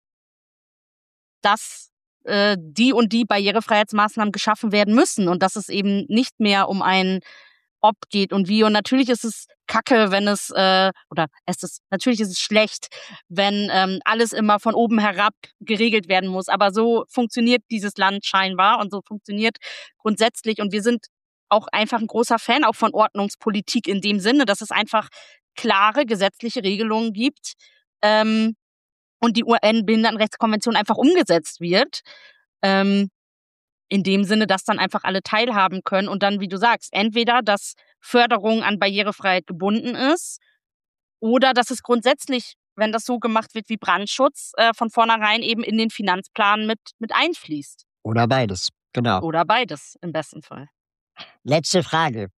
C: dass die und die Barrierefreiheitsmaßnahmen geschaffen werden müssen und dass es eben nicht mehr um ein Ob geht und wie. Und natürlich ist es kacke, wenn natürlich ist es schlecht, wenn alles immer von oben herab geregelt werden muss. Aber so funktioniert dieses Land scheinbar und so funktioniert grundsätzlich. Und wir sind auch einfach ein großer Fan auch von Ordnungspolitik in dem Sinne, dass es einfach klare gesetzliche Regelungen gibt und die UN-Behindertenrechtskonvention einfach umgesetzt wird. In dem Sinne, dass dann einfach alle teilhaben können und dann, wie du sagst, entweder, dass Förderung an Barrierefreiheit gebunden ist oder dass es grundsätzlich, wenn das so gemacht wird wie Brandschutz, von vornherein eben in den Finanzplan mit einfließt.
B: Oder beides, genau.
C: Oder beides, im besten Fall.
B: Letzte Frage.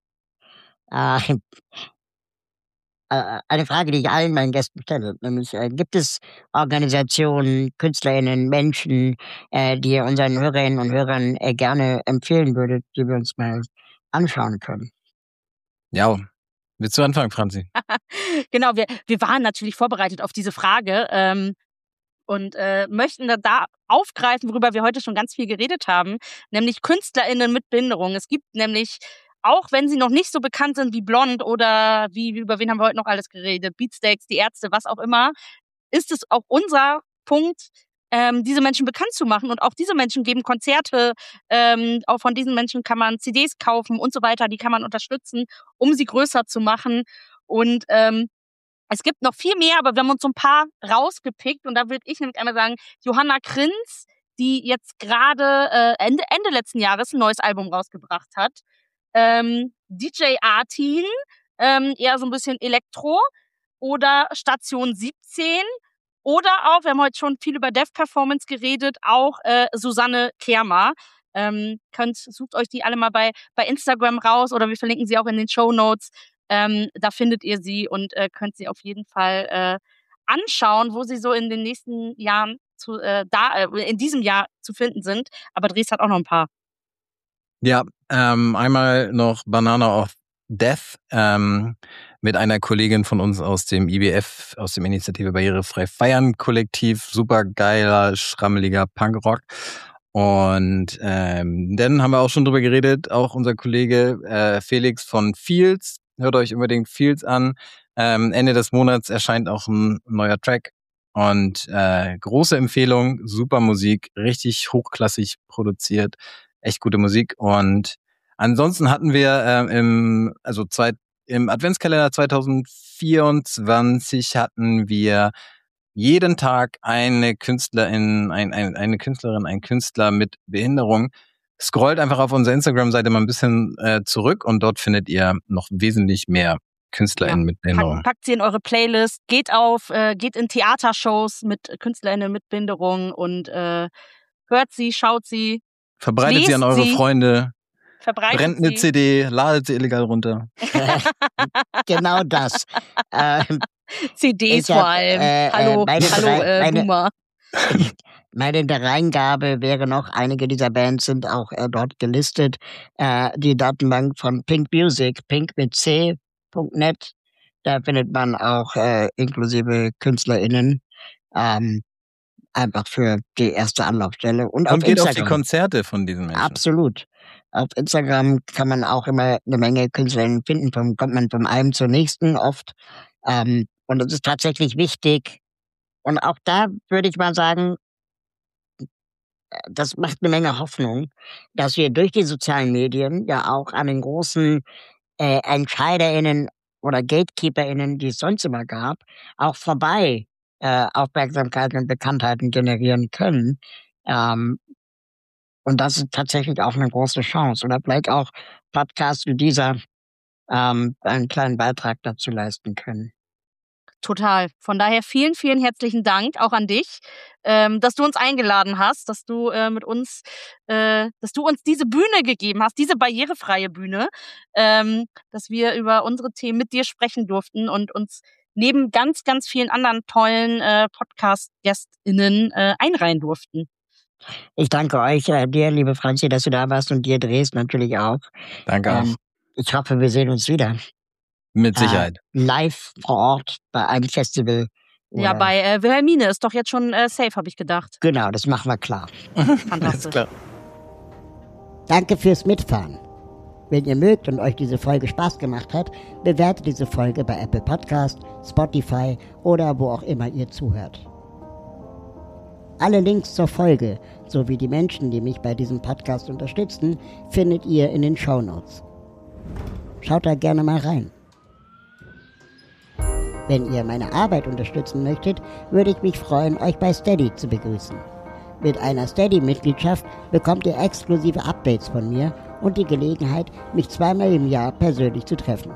B: Eine Frage, die ich allen meinen Gästen stelle, nämlich gibt es Organisationen, KünstlerInnen, Menschen, die ihr unseren Hörerinnen und Hörern gerne empfehlen würdet, die wir uns mal anschauen können?
D: Ja, willst du anfangen, Franzi?
C: Genau, wir waren natürlich vorbereitet auf diese Frage und möchten da aufgreifen, worüber wir heute schon ganz viel geredet haben, nämlich KünstlerInnen mit Behinderung. Es gibt nämlich, auch wenn sie noch nicht so bekannt sind wie Blond oder über wen haben wir heute noch alles geredet, Beatsteaks, die Ärzte, was auch immer, ist es auch unser Punkt, diese Menschen bekannt zu machen. Und auch diese Menschen geben Konzerte, auch von diesen Menschen kann man CDs kaufen und so weiter, die kann man unterstützen, um sie größer zu machen. Und es gibt noch viel mehr, aber wir haben uns so ein paar rausgepickt. Und da würde ich nämlich einmal sagen, Johanna Krinz, die jetzt gerade Ende letzten Jahres ein neues Album rausgebracht hat. DJ Artin, eher so ein bisschen Elektro, oder Station 17 oder auch, wir haben heute schon viel über Dev Performance geredet, auch Susanne Kermer. Sucht euch die alle mal bei Instagram raus oder wir verlinken sie auch in den Shownotes. Da findet ihr sie und könnt sie auf jeden Fall anschauen, wo sie so in den nächsten Jahren in diesem Jahr zu finden sind. Aber Dres hat auch noch ein paar.
D: Ja, einmal noch Banana of Death, mit einer Kollegin von uns aus dem IBF, aus dem Initiative Barrierefrei Feiern Kollektiv. Super geiler, schrammeliger Punkrock. Und dann haben wir auch schon drüber geredet, auch unser Kollege Felix von Fields. Hört euch unbedingt Fields an. Ende des Monats erscheint auch ein neuer Track. Und große Empfehlung, super Musik, richtig hochklassig produziert, echt gute Musik. Und ansonsten hatten wir im Adventskalender 2024 hatten wir jeden Tag eine Künstlerin, ein Künstler mit Behinderung. Scrollt einfach auf unserer Instagram-Seite mal ein bisschen zurück und dort findet ihr noch wesentlich mehr KünstlerInnen mit Behinderung.
C: Packt sie in eure Playlist, geht in Theatershows mit KünstlerInnen mit Behinderung und hört sie, schaut sie.
D: Verbreitet sie an eure Freunde.
C: Brennt
D: eine CD, ladet sie illegal runter.
B: Genau das.
C: CDs vor allem. Hallo, Boomer.
B: Meine Dreingabe wäre noch, einige dieser Bands sind auch dort gelistet. Die Datenbank von Pink Music, Pink mit C.net, da findet man auch inklusive KünstlerInnen. Einfach für die erste Anlaufstelle. Und auf
D: geht
B: Instagram.
D: Auf die Konzerte von diesen Menschen.
B: Absolut. Auf Instagram kann man auch immer eine Menge KünstlerInnen finden, kommt man vom einen zur nächsten oft. Und es ist tatsächlich wichtig. Und auch da würde ich mal sagen, das macht eine Menge Hoffnung, dass wir durch die sozialen Medien ja auch an den großen EntscheiderInnen oder GatekeeperInnen, die es sonst immer gab, auch vorbei Aufmerksamkeit und Bekanntheiten generieren können. Und das ist tatsächlich auch eine große Chance. Oder vielleicht auch Podcasts wie dieser einen kleinen Beitrag dazu leisten können.
C: Total. Von daher vielen, vielen herzlichen Dank auch an dich, dass du uns eingeladen hast, dass du uns diese Bühne gegeben hast, diese barrierefreie Bühne, dass wir über unsere Themen mit dir sprechen durften und uns neben ganz, ganz vielen anderen tollen Podcast-GästInnen einreihen durften.
B: Ich danke euch, dir, liebe Franzi, dass du da warst und dir, Dres, natürlich auch.
D: Danke auch.
B: Ich hoffe, wir sehen uns wieder.
D: Mit Sicherheit.
B: Live vor Ort bei einem Festival.
C: Ja, bei Wilhelmine ist doch jetzt schon safe, habe ich gedacht.
B: Genau, das machen wir klar.
C: Fantastisch.
D: Klar.
B: Danke fürs Mitfahren. Wenn ihr mögt und euch diese Folge Spaß gemacht hat, bewertet diese Folge bei Apple Podcast, Spotify oder wo auch immer ihr zuhört. Alle Links zur Folge sowie die Menschen, die mich bei diesem Podcast unterstützen, findet ihr in den Shownotes. Schaut da gerne mal rein. Wenn ihr meine Arbeit unterstützen möchtet, würde ich mich freuen, euch bei Steady zu begrüßen. Mit einer Steady-Mitgliedschaft bekommt ihr exklusive Updates von mir und die Gelegenheit, mich 2-mal im Jahr persönlich zu treffen.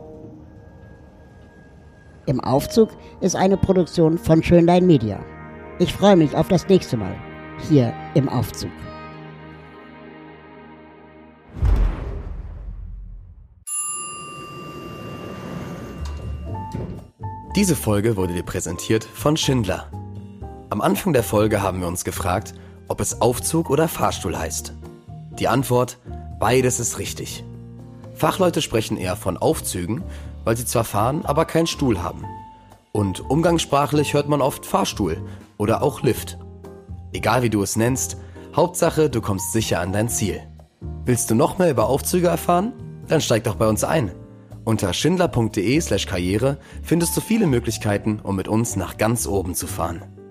B: Im Aufzug ist eine Produktion von Schönlein Media. Ich freue mich auf das nächste Mal, hier im Aufzug.
A: Diese Folge wurde dir präsentiert von Schindler. Am Anfang der Folge haben wir uns gefragt, ob es Aufzug oder Fahrstuhl heißt. Die Antwort: beides ist richtig. Fachleute sprechen eher von Aufzügen, weil sie zwar fahren, aber keinen Stuhl haben. Und umgangssprachlich hört man oft Fahrstuhl oder auch Lift. Egal wie du es nennst, Hauptsache du kommst sicher an dein Ziel. Willst du noch mehr über Aufzüge erfahren? Dann steig doch bei uns ein. Unter schindler.de/karriere findest du viele Möglichkeiten, um mit uns nach ganz oben zu fahren.